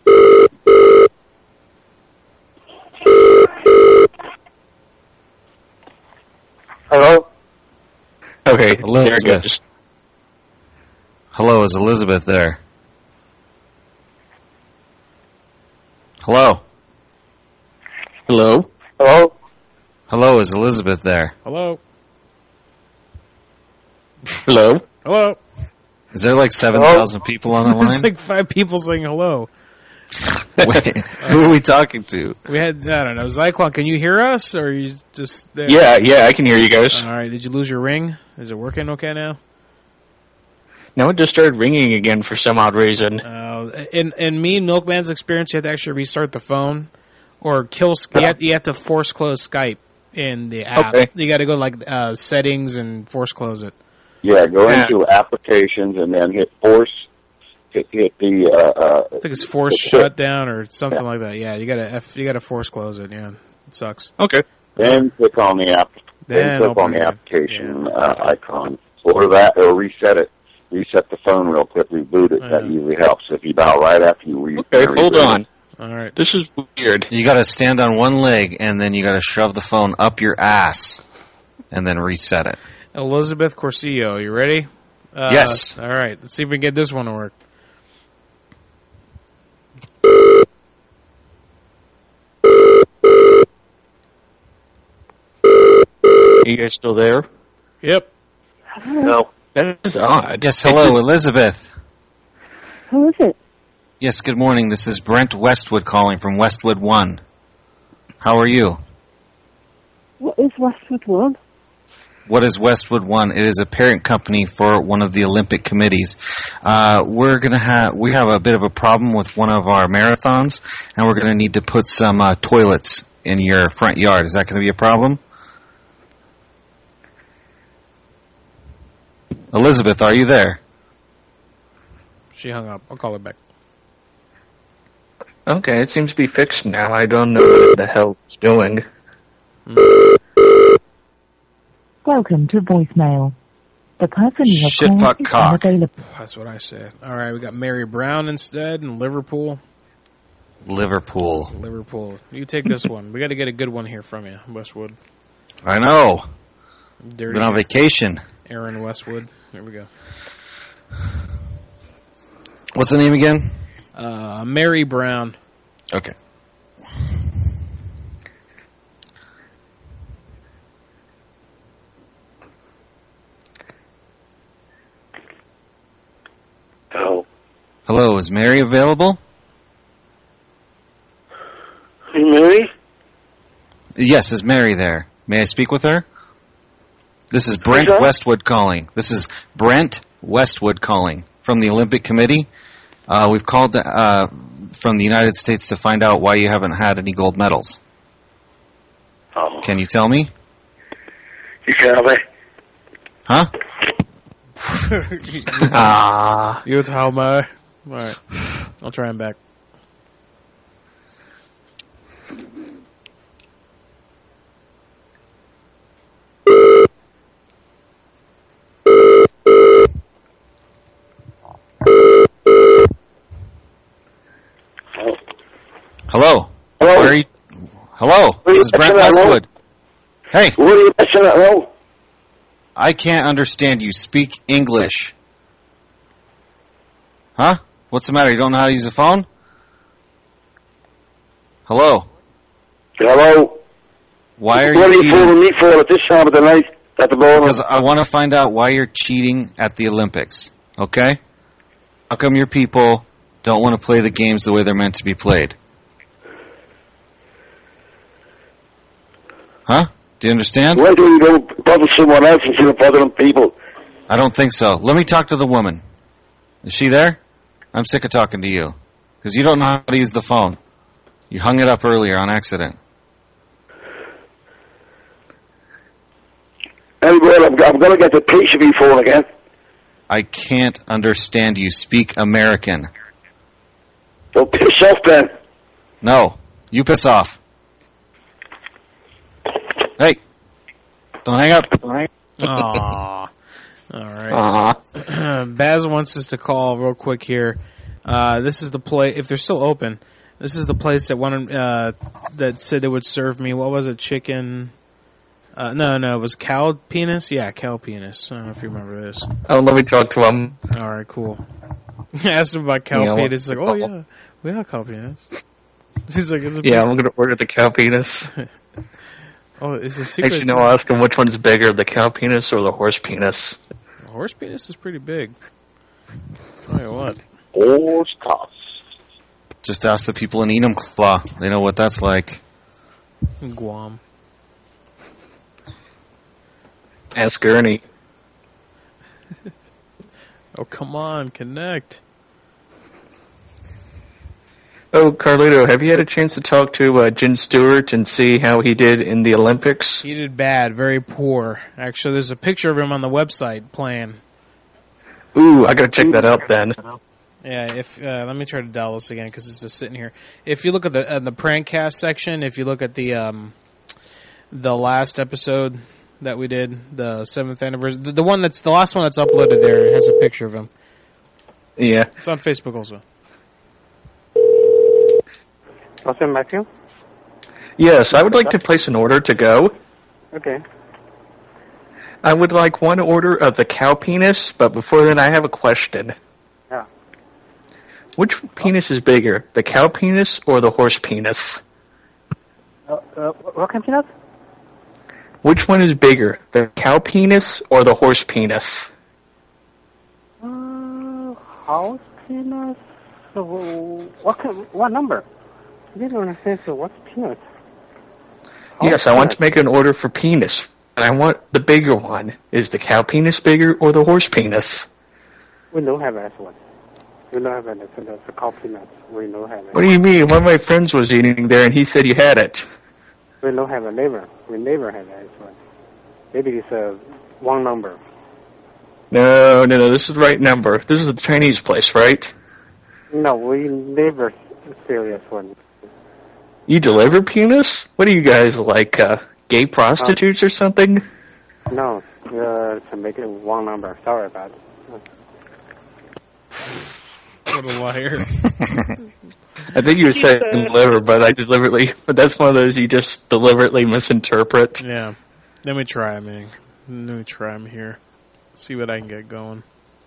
Hello? Okay, Elizabeth. there it goes. Hello, is Elizabeth there? Hello? Hello? Hello? Hello, is Elizabeth there? Hello? Hello? Hello? Is there like 7,000 people on the line? There's like 5 people saying hello. Wait, who are we talking to? We had, I don't know, Zyklon, can you hear us? Or are you just there? Yeah, I can hear you guys. All right, did you lose your ring? Is it working okay now? No, it just started ringing again for some odd reason. In me and Milkman's experience, you have to actually restart the phone or kill. You have to force close Skype in the app. Okay. You got to go like settings and force close it. Yeah, go into applications and then hit force. Hit the. I think it's force shutdown or something like that. Yeah, you gotta force close it. Yeah, it sucks. Okay. Then click on the app. Then click on the application icon. Or that, or reset it. Reset the phone real quick, reboot it. That usually helps if you dial right after you reboot. Okay, hold on. All right. This is weird. You got to stand on one leg, and then you got to shove the phone up your ass, and then reset it. Elizabeth Corsillo, you ready? Yes. All right, let's see if we can get this one to work. You guys still there? Yep. No. That is odd. Yes, hello, Elizabeth. Who is it? Yes, good morning. This is Brent Westwood calling from Westwood One. How are you? What is Westwood One? What is Westwood One? It is a parent company for one of the Olympic committees. We have a bit of a problem with one of our marathons, and we're going to need to put some toilets in your front yard. Is that going to be a problem? Elizabeth, are you there? She hung up. I'll call her back. Okay, it seems to be fixed now. I don't know what the hell it's doing. Welcome to voicemail. The person you have called is unavailable. That's what I said. All right, we got Mary Brown instead in Liverpool. Liverpool. You take this one. We got to get a good one here from you, Westwood. I know. Dirty. Been on vacation. Aaron Westwood. There we go. What's the name again? Mary Brown. Okay. Hello, is Mary available? Hey, Mary? Yes, is Mary there? May I speak with her? This is Brent Westwood calling. From the Olympic Committee. We've called from the United States to find out why you haven't had any gold medals. Oh. Can you tell me? You tell me. Huh? You tell me. All right. I'll try him back. Hello. Hello. Where are you? Hello. This is Brent Westwood. Hey. What are you messing at? Hello? I can't understand you. Speak English. Huh? What's the matter? You don't know how to use a phone? Hello. Hello. Why are what you are you fooling me for at this time of the night at the ball? Because I want to find out why you're cheating at the Olympics. Okay? How come your people don't want to play the games the way they're meant to be played? Huh? Do you understand? Why do you go bother someone else instead of bothering people? I don't think so. Let me talk to the woman. Is she there? I'm sick of talking to you. Because you don't know how to use the phone. You hung it up earlier on accident. Anyway, I'm going to get the PCB phone again. I can't understand you. Speak American. So piss off then. No. You piss off. Hey. Don't hang up. Aww. All right. Baz wants us to call real quick here. This is the place, if they're still open, this is the place that wanted, that said they would serve me, what was it, chicken? No, it was cow penis? Yeah, cow penis. I don't know if you remember this. Oh, let me talk to him. All right, cool. I asked him about cow penis. He's like, oh, yeah, we have cow penis. He's like, I'm going to order the cow penis. Oh, it's a secret. Actually, no, I'll ask him which one's bigger, the cow penis or the horse penis. The horse penis is pretty big. Tell you what. Horse cock. Just ask the people in Enumclaw. They know what that's like. Guam. Ask Ernie. Oh, come on, connect. Oh, Carlito, have you had a chance to talk to Jen Stewart and see how he did in the Olympics? He did bad, very poor. Actually, there's a picture of him on the website playing. Ooh, I gotta check that out then. Yeah, let me try to dial this again because it's just sitting here. If you look at the Prankcast section, if you look at the last episode that we did, the 7th anniversary, the one that's the last one that's uploaded there, it has a picture of him. Yeah, it's on Facebook also. What's in Matthew? Yes, I would like to place an order to go. Okay. I would like one order of the cow penis, but before then I have a question. Yeah. Which penis is bigger, the cow penis or the horse penis? What kind of peanut? Which one is bigger, the cow penis or the horse penis? House penis? What number? I didn't understand, so what's penis? Yes, I want to make an order for penis, and I want the bigger one. Is the cow penis bigger or the horse penis? We don't have that one. We don't have it. That's a cow penis. We don't have it. What do you mean? One of my friends was eating there, and he said you had it. We don't have a neighbor. We never have that one. Maybe it's a wrong number. No, this is the right number. This is the Chinese place, right? No, we never serious one. You deliver penis? What are you guys, like, gay prostitutes or something? No, to make it wrong number. Sorry about it. What a liar. I think you said deliver, but that's one of those you just deliberately misinterpret. Yeah. Let me try him here. See what I can get going.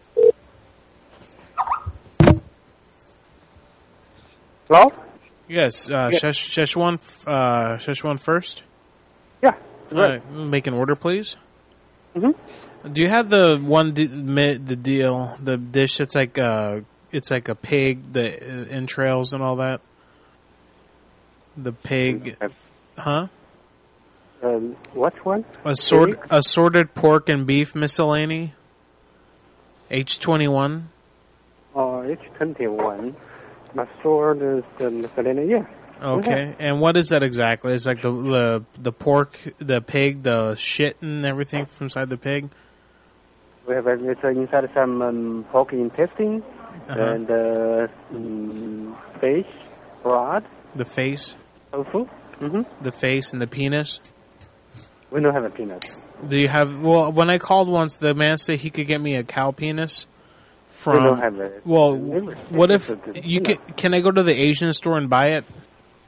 Hello? Yes, Szechuan first? Yeah. Right. Make an order, please. Mm-hmm. Do you have the dish that's like it's like a pig, the entrails and all that? The pig, huh? What one? Assorted pork and beef miscellany. H21. Oh, H21. Assorted miscellany, yeah. Okay, and what is that exactly? It's like the pork, the pig, the shit and everything from inside the pig? We have inside some pork intestine and face, blood. The face? Tofu. Mm-hmm. The face and the penis? We don't have a penis. Do you have... Well, when I called once, the man said he could get me a cow penis from... We don't have it. Well, what if... Can I go to the Asian store and buy it?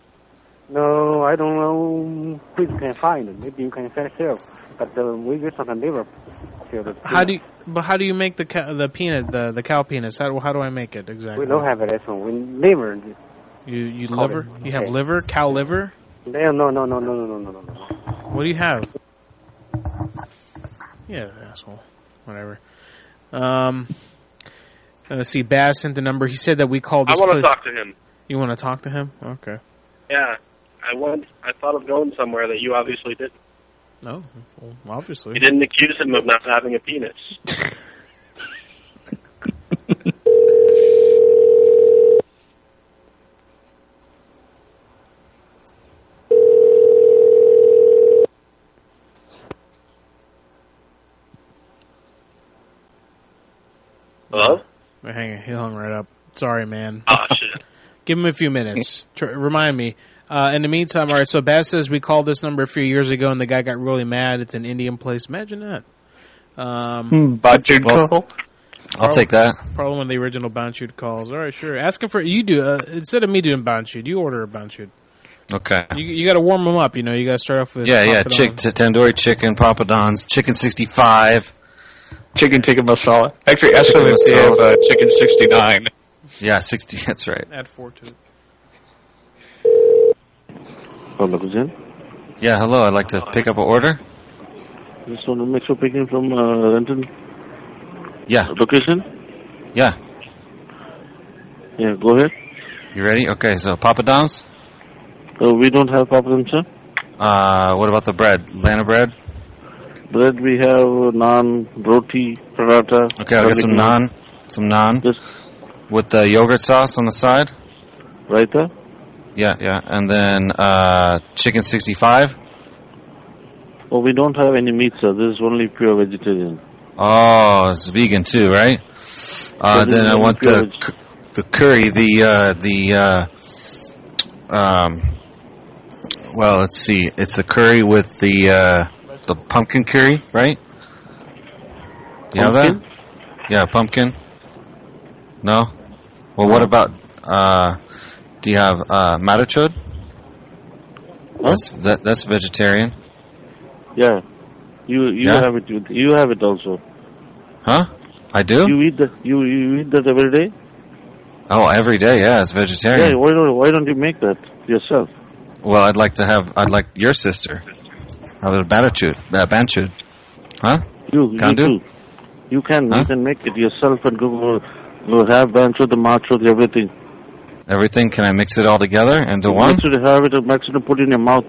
No, I don't know. Please can find it. Maybe you can sell. But we just can never sell it. How do you make the peanut, the cow penis? How do I make it exactly? We don't have it. That's one. We never. You liver? You have liver? Cow liver? No. What do you have? Yeah, asshole. Whatever. Let's see. Baz sent the number. He said that we called this I want to talk to him. You want to talk to him? Okay. Yeah. I thought of going somewhere that you obviously didn't. No, well, obviously. You didn't accuse him of not having a penis. Hello? Hang on, he hung right up. Sorry, man. Oh, shit. Give him a few minutes. Remind me. In the meantime, all right, so Baz says we called this number a few years ago and the guy got really mad. It's an Indian place. Imagine that. Banchud call? I'll take that. Probably one of the original Banchud calls. All right, sure. Ask him for, you do, instead of me doing Banchud, you order a Banchud. Okay. You got to warm them up, you know. You got to start off with tandoori chicken, papadons, chicken 65. Chicken tikka masala. Actually, ask them if they have chicken 69. Yeah, 60, that's right. Add 4 to it. Yeah, hello. I'd like to pick up an order. Just want to make sure picking from Renton. Yeah. Location? Yeah. Yeah, go ahead. You ready? Okay, so papadons? We don't have papadons, sir. What about the bread? Atlanta bread? Bread, we have naan, roti, paratha. Okay, I'll get some naan. Some naan. With the yogurt sauce on the side? Raita? Yeah. And then chicken 65? Oh, we don't have any meat, sir. This is only pure vegetarian. Oh, it's vegan too, right? Then I want the curry, well, let's see. It's a curry with the pumpkin curry, right? You know that? Yeah, pumpkin. No? Well, what about, do you have, matachod? Huh? That's vegetarian. Yeah. You have it. You have it also. Huh? I do? You eat that every day? Oh, every day, yeah, it's vegetarian. Yeah, why don't you make that yourself? Well, I'd like your sister. Have a banchud. Huh? You can make it yourself and go have banchud, the machud, everything. Everything? Can I mix it all together into one? You should have it, mix it and put it in your mouth.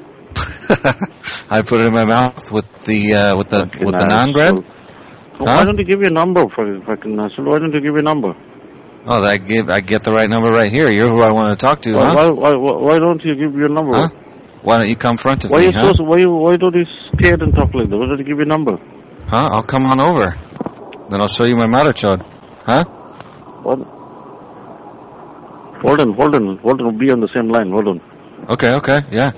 I put it in my mouth with the naan bread. Why don't you give me a number for fucking national? Why don't you give me a number? Oh, I get the right number right here. You're who I want to talk to, huh? Why don't you give your number? Huh? Why don't you come front of me, Why don't you scared and talk like that? Why don't you give your number? Huh? I'll come on over. Then I'll show you my matachod. Huh? What? Hold on. We'll be on the same line. Hold on. Okay, yeah.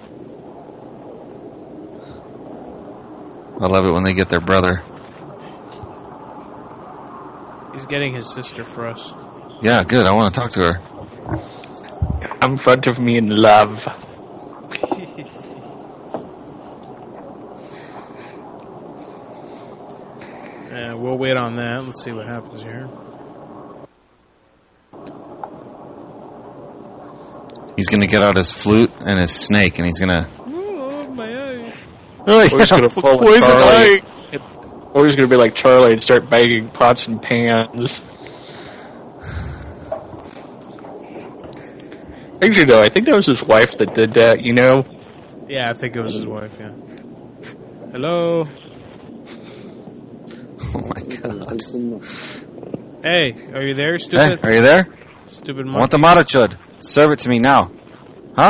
I love it when they get their brother. He's getting his sister for us. Yeah, good. I want to talk to her. Come in front of me in love. Yeah, we'll wait on that. Let's see what happens here. He's going to get out his flute and his snake, and he's going to... Oh, my eye. Or he's going to pull Charlie. Or he's going to be like Charlie and start banging pots and pans. Actually, no, I think that was his wife that did that, you know? Yeah, I think it was his wife, yeah. Hello? Oh, my God. Hey, are you there, stupid? Hey, are you there? Stupid monkey. I want the matachud. Serve it to me now. Huh?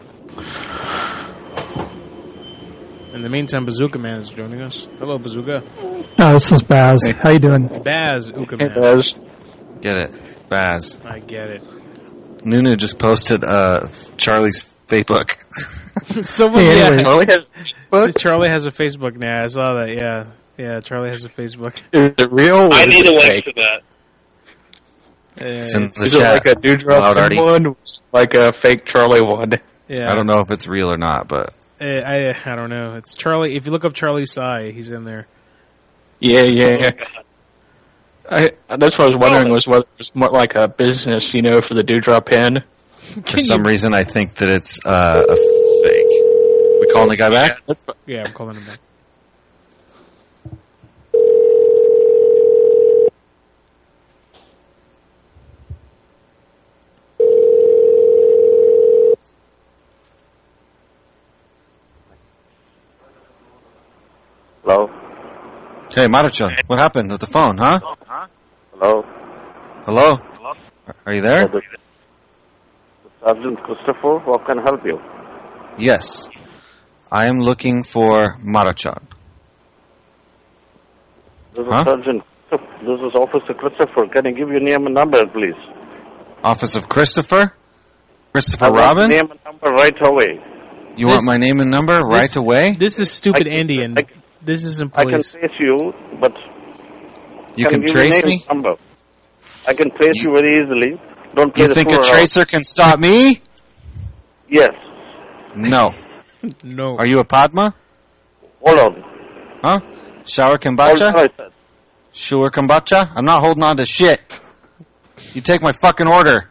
In the meantime, Bazooka Man is joining us. Hello, Bazooka. This is Baz. How you doing? Bazooka Man. Hey, Baz. Get it. Baz. I get it. Nunu just posted Charlie's Facebook. Someone, Charlie has Facebook? Charlie has a Facebook now. I saw that, yeah. Yeah, Charlie has a Facebook. Is it real? I need a link to that. It's in the is chat. It like a Dewdrop one? Like a fake Charlie one? Yeah. I don't know if it's real or not, but I don't know. It's Charlie. If you look up Charlie Tsai, he's in there. Yeah. That's what I was wondering was whether it was more like a business, for the Dewdrop Inn. For some reason, I think that it's a fake. We calling the guy back? Yeah, I'm calling him back. Hello? Hey, Maruchan, what happened with the phone, huh? Hello? Hello? Are you there? Sergeant Christopher, how can I help you? Yes. I am looking for Maruchan. This is Sergeant. This is Officer Christopher. Can I give you name and number, please? Office of Christopher? Christopher Robin? Name and number right away. You want my name and number right away? This is stupid Indian. This isn't police. I can trace you, but... You can trace me? Number. I can trace you very easily. Don't play You think a tracer can stop me? Yes. No. No. Are you a Padma? Hold on. Huh? Shower kombucha? Sure kombucha? I'm not holding on to shit. You take my fucking order.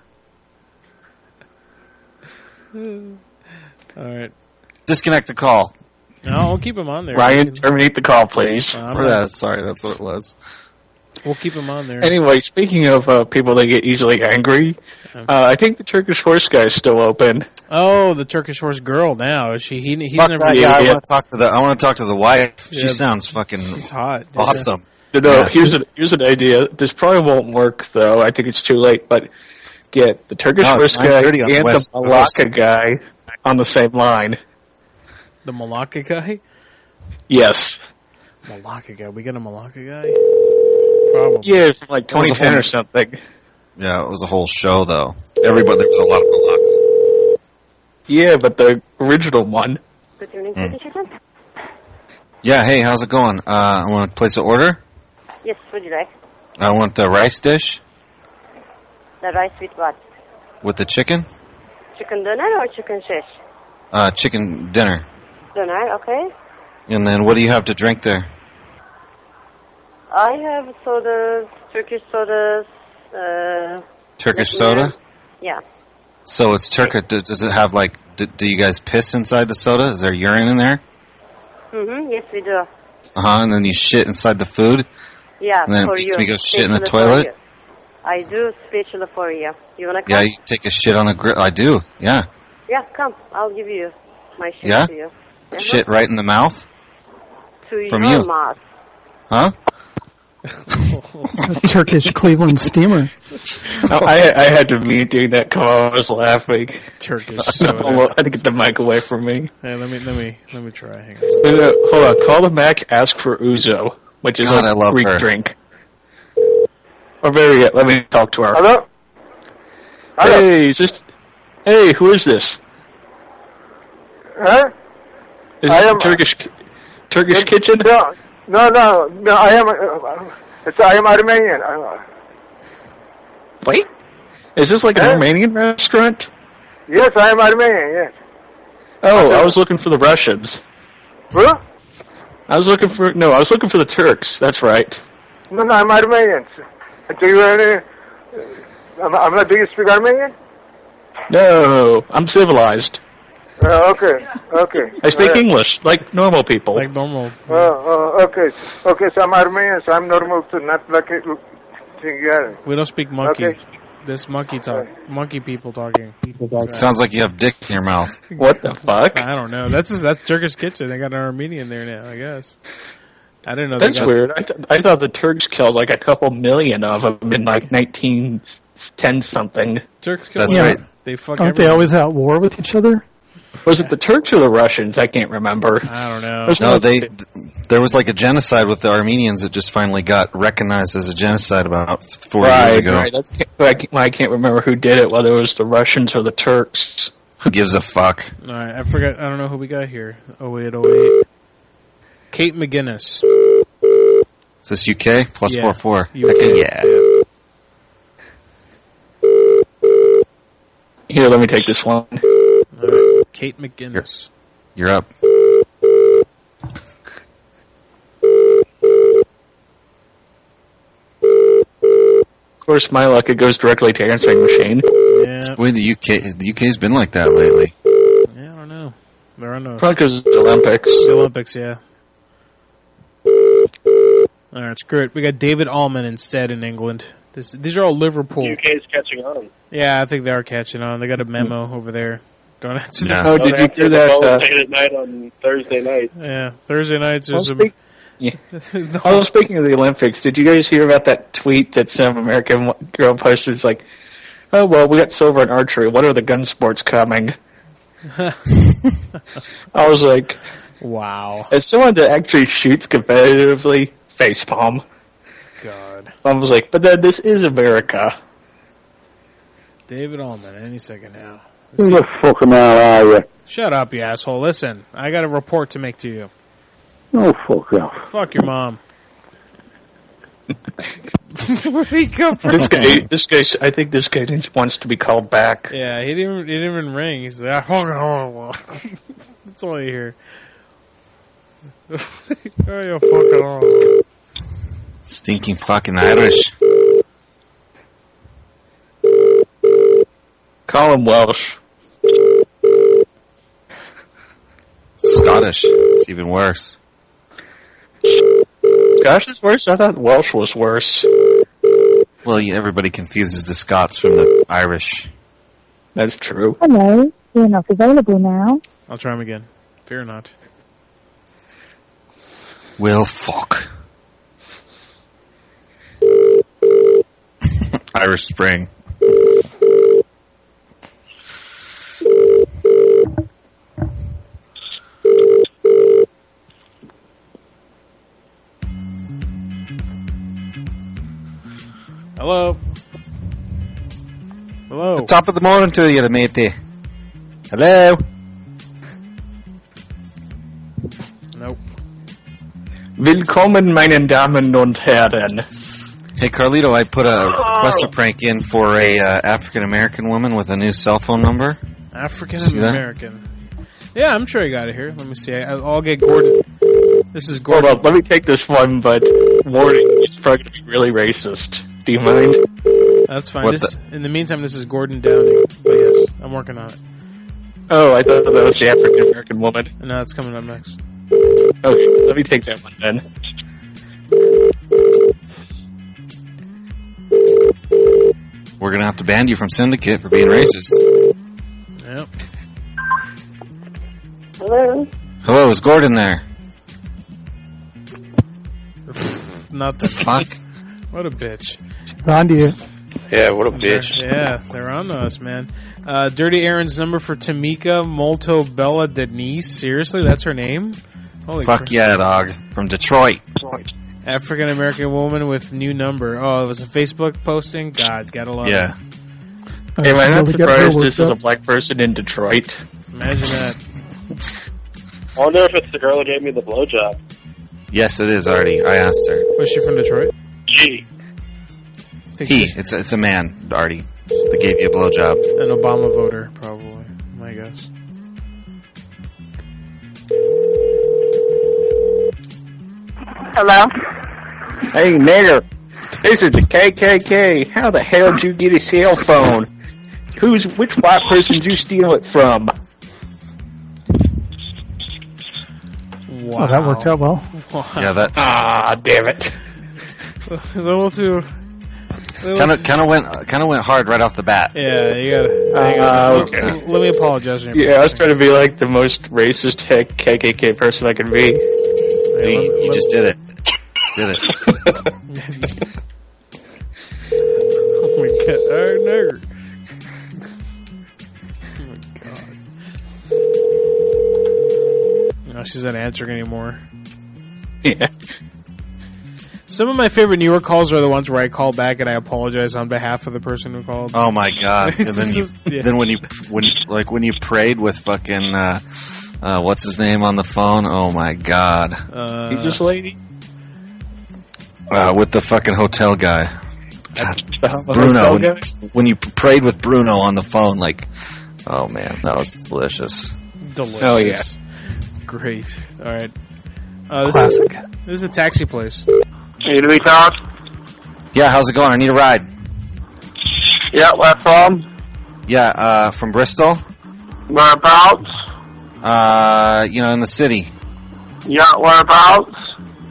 All right. Disconnect the call. No, I'll keep him on there. Ryan, terminate the call, please. Sorry, that's what it was. We'll keep him on there. Anyway, speaking of people that get easily angry, I think the Turkish horse guy is still open. Oh, the Turkish horse girl now. He's Fuck never that, I want to talk to the wife. Yeah. She sounds fucking She's hot. awesome. No, here's an idea. This probably won't work, though. I think it's too late, but get the Turkish horse guy and the Malacca guy on the same line. The Malacca guy? Yes. Malacca guy. We got a Malacca guy? Probably. Yeah, from like 2010 or something. Yeah, it was a whole show, though. There was a lot of Malacca. Yeah, but the original one. Good evening, Chicken. Yeah, hey, how's it going? I want to place an order. Yes, would you like? I want the rice dish. The rice with what? With the chicken? Chicken dinner or chicken shish? Chicken dinner. Dinner, okay. And then what do you have to drink there? I have sodas, Turkish sodas. Turkish soda? Yeah. So it's Turkish. Does it have do you guys piss inside the soda? Is there urine in there? Yes, we do. And then you shit inside the food? Yeah, and then for it makes you. me go shit in the toilet? I do, special for you. You want to come? Yeah, you take a shit on the grill. I do, yeah. Yeah, come. I'll give you my shit to you. Shit right in the mouth? To From your you. mouth. Huh? Turkish Cleveland steamer. I had to be doing that call. I was laughing. Turkish I soda. had to get the mic away from me. Hey, let me try. Hang on. Hold on. Call the Mac. Ask for Uzo, which is God, I a love Greek her. drink. Or better yet, let me talk to her. Hello? Hey, Hey, who is this? Huh? Is this the Turkish kitchen? No, I am Armenian. Wait, is this like an Armenian restaurant? Yes, I am Armenian, yes. Oh, I was looking for the Russians. What? I was looking for the Turks. That's right. No, I'm Armenian. Do you do you speak Armenian? No, I'm civilized. Okay. I speak English, like normal people. Like normal. Okay, so I'm Armenian, so I'm normal too, not like it together. We don't speak monkey. Okay. This monkey talk. Monkey people talking. Sounds like you have dick in your mouth. What the fuck? I don't know. That's Turkish kitchen. They got an Armenian there now, I guess. I didn't know. That's weird. I thought the Turks killed like a couple million of them in like 1910 something. Turks killed. That's right. They fuck. Aren't they always at war with each other? Was it the Turks or the Russians? I can't remember. I don't know. No, there was like a genocide with the Armenians that just finally got recognized as a genocide about 4 years ago. Right. I can't remember who did it, whether it was the Russians or the Turks. Who gives a fuck? All right, I forgot. I don't know who we got here. 0808. Kate McGinnis. Is this UK? Plus 44. UK. Yeah. Here, let me take this one. All right. Kate McGinnis. You're up. Of course, my luck, it goes directly to answering machine. Yeah. Boy, the UK's been like that lately. Yeah, I don't know. There are no. Probably because of the Olympics. The Olympics, yeah. All right, screw it. We got David Allman instead in England. These are all Liverpool. UK's catching on. Yeah, I think they are catching on. They got a memo over there. Don't answer. No. Oh, did you hear that? Late at night on Thursday night. Yeah, Thursday nights. Speaking of the Olympics, did you guys hear about that tweet that some American girl posted? It's like, oh, well, we got silver in archery. What are the gun sports coming? I was like, wow. As someone that actually shoots competitively, facepalm. God. I was like, but then this is America. David Allman, any second now. Who the fuck are you? Shut up, you asshole. Listen, I got a report to make to you. Oh, fuck off. Fuck your mom. Where did he come from? This guy, I think this guy just wants to be called back. Yeah, he didn't even ring. He's like, that's all you hear. Oh, you fucking on. Stinking fucking Irish. Call him Welsh. Scottish. It's even worse. Scottish is worse? I thought Welsh was worse. Well, everybody confuses the Scots from the Irish. That's true. Hello, you're not available now. I'll try him again. Fear not. Well, fuck. Irish Spring. Hello. Hello. Top of the morning to you, matey. Hello. Nope. Willkommen, meine Damen und Herren. Hey, Carlito, I put a requester prank in for a African-American woman with a new cell phone number. African-American. Yeah, I'm sure I got it here. Let me see. I'll get Gordon. This is Gordon. Hold up, let me take this one, but warning, it's probably going to be really racist. Do you mind? That's fine. In the meantime, this is Gordon Downing. But yes, I'm working on it. Oh, I thought that was the African-American woman. No, it's coming up next. Okay, let me take that one then. We're going to have to ban you from Syndicate for being racist. Yep. Hello? Hello, is Gordon there? Not the fuck. What a bitch. It's on to you. Yeah, what a bitch. Yeah, they're on to us, man. Dirty Aaron's number for Tamika Molto Bella Denise. Seriously, that's her name? Holy fuck yeah, dog. From Detroit. African-American woman with new number. Oh, it was a Facebook posting? God, gotta love it. Yeah. Hey, man, I'm surprised this is a black person in Detroit. Imagine that. I wonder if it's the girl who gave me the blowjob. Yes, it is, Artie. I asked her. Was she from Detroit? She. It's a man, Artie, that gave you a blowjob. An Obama voter, probably, my guess. Hello? Hey, nigger. This is the KKK. How the hell did you get a cell phone? Which white person did you steal it from? Wow. Oh, that worked out well. Wow. Yeah, that. Ah, damn it. A little too. Kind of went hard right off the bat. Yeah, you gotta. Okay. Let me apologize. Yeah, I was trying to be like the most racist KKK person I can be. You just did it. Did it. Oh my god! Oh, nigger. Oh my god. No, she's not answering anymore. Yeah. Some of my favorite New York calls are the ones where I call back and I apologize on behalf of the person who called. Oh my god! And then when you prayed with fucking what's his name on the phone? Oh my god! Jesus lady. With the fucking hotel guy. God, Bruno. When you prayed with Bruno on the phone, like, oh man, that was delicious. Delicious. Oh, yeah. Great. All right. Classic. This is a taxi place. Need to be charged? Yeah, how's it going? I need a ride. Yeah, where from? Yeah, from Bristol. Whereabouts? In the city. Yeah, whereabouts?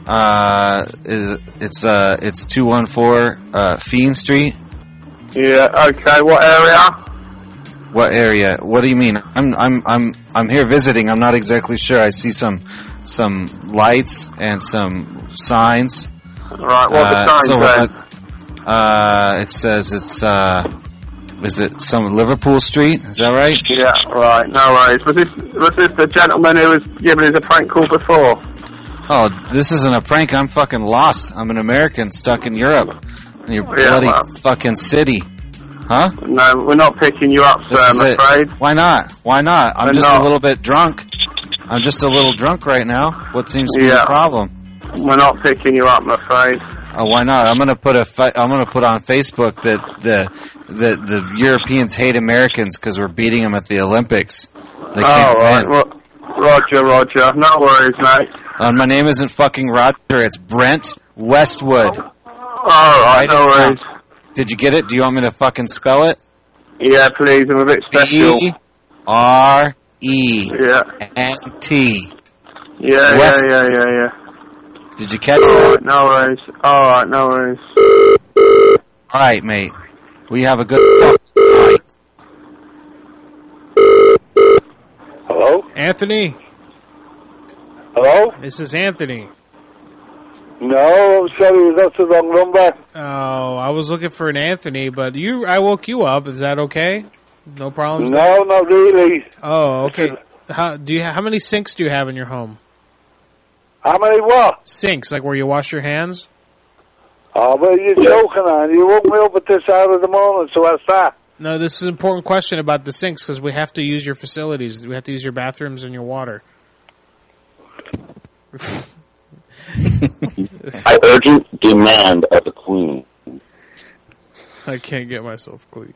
It's 214 Fiend Street. Yeah, okay. What area? What area? What do you mean? I'm here visiting. I'm not exactly sure. I see some lights and some signs. Right. What the signs say? It says it's is it some Liverpool Street? Is that right? Yeah. Right. No worries. Was this the gentleman who was giving us a prank call before? Oh, this isn't a prank. I'm fucking lost. I'm an American stuck in Europe. In your bloody fucking city. Huh? No, we're not picking you up, sir, I'm afraid. Why not? I'm just a little bit drunk. I'm just a little drunk right now. What seems to be the problem? We're not picking you up, I'm afraid. Oh, why not? I'm gonna put on Facebook that the Europeans hate Americans because we're beating them at the Olympics. They can't win. Well, Roger. No worries, mate. My name isn't fucking Roger. It's Brent Westwood. Alright, no worries. Did you get it? Do you want me to fucking spell it? Yeah, please. I'm a bit special. B-R-E-N-T. Yeah. Did you catch that? No worries. Alright, no worries. Alright, mate. We have a good night. Hello? Anthony? Hello? This is Anthony. No, I'm sorry, that's the wrong number. Oh, I was looking for an Anthony, but I woke you up. Is that okay? No problems? No, not really. Oh, okay. How many sinks do you have in your home? How many what? Sinks, like where you wash your hands? Oh, well, you're joking, man. You woke me up at this hour of the morning, so what's that? No, this is an important question about the sinks, because we have to use your facilities. We have to use your bathrooms and your water. I urgent demand of the Queen. I can't get myself clean.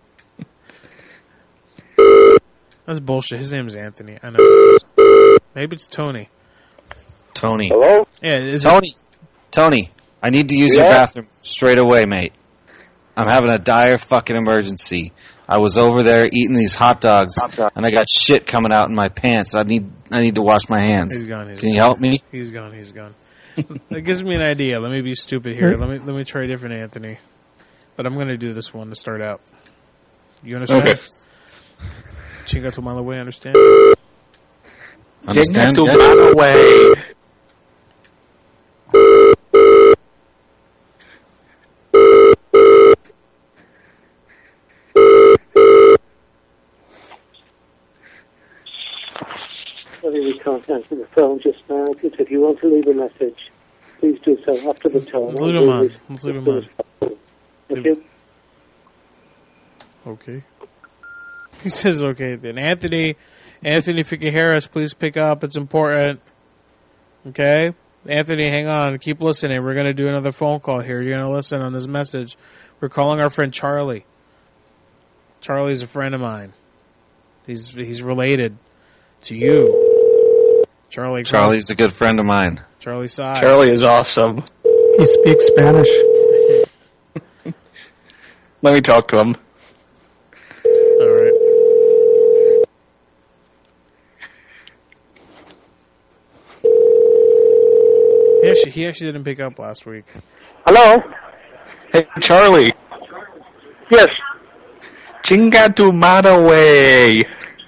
That's bullshit. His name's Anthony. I know. Maybe it's Tony. Tony. Hello? Yeah, Tony, I need to use your bathroom straight away, mate. I'm having a dire fucking emergency. I was over there eating these hot dogs, and I got shit coming out in my pants. I need to wash my hands. He's gone. Can you help me? He's gone. That gives me an idea. Let me be stupid here. Let me try a different Anthony. But I'm going to do this one to start out. You understand? Okay. Chinga tu mala way, understand? Understand? Chinga tu mala way. Sorry, we can't answer the phone just now, but if you want to leave a message, please do so after the tone. Let's leave him on. Thank you. Okay. He says okay then. Anthony, if you can hear us, please pick up. It's important. Okay? Anthony, hang on. Keep listening. We're going to do another phone call here. You're going to listen on this message. We're calling our friend Charlie. Charlie's a friend of mine. He's related to you. Charlie's a good friend of mine. Charlie Sy. Charlie is awesome. He speaks Spanish. Let me talk to him. All right. He actually didn't pick up last week. Hello? Hey, Charlie. Yes. Chinga tu madre way.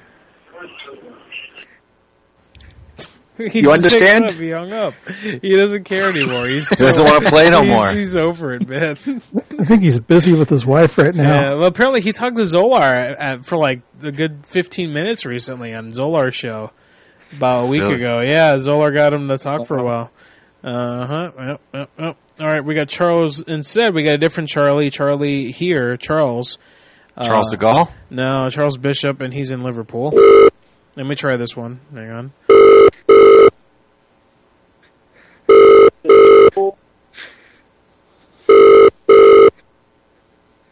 You understand? He hung up. He doesn't care anymore. He doesn't want to play no more. He's over it, man. I think he's busy with his wife right now. Yeah, well, apparently he talked to Zolar for like a good 15 minutes recently on Zolar's show about a week ago. Yeah, Zolar got him to talk for a while. Yep. All right, we got Charles instead. We got a different Charlie. Charlie here, Charles. Charles de Gaulle? No, Charles Bishop, and he's in Liverpool. Let me try this one. Hang on.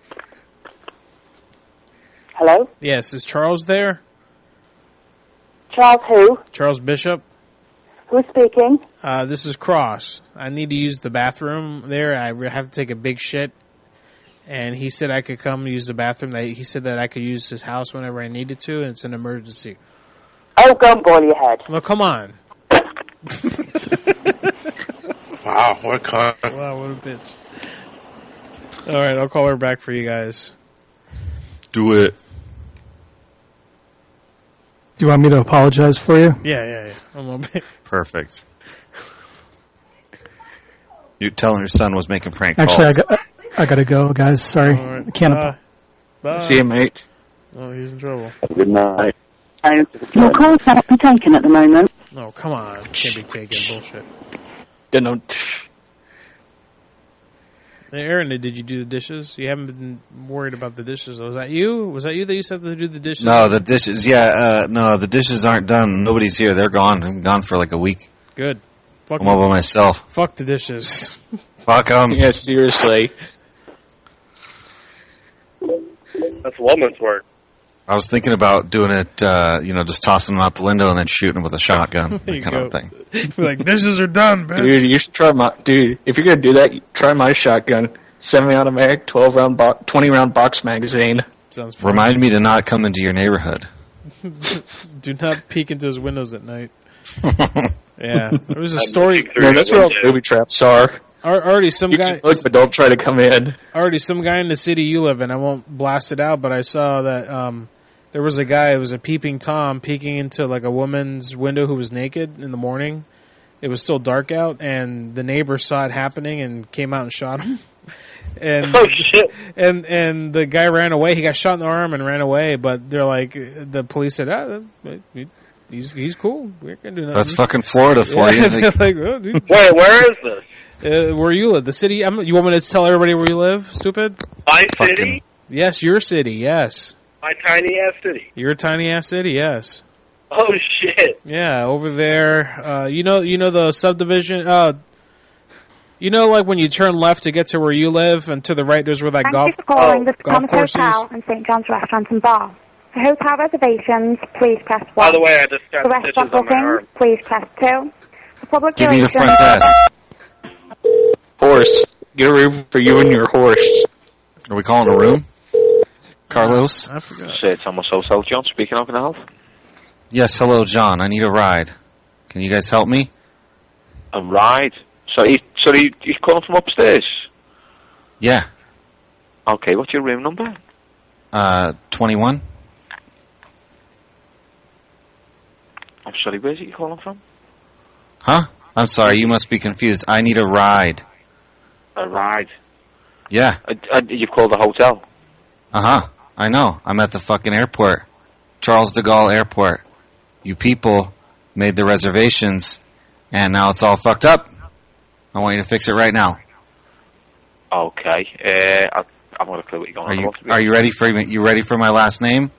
Hello? Yes, is Charles there? Charles who? Charles Bishop. Who's speaking? This is Cross. I need to use the bathroom there. I have to take a big shit. And he said I could come use the bathroom. He said that I could use his house whenever I needed to, and it's an emergency. Oh, go on your head. Well, come on. Wow, what a cunt. Wow, what a bitch. All right, I'll call her back for you guys. Do it. Do you want me to apologize for you? Yeah. I'm a bit. Perfect. You telling your son was making prank Actually, calls. I gotta go, guys. Sorry. Right. I can't. Bye. See you, mate. Oh, he's in trouble. Good night. Your call cannot be taken at the moment. No, come on. Can't be taken. Bullshit. Don't. Hey, Aaron, did you do the dishes? You haven't been worried about the dishes. Was that you? Was that you that used to have to do the dishes? No, the dishes. Yeah, no, the dishes aren't done. Nobody's here. They're gone. I'm gone for like a week. Good. Fuck I'm all by myself. Fuck the dishes. Fuck them. Yeah, seriously. That's a woman's work. I was thinking about doing it, just tossing them out the window and then shooting them with a shotgun, that kind of thing. Like, dishes are done, bitch. Dude, you should try if you're gonna do that, try my shotgun. 7-automatic, 20-round box magazine. Sounds fun. Remind me to not come into your neighborhood. Do not peek into his windows at night. Yeah, there was a story. No, that's where all booby traps are. Already some guy. Look, but don't try to come in. Already some guy in the city you live in. I won't blast it out, but I saw that there was a guy. It was a peeping Tom peeking into like a woman's window who was naked in the morning. It was still dark out, and the neighbor saw it happening and came out and shot him. And oh shit! And the guy ran away. He got shot in the arm and ran away. But they're like, the police said, he's cool. We're gonna do nothing. That's fucking Florida for you. They're like, oh, dude. Wait, where is this? Where you live? The city? You want me to tell everybody where you live? Stupid. My city? Yes, your city. Yes. My tiny ass city. Your tiny ass city. Yes. Oh shit! Yeah, over there. You know the subdivision. Like when you turn left to get to where you live, and to the right there's where that Thank you for calling the golf Thomas course Hotel and St. John's Restaurant and Bar. For hotel reservations, please press 1. By the way, I just got For stitches restaurant on my arm. bookings, please press 2. For public Give me the relations... front desk. Horse. Get a room for you and your horse. Are we calling a room? Carlos? I forgot. Say Thomas Hotel, John speaking. How can I help? Yes, hello, John. I need a ride. Can you guys help me? A ride? Sorry, he's calling from upstairs? Yeah. Okay, what's your room number? 21. I'm sorry, where's it you calling from? Huh? I'm sorry, you must be confused. I need a ride. A ride? Yeah. You've called the hotel? Uh-huh. I know. I'm at the fucking airport. Charles de Gaulle Airport. You people made the reservations, and now it's all fucked up. I want you to fix it right now. Okay. I haven't got a clue what you're going on. Are you ready for me? You ready for my last name?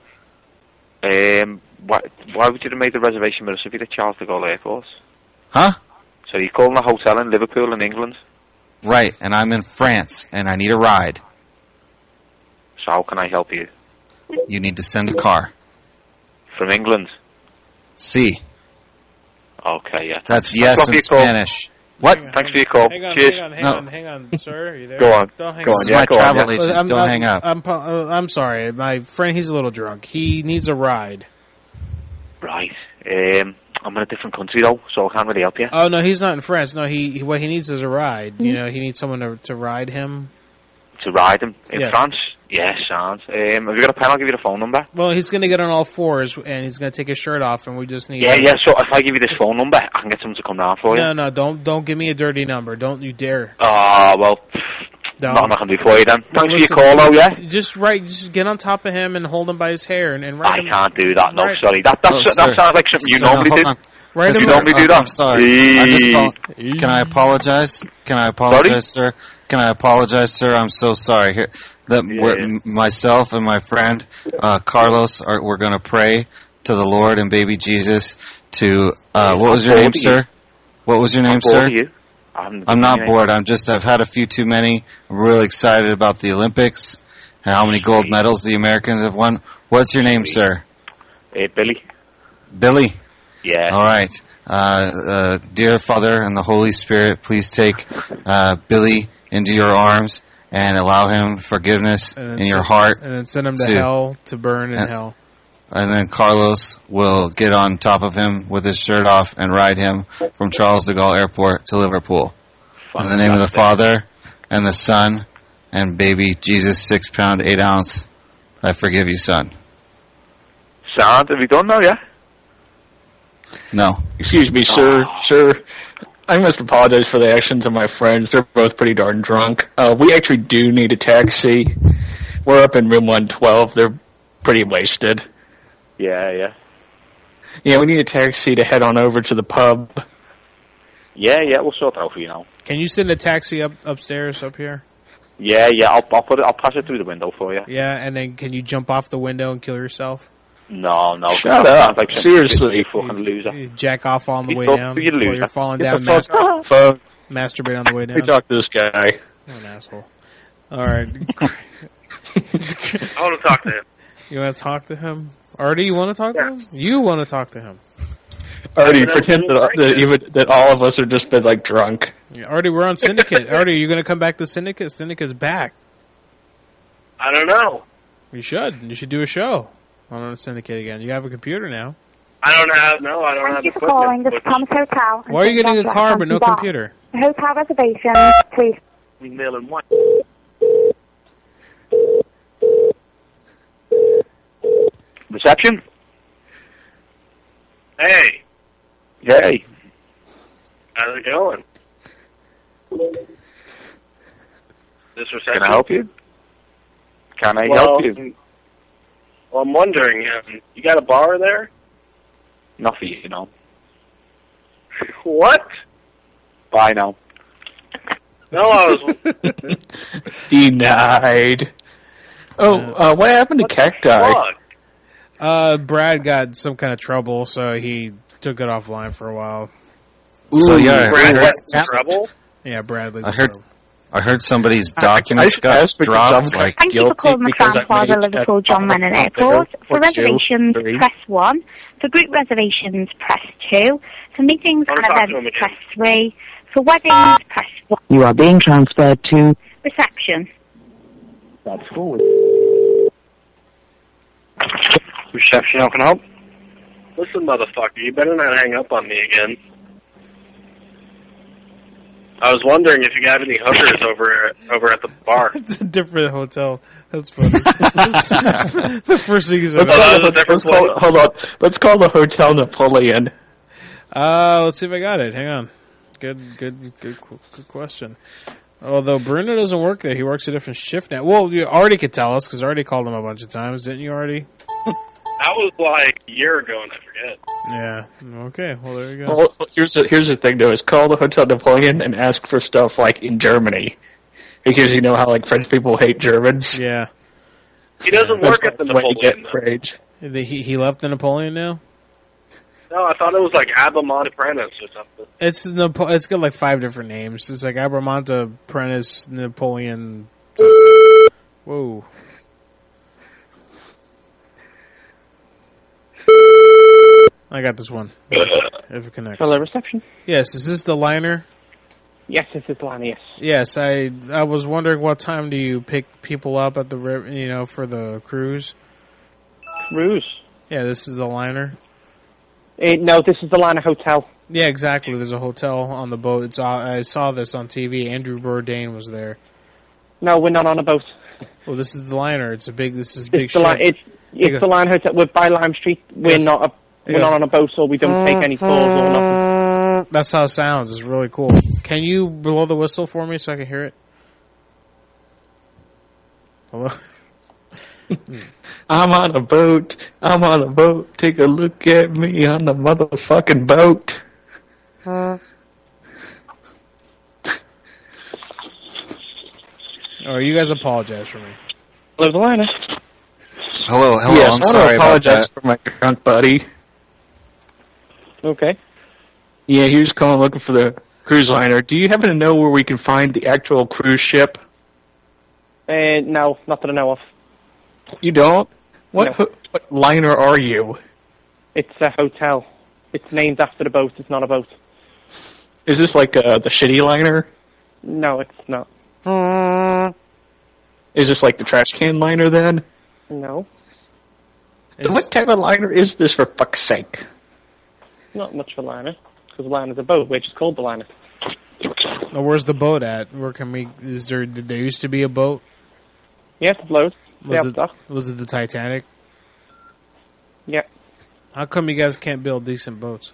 Why would you have made the reservation with us if you're at Charles de Gaulle Airport? Huh? So you're calling a hotel in Liverpool in England? Right, and I'm in France, and I need a ride. So how can I help you? You need to send a car. From England? Si. Okay, yeah. That's yes in Spanish. What? Thanks for your call. Cheers. Hang on, sir. Are you there? Go on. Don't hang Go on. on. Yeah, my go travel on. agent. Don't hang up. I'm sorry. My friend, he's a little drunk. He needs a ride. Right. I'm in a different country though, so I can't really help you. Oh no, he's not in France. No, what he needs is a ride. You know, he needs someone to ride him. To ride him in France? Yes, sounds. Have you got a pen? I'll give you the phone number. Well, he's going to get on all fours, and he's going to take his shirt off, and we just need... Yeah, so if I give you this phone number, I can get someone to come down for you. No, don't give me a dirty number. Don't you dare. Well, no. Nothing I can do for you then. Thanks for your call though, yeah? Just get on top of him and hold him by his hair and ride him. I can't do that, no, sorry. That sounds like something you normally do. Right, you normally do that. I'm sorry. Can I apologize? Sir? Can I apologize, sir? I'm so sorry. Myself and my friend Carlos we're going to pray to the Lord and baby Jesus to what was your name, sir? What was your name, sir? I'm not bored. I've had a few too many. I'm really excited about the Olympics and how many gold medals the Americans have won. What's your name, sir? Billy. Billy? Yeah. All right. Dear Father and the Holy Spirit, please take Billy into your arms and allow him forgiveness in your heart. And then send him to hell to burn in hell. And then Carlos will get on top of him with his shirt off and ride him from Charles de Gaulle Airport to Liverpool. In the name of the Father and the Son and baby Jesus 6 pound 8 ounce, I forgive you, son. Sound, have you done now, yeah? No. Excuse me, sir. I must apologize for the actions of my friends. They're both pretty darn drunk. We actually do need a taxi. We're up in room 112. They're pretty wasted. Yeah. Yeah, we need a taxi to head on over to the pub. Yeah, we'll sort it out for you now. Can you send a taxi upstairs up here? Yeah, I'll pass it through the window for you. Yeah, and then can you jump off the window and kill yourself? No. Shut up. Like, seriously. You fucking loser. You jack off on the way down. You While you're falling down. Masturbate on the way down. We talk to this guy. What an asshole. All right. I want to talk to him. You want to talk to him? Artie, you want to talk to him? You want to talk to him. Artie, pretend that all of us have just been, like, drunk. Yeah, Artie, we're on Syndicate. Artie, are you going to come back to Syndicate? Syndicate's back. I don't know. You should. You should do a show on Syndicate again. You have a computer now. I don't have Thank you for calling the Thomas Hotel. Why are you getting a car but no computer? Hotel reservations, please. Email in one. Reception? Hey. Hey. How's it going? This reception? Can I help you? Help you? Well, I'm wondering, you got a bar there? Not for you, no. What? Bye now. No, I was... Denied. Oh, what happened to Cacti? Brad got some kind of trouble, so he took it offline for a while. So yeah, Brad got trouble? Yeah, Bradley. I heard somebody's documents got dropped. Like, thank you for calling the Crown Plaza Liverpool John Lennon Airport. For reservations, press 1. For group reservations, press 2. For meetings and events, press 3. For weddings, press 1. You are being transferred to reception. That's forward. Reception, how can I help? Listen, motherfucker, you better not hang up on me again. I was wondering if you got any hookers over at the bar. It's a different hotel. That's funny. The first thing you said. Hold on. Let's call the Hotel Napoleon. Let's see if I got it. Hang on. Good question. Although Bruno doesn't work there. He works a different shift now. Well, you already could tell us, because I already called him a bunch of times. Didn't you already? That was like a year ago, and I forget. Yeah. Okay. Well, there you go. Well, here's the thing, though: is call the Hotel Napoleon and ask for stuff like in Germany, because you know how like French people hate Germans. Yeah. He doesn't work at the Napoleon. He left the Napoleon now. No, I thought it was like Abamont Apprentice or something. It's got like 5 different names. It's like Abamont Apprentice Napoleon. Whoa. I got this one. If it connects. Hello, reception. Yes, is this the liner? Yes, this is the liner. Yes. Yes, I was wondering what time do you pick people up at the for the cruise? Cruise. Yeah, this is the liner. No, this is the liner hotel. Yeah, exactly. There's a hotel on the boat. I saw this on TV. Andrew Bourdain was there. No, we're not on a boat. Well, this is the liner. It's big ship. It's the line hotel. We're by Lime Street. We're not on a boat, so we don't take any calls or nothing. That's how it sounds. It's really cool. Can you blow the whistle for me so I can hear it? Hello? I'm on a boat. Take a look at me on the motherfucking boat. Oh, you guys apologize for me. Hello, the liner. Hello. Yes, I'm sorry about that. For my drunk buddy. Okay. Yeah, he was calling looking for the cruise liner. Do you happen to know where we can find the actual cruise ship? No, not that I know of. You don't? What liner are you? It's a hotel. It's named after the boat. It's not a boat. Is this like the shitty liner? No, it's not. Is this like the trash can liner then? No. What type of liner is this, for fuck's sake? Not much of a liner, because a liner is a boat, which is called the liner. Oh, where's the boat at? Where can we? Did there used to be a boat? Yeah, it's float. Was it the Titanic? Yeah. How come you guys can't build decent boats?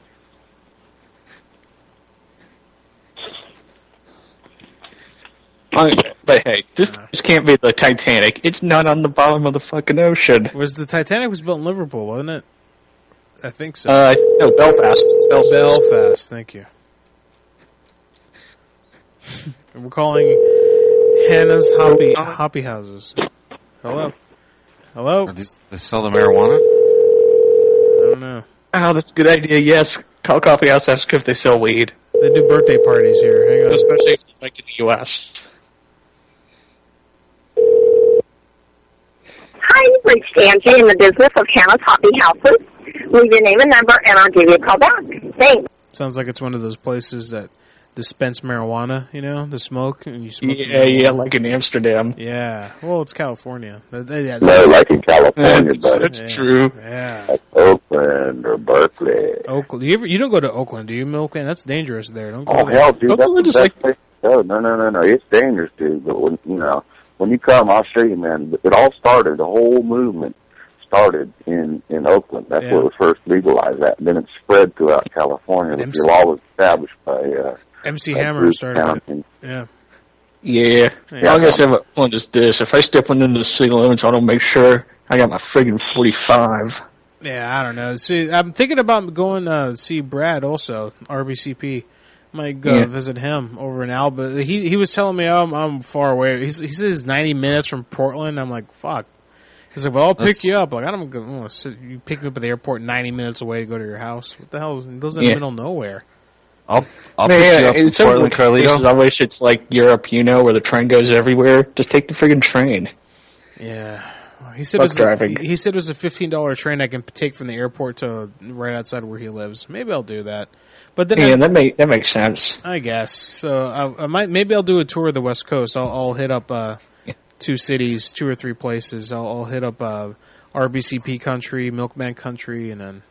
But hey, this can't be the Titanic. It's not on the bottom of the fucking ocean. The Titanic was built in Liverpool, wasn't it? I think so. No, Belfast. Belfast, thank you. We're calling Hannah's Hoppy Houses. Hello? Hello? They sell the marijuana? I don't know. Oh, that's a good idea, yes. Call Coffee House, ask if they sell weed. They do birthday parties here. Hang on. Especially if you like in the U.S. Hi, you've reached Angie in the business of Hannah's Hoppy Houses. Leave your name and number, and I'll give you a call back. Thanks. Sounds like it's one of those places that dispense marijuana, the smoke. And you smoke yeah, like in Amsterdam. Yeah. Well, it's California. No, like in California, but that's true. Yeah. Like Oakland or Berkeley. Oakland. You don't go to Oakland, do you, Milkman? That's dangerous there. Don't go there. Hell, dude, that's the best place to go. No. It's dangerous, dude. But when you come, I'll show you, man. It all started, the whole movement started in Oakland. That's where it was first legalized at. And then it spread throughout California. The law was established by MC Hammer started it. Yeah. I guess I want to this. If I step into the city limits, I don't make sure I got my friggin' 45. Yeah, I don't know. See, I'm thinking about going to see Brad also, RBCP. Might go visit him over in Alba. He was telling me I'm far away. He says 90 minutes from Portland. I'm like, fuck. He's like, well, I'll pick you up. Like, I don't want to sit. You pick me up at the airport 90 minutes away to go to your house. What the hell? Those are in the middle of nowhere. I'll pick you up in Portland, Carlito. I wish it's like Europe, where the train goes everywhere. Just take the friggin' train. Yeah. He said it was a $15 train I can take from the airport to right outside where he lives. Maybe I'll do that. But then that makes sense. I guess. So maybe I'll do a tour of the West Coast. I'll hit up 2 cities, 2 or 3 places. I'll hit up RBCP country, Milkman country, and then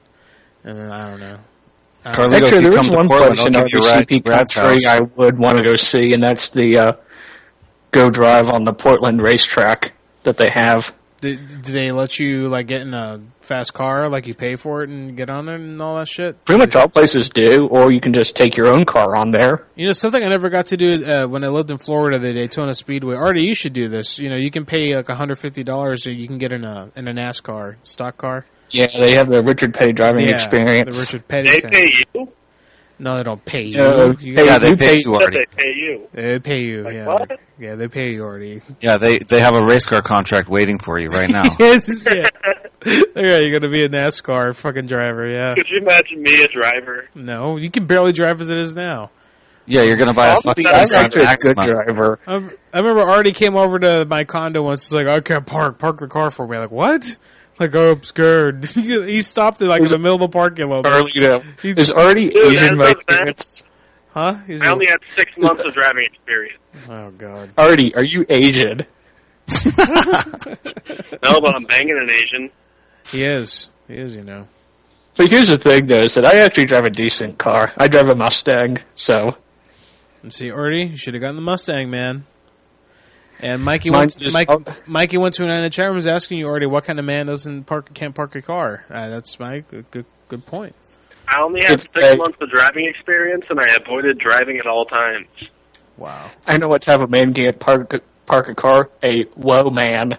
I don't know. Carlito, actually, there is one place in RBCP country I would want to go see, and that's the Go Drive on the Portland racetrack that they have. Do they let you get in a fast car, you pay for it and get on it and all that shit? Pretty much all places do, or you can just take your own car on there. Something I never got to do when I lived in Florida, the Daytona Speedway. Artie, you should do this. You can pay $150 so you can get in a NASCAR stock car. Yeah, they have the Richard Petty driving experience. The Richard Petty They thing. pay you? No, they don't pay you. They pay you already. They pay you. They pay you, What? Yeah, they pay you already. Yeah, they have a race car contract waiting for you right now. Yeah, you're going to be a NASCAR fucking driver, yeah. Could you imagine me a driver? No, you can barely drive as it is now. Yeah, you're going to buy a fucking good driver. I remember Artie came over to my condo once. He's like, I can't park the car for me. I'm like, what? I'm scared. He stopped it in the middle of the parking lot. Is Artie Asian by chance? Huh? I only had 6 months of driving experience. Oh, God. Artie, are you Asian? No, but I'm banging an Asian. He is, But here's the thing, though, is that I actually drive a decent car. I drive a Mustang, so... Let's see, Artie, you should have gotten the Mustang, man. And Mikey went to an chat room was asking you already what kind of man can't park a car. That's my good point. I only had 6 months of driving experience, and I avoided driving at all times. Wow. I know what type of man can't park a car. A whoa man.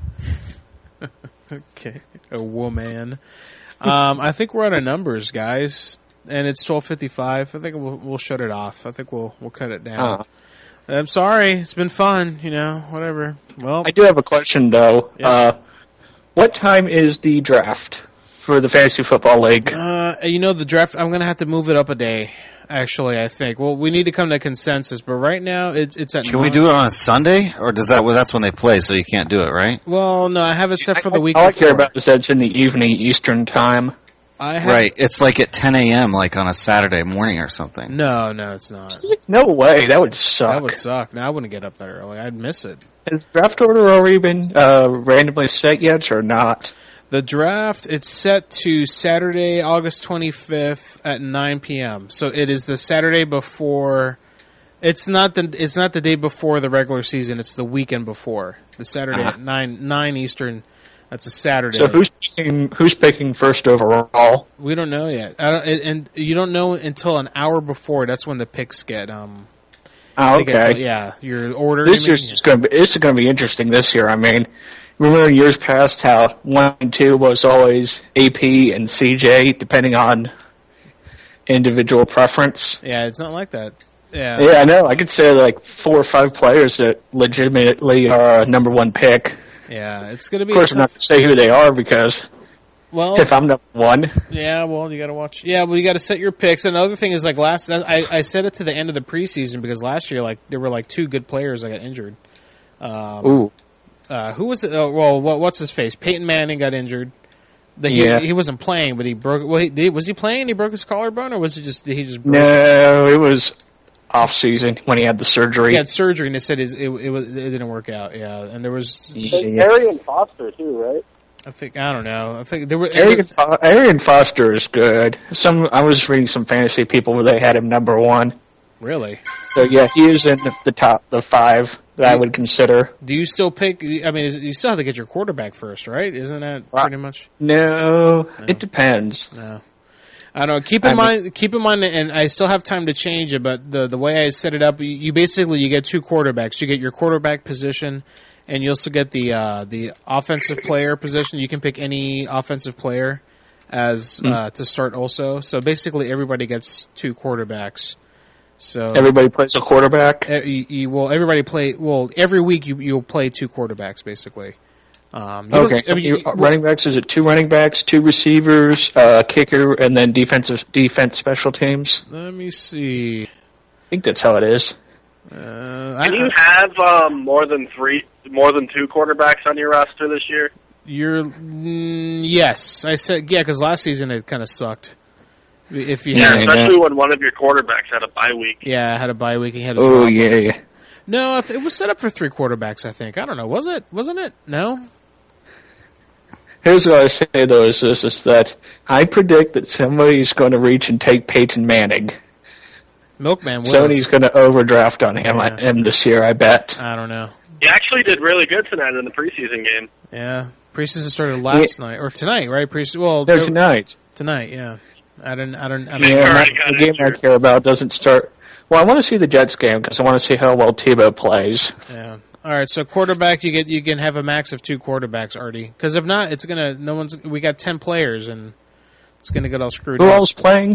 Okay, a woman. I think we're out of numbers, guys, and it's 12:55. I think we'll shut it off. I think we'll cut it down. I'm sorry. It's been fun, whatever. Well, I do have a question, though. Yeah. What time is the draft for the Fantasy Football League? The draft, I'm going to have to move it up a day, actually, I think. Well, we need to come to consensus, but right now it's at Can we do it on a Sunday? Or that's when they play, so you can't do it, right? Well, no, I have it set for the week all before. I care about is that it's in the evening Eastern time. Right. It's like at 10 a.m. like on a Saturday morning or something. No, it's not. No way. That would suck. That would suck. No, I wouldn't get up that early. I'd miss it. Has draft order already been randomly set yet or not? The draft, it's set to Saturday, August 25th at 9 p.m. So it is the Saturday before. It's not the day before the regular season. It's the weekend before. The Saturday at 9 Eastern. That's a Saturday. So who's picking first overall? We don't know yet. And you don't know until an hour before. That's when the picks get. Okay. Your order. This is going to be interesting this year. I mean, remember in years past how 1 and 2 was always AP and CJ, depending on individual preference. Yeah, it's not like that. Yeah, I know. I could say like 4 or 5 players that legitimately are a number 1 pick. Yeah, it's going to be. Of course, I'm not going to say who they are because if I'm number 1. Yeah, well, you got to watch. Yeah, well, you got to set your picks. And the other thing is, like I set it to the end of the preseason because last year, like there were like 2 good players that got injured. Who was it? What's his face? Peyton Manning got injured. He wasn't playing, but he broke. Well, was he playing? He broke his collarbone, or was it just he just broke? No, it was off season when he had the surgery. He had surgery, and they said it didn't work out. Yeah, and there was Arian Foster too, right? I don't know. I think there were Arian Foster is good. I was reading some fantasy people where they had him number 1. Really? So yeah, he is in the top 5 that I would consider. Do you still pick? I mean, you still have to get your quarterback first, right? Isn't that pretty much? No, it depends. No. I don't know. Keep in mind, and I still have time to change it. But the way I set it up, you basically get 2 quarterbacks. You get your quarterback position, and you also get the offensive player position. You can pick any offensive player as to start also. So basically, everybody gets 2 quarterbacks. So everybody plays a quarterback. Everybody play. Well, every week you'll play 2 quarterbacks basically. Running backs, is it 2 running backs, 2 receivers, kicker, and then defense special teams? Let me see. I think that's how it is. Can you have more than 2 quarterbacks on your roster this year? Yes, I said because last season it kind of sucked. If you especially when one of your quarterbacks had a bye week. Yeah, had a bye week. He had a No, it was set up for 3 quarterbacks. I think. I don't know. Was it? Wasn't it? No. Here's what I say though: is that I predict that somebody's going to reach and take Peyton Manning. Milkman. Sony's going to overdraft on him this year. I bet. I don't know. He actually did really good tonight in the preseason game. Yeah, preseason started last night or tonight, right? Tonight. Tonight, yeah. I don't. The game I care about doesn't start. Well, I want to see the Jets game because I want to see how well Tebow plays. Yeah. All right. So quarterback, you can have a max of 2 quarterbacks, Artie. Because if not, it's gonna. We got 10 players, and it's gonna get all screwed up. Who else playing?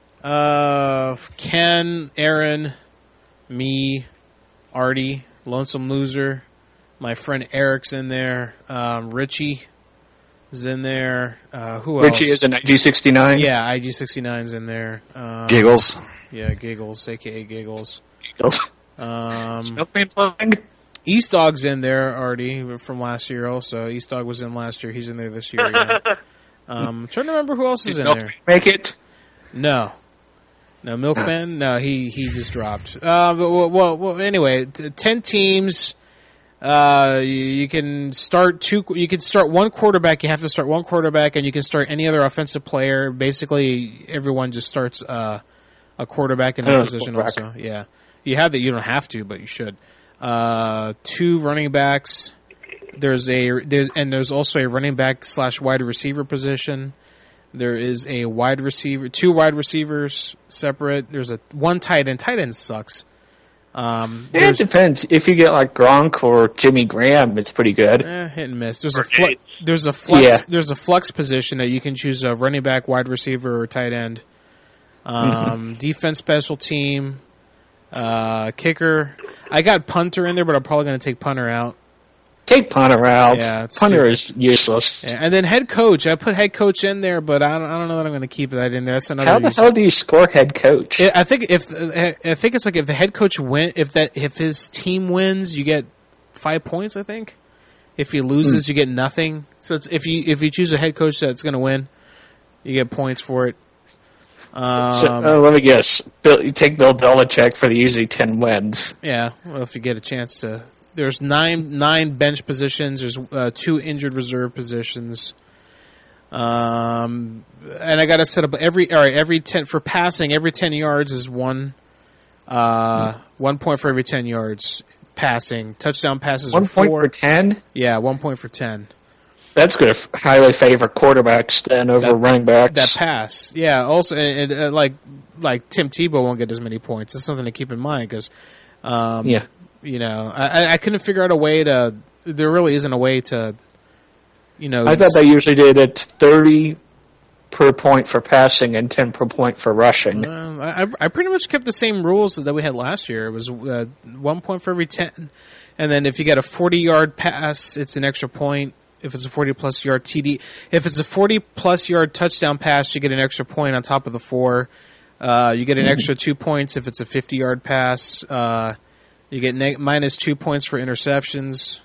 Ken, Aaron, me, Artie, Lonesome Loser, my friend Eric's in there. Richie is in there. Who else? Richie is an IG69? Yeah, IG69's in there. Giggles. Yeah, Giggles, a.k.a. Giggles. Milkman playing? East Dog's in there already from last year also. East Dog was in last year. He's in there this year again. I'm trying to remember who else is in there. Make it? No, Milkman? No, he just dropped. Well, anyway, 10 teams. You can start 1 quarterback. You have to start 1 quarterback, and you can start any other offensive player. Basically, everyone just starts a quarterback in that position also. Yeah. You have that. You don't have to, but you should. 2 running backs. There's also a running back / wide receiver position. There is a wide receiver, 2 wide receivers separate. There's 1 tight end. Tight end sucks. It depends. If you get like Gronk or Jimmy Graham, it's pretty good. Hit and miss. There's a flex position that you can choose a running back, wide receiver, or tight end. Defense, special team, kicker. I got punter in there, but I'm probably going to take punter out. Take punter out. Yeah, punter is useless. Yeah, and then head coach. I put head coach in there, but I don't know that I'm going to keep that in there. That's another. How the hell do you score head coach? I think it's like if the head coach if his team wins, you get 5 points. I think if he loses, you get nothing. So if you choose a head coach that's going to win, You get points for it. Let me guess. You take Bill Belichick for the easy 10 wins. Yeah, well, if you get a chance to. There's nine bench positions. There's 2 injured reserve positions. And I got to set up every 10 for passing. Every 10 yards is 1 point for every 10 yards passing. Touchdown passes 1 are 4. point for 10. Yeah, 1 point for 10. That's going to highly favor quarterbacks then over running backs. That pass, yeah. Also, and like Tim Tebow won't get as many points. That's something to keep in mind because, you know, I couldn't figure out a way to. There really isn't a way to, you know. I thought they usually did it 30 per point for passing and 10 per point for rushing. I pretty much kept the same rules that we had last year. It was 1 point for every 10, and then if you get a 40-yard pass, it's an extra point. If it's a 40-plus yard TD, if it's a 40-plus yard touchdown pass, you get an extra point on top of the 4. You get an extra 2 points if it's a 50-yard pass. You get minus 2 points for interceptions.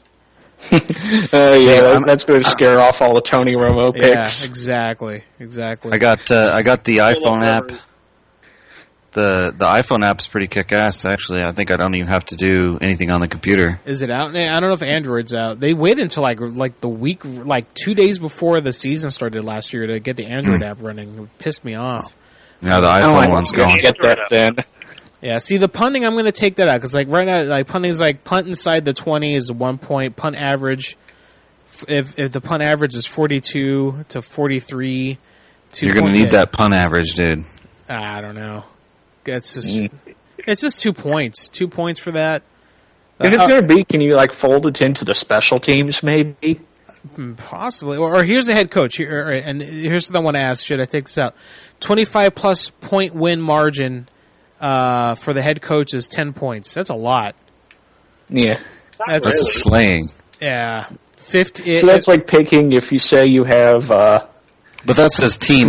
That's going to scare off all the Tony Romo picks. Yeah, exactly. I got the iPhone app. The iPhone app's pretty kick-ass, actually. I think I don't even have to do anything on the computer. Is it out? I don't know if Android's out. They waited until like the week, like 2 days before the season started last year to get the Android app running. It pissed me off. Yeah, the iPhone one's going. Get that then. Yeah, see, the punting, I'm going to take that out because like right now, like punting is like punt inside the 20 is 1 point. Punt average, if the punt average is 42 to 43, you're going to need that punt average, dude. I don't know. It's just 2 points. 2 points for that. If it's going to be, can you like fold it into the special teams maybe? Possibly. Or here's the head coach here, and here's what I want to ask. Should I take this out? 25-plus point win margin for the head coach is 10 points. That's a lot. Yeah, that's a slaying. Yeah, 50. So that's like picking if you say you have. But that says team.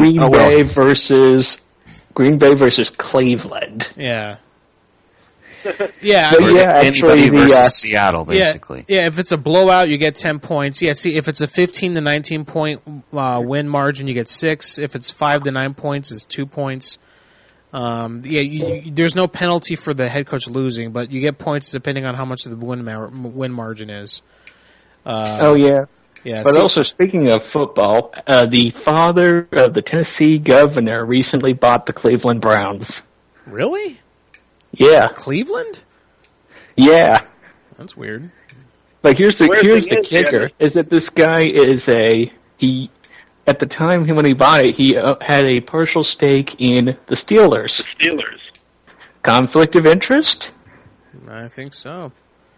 Green Bay versus Cleveland. Yeah. Anybody versus Seattle, basically. Yeah, if it's a blowout, you get 10 points. Yeah, see, if it's a 15 to 19 point win margin, you get 6. If it's 5 to 9 points, it's 2 points. There's no penalty for the head coach losing, but you get points depending on how much the win margin is. Yeah, but also, speaking of football, the father of the Tennessee governor recently bought the Cleveland Browns. Really? Yeah. Cleveland? Yeah. That's weird. Like, here's the kicker, is that this guy is at the time when he bought it, he had a partial stake in the Steelers. Conflict of interest? I think so.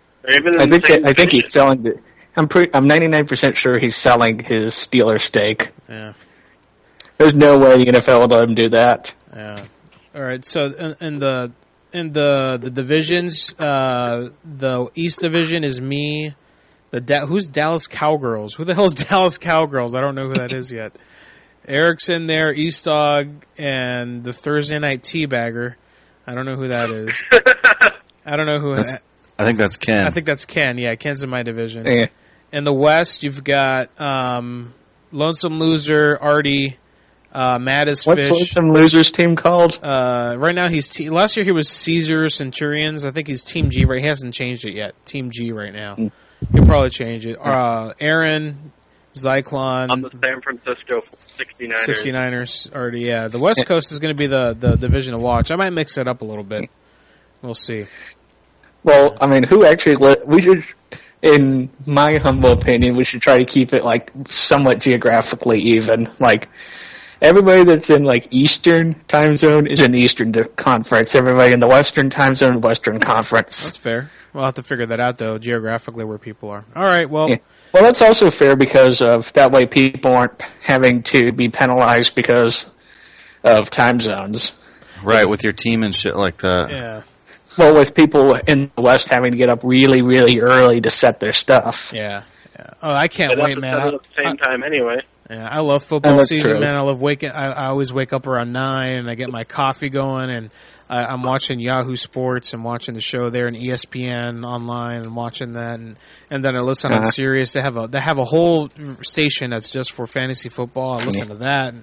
I think he's selling the... I'm 99% sure he's selling his Steelers stake. Yeah. There's no way the NFL would let him do that. Yeah. All right. So in the divisions, the East Division is me. Who's Dallas Cowgirls? Who the hell is Dallas Cowgirls? I don't know who that is yet. Eric's in there, East Dog, and the Thursday Night Teabagger. I don't know who that is. I don't know who. I think that's Ken. I think that's Ken. Yeah, Ken's in my division. Yeah. In the West, you've got Lonesome Loser, Artie, Mad as Fish. What's Lonesome Loser's team called? Right now, last year he was Caesar Centurions. I think he's Team G. Right, he hasn't changed it yet. Team G right now. He'll probably change it. Aaron, Zyklon. On the San Francisco 69ers. 69ers already. Yeah, the West Coast is going to be the division to watch. I might mix it up a little bit. We'll see. Well, I mean, who actually we should, in my humble opinion, we should try to keep it, like, somewhat geographically even. Like, everybody that's in, like, Eastern time zone is in the Eastern Conference. Everybody in the Western time zone, Western Conference. That's fair. We'll have to figure that out, though, geographically where people are. All right, well... Yeah. Well, that's also fair because of that way people aren't having to be penalized because of time zones. Right, with your team and shit like that. Yeah. Well, with people in the West having to get up really, really early to set their stuff. Yeah. Oh, I can't wait, man. At the same time anyway. Yeah, I love football season, man. I love waking. I always wake up around 9 and I get my coffee going, and I'm watching Yahoo Sports and watching the show there and ESPN online and watching that, and then I listen on Sirius. They have a whole station that's just for fantasy football. I listen to that.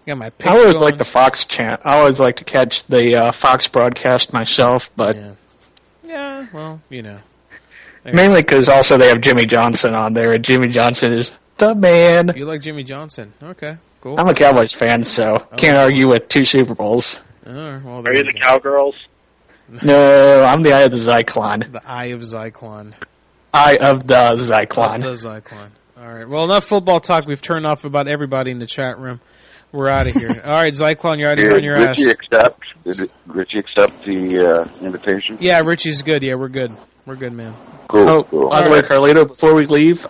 Got my I always like the Fox chant. I always like to catch the Fox broadcast myself, but yeah, well, you know, mainly because also they have Jimmy Johnson on there, and Jimmy Johnson is the man. You like Jimmy Johnson? Okay, cool. I'm a Cowboys fan, so can't argue with 2 Super Bowls. Well, are you the Cowgirls? No, I'm the Eye of the Zyklon. The Eye of Zyklon. Eye of the Zyklon. The Zyklon. All right. Well, enough football talk. We've turned off about everybody in the chat room. We're out of here. All right, Zyklon, you're out of here on your ass. Did Richie accept the invitation? Yeah, Richie's good. Yeah, we're good. We're good, man. Cool. By the way, Carlito, before we leave,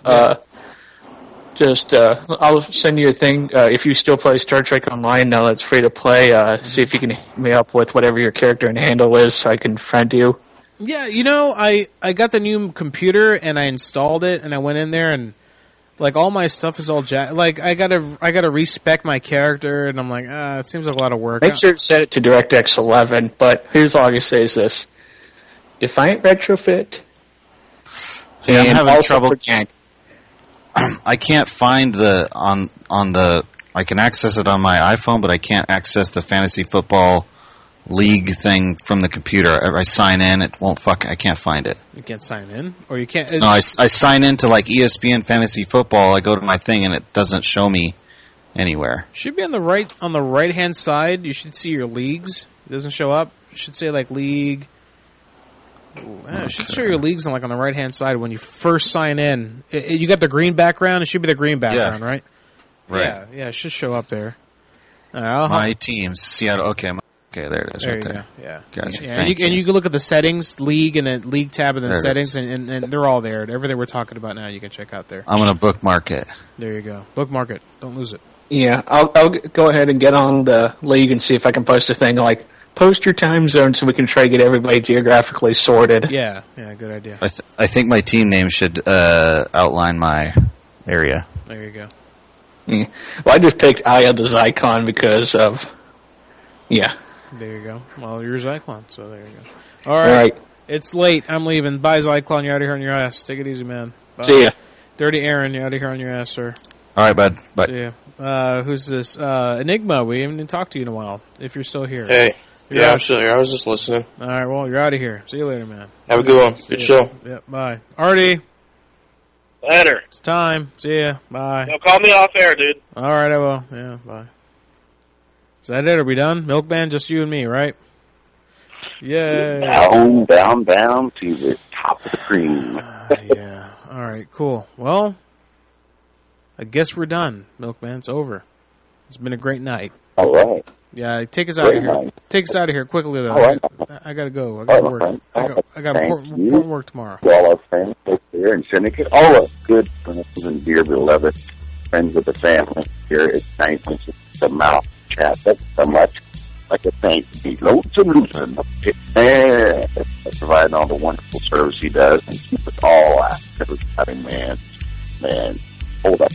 I'll send you a thing. If you still play Star Trek Online now that it's free to play, see if you can hit me up with whatever your character and handle is so I can friend you. Yeah, you know, I got the new computer and I installed it and I went in there and like all my stuff is all like I gotta respec my character and I'm like, it seems like a lot of work. Make sure to set it to DirectX 11, but here's all I can say is this. Defiant Retrofit. Yeah, I'm having trouble. I can't find on the. I can access it on my iPhone, but I can't access the fantasy football league thing from the computer. I sign in, it won't I can't find it. You can't sign in, or you can't. No, I sign into like ESPN fantasy football. I go to my thing and it doesn't show me anywhere. Should be on the right hand side. You should see your leagues. It doesn't show up. It should say like league. It should show your leagues on the right hand side when you first sign in. You got the green background. It should be the green background, right? Right. Yeah, it should show up there. My teams, Seattle. Okay, there it is. There right you there. go. Yeah, gotcha. Yeah, and you can look at the settings, league, and the league tab, and then settings, and they're all there. Everything we're talking about now, you can check out there. I'm gonna bookmark it. There you go. Bookmark it. Don't lose it. Yeah, I'll go ahead and get on the league and see if I can post a thing like. Post your time zone so we can try to get everybody geographically sorted. Yeah, good idea. I think my team name should outline my area. There you go. Yeah. Well, I just picked Eye of the Zyklon because of... Yeah. There you go. Well, you're Zyklon, so there you go. All right. It's late. I'm leaving. Bye, Zyklon. You're out of here on your ass. Take it easy, man. Bye. See ya. Dirty Aaron, you're out of here on your ass, sir. All right, bud. Bye. See ya. Who's this? Enigma. We haven't even talked to you in a while, if you're still here. Hey. Yeah, I'm still here. I was just listening. All right, well, you're out of here. See you later, man. Have a good one. Good show. Yep, bye. Artie. Later. It's time. See ya. Bye. No, call me off air, dude. All right, I will. Yeah, bye. Is that it? Are we done? Milkman, just you and me, right? Yay. Down to the top of the cream. Yeah. All right, cool. Well, I guess we're done, Milkman. It's over. It's been a great night. All right. Yeah, take us out of here. Take us out of here quickly, though. All right. I gotta go. I gotta work. I got important work tomorrow. To all our friends here in Syndicate, all our good friends and dear beloved friends of the family here at 19 the mouth chat. That's so much. Like to thank the Lonesome Lutheran and providing all the wonderful service he does and keep us all out. Everybody, man, hold up.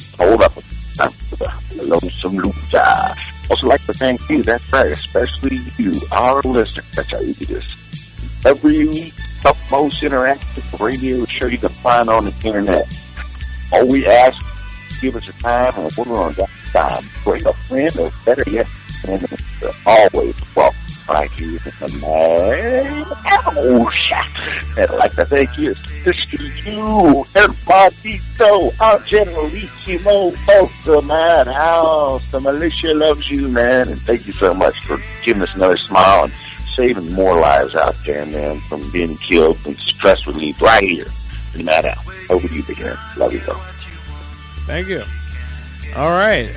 The Lonesome Lutheran. Also like to thank you, that's right, especially you, our listeners. That's how you do this. Every most interactive radio show you can find on the internet. All we ask, give us a time, and we're on that time. Bring a friend, or better yet, always welcome right here in the man. And I'd like to thank you, especially you, Hermanito, our Generalissimo of the Madhouse. The militia loves you, man, and thank you so much for giving us another smile and saving more lives out there, man, from being killed and stress relieved right here in the Madhouse. Over to you, Big Aaron. Love you, though. Thank you. All right.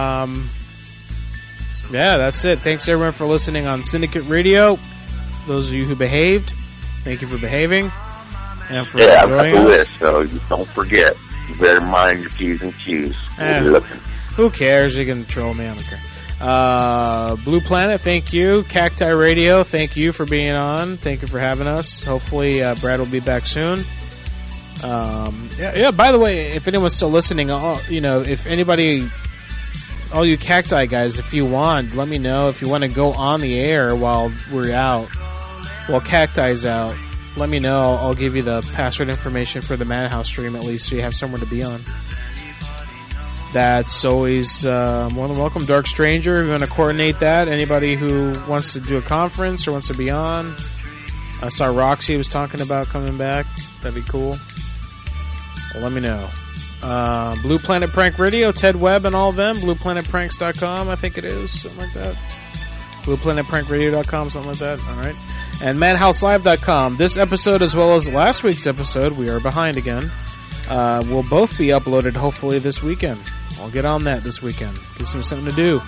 Yeah, that's it. Thanks, everyone, for listening on Syndicate Radio. Those of you who behaved, thank you for behaving. And for I've got the list, so you don't forget. You better mind your P's and Q's. Who cares? You can troll me. I don't care. Blue Planet, thank you. Cacti Radio, thank you for being on. Thank you for having us. Hopefully, Brad will be back soon. By the way, if anyone's still listening, if anybody... all you Cacti guys, if you want, let me know. If you want to go on the air while we're out, while Cacti's out, let me know. I'll give you the password information for the Madhouse stream at least, so you have somewhere to be on. That's always more than welcome. Dark Stranger, if you want to coordinate that. Anybody who wants to do a conference or wants to be on. I saw Roxy was talking about coming back. That'd be cool. Well, let me know. Blue Planet Prank Radio, Ted Webb and all of them. BluePlanetPranks.com, I think it is. Something like that. BluePlanetPrankRadio.com, something like that. All right. And MadhouseLive.com. This episode, as well as last week's episode, we are behind again, will both be uploaded hopefully this weekend. I'll get on that this weekend. Gives me something to do.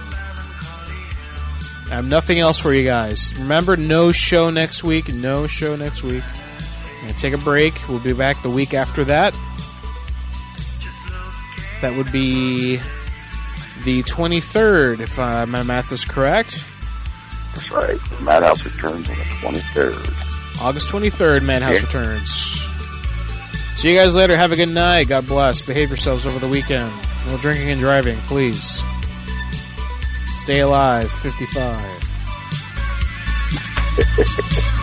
I have nothing else for you guys. Remember, no show next week. No show next week. I'm going to take a break. We'll be back the week after that. That would be the 23rd, if my math is correct. That's right. Madhouse returns on the 23rd. August 23rd, Madhouse returns. See you guys later. Have a good night. God bless. Behave yourselves over the weekend. No drinking and driving, please. Stay alive. 55.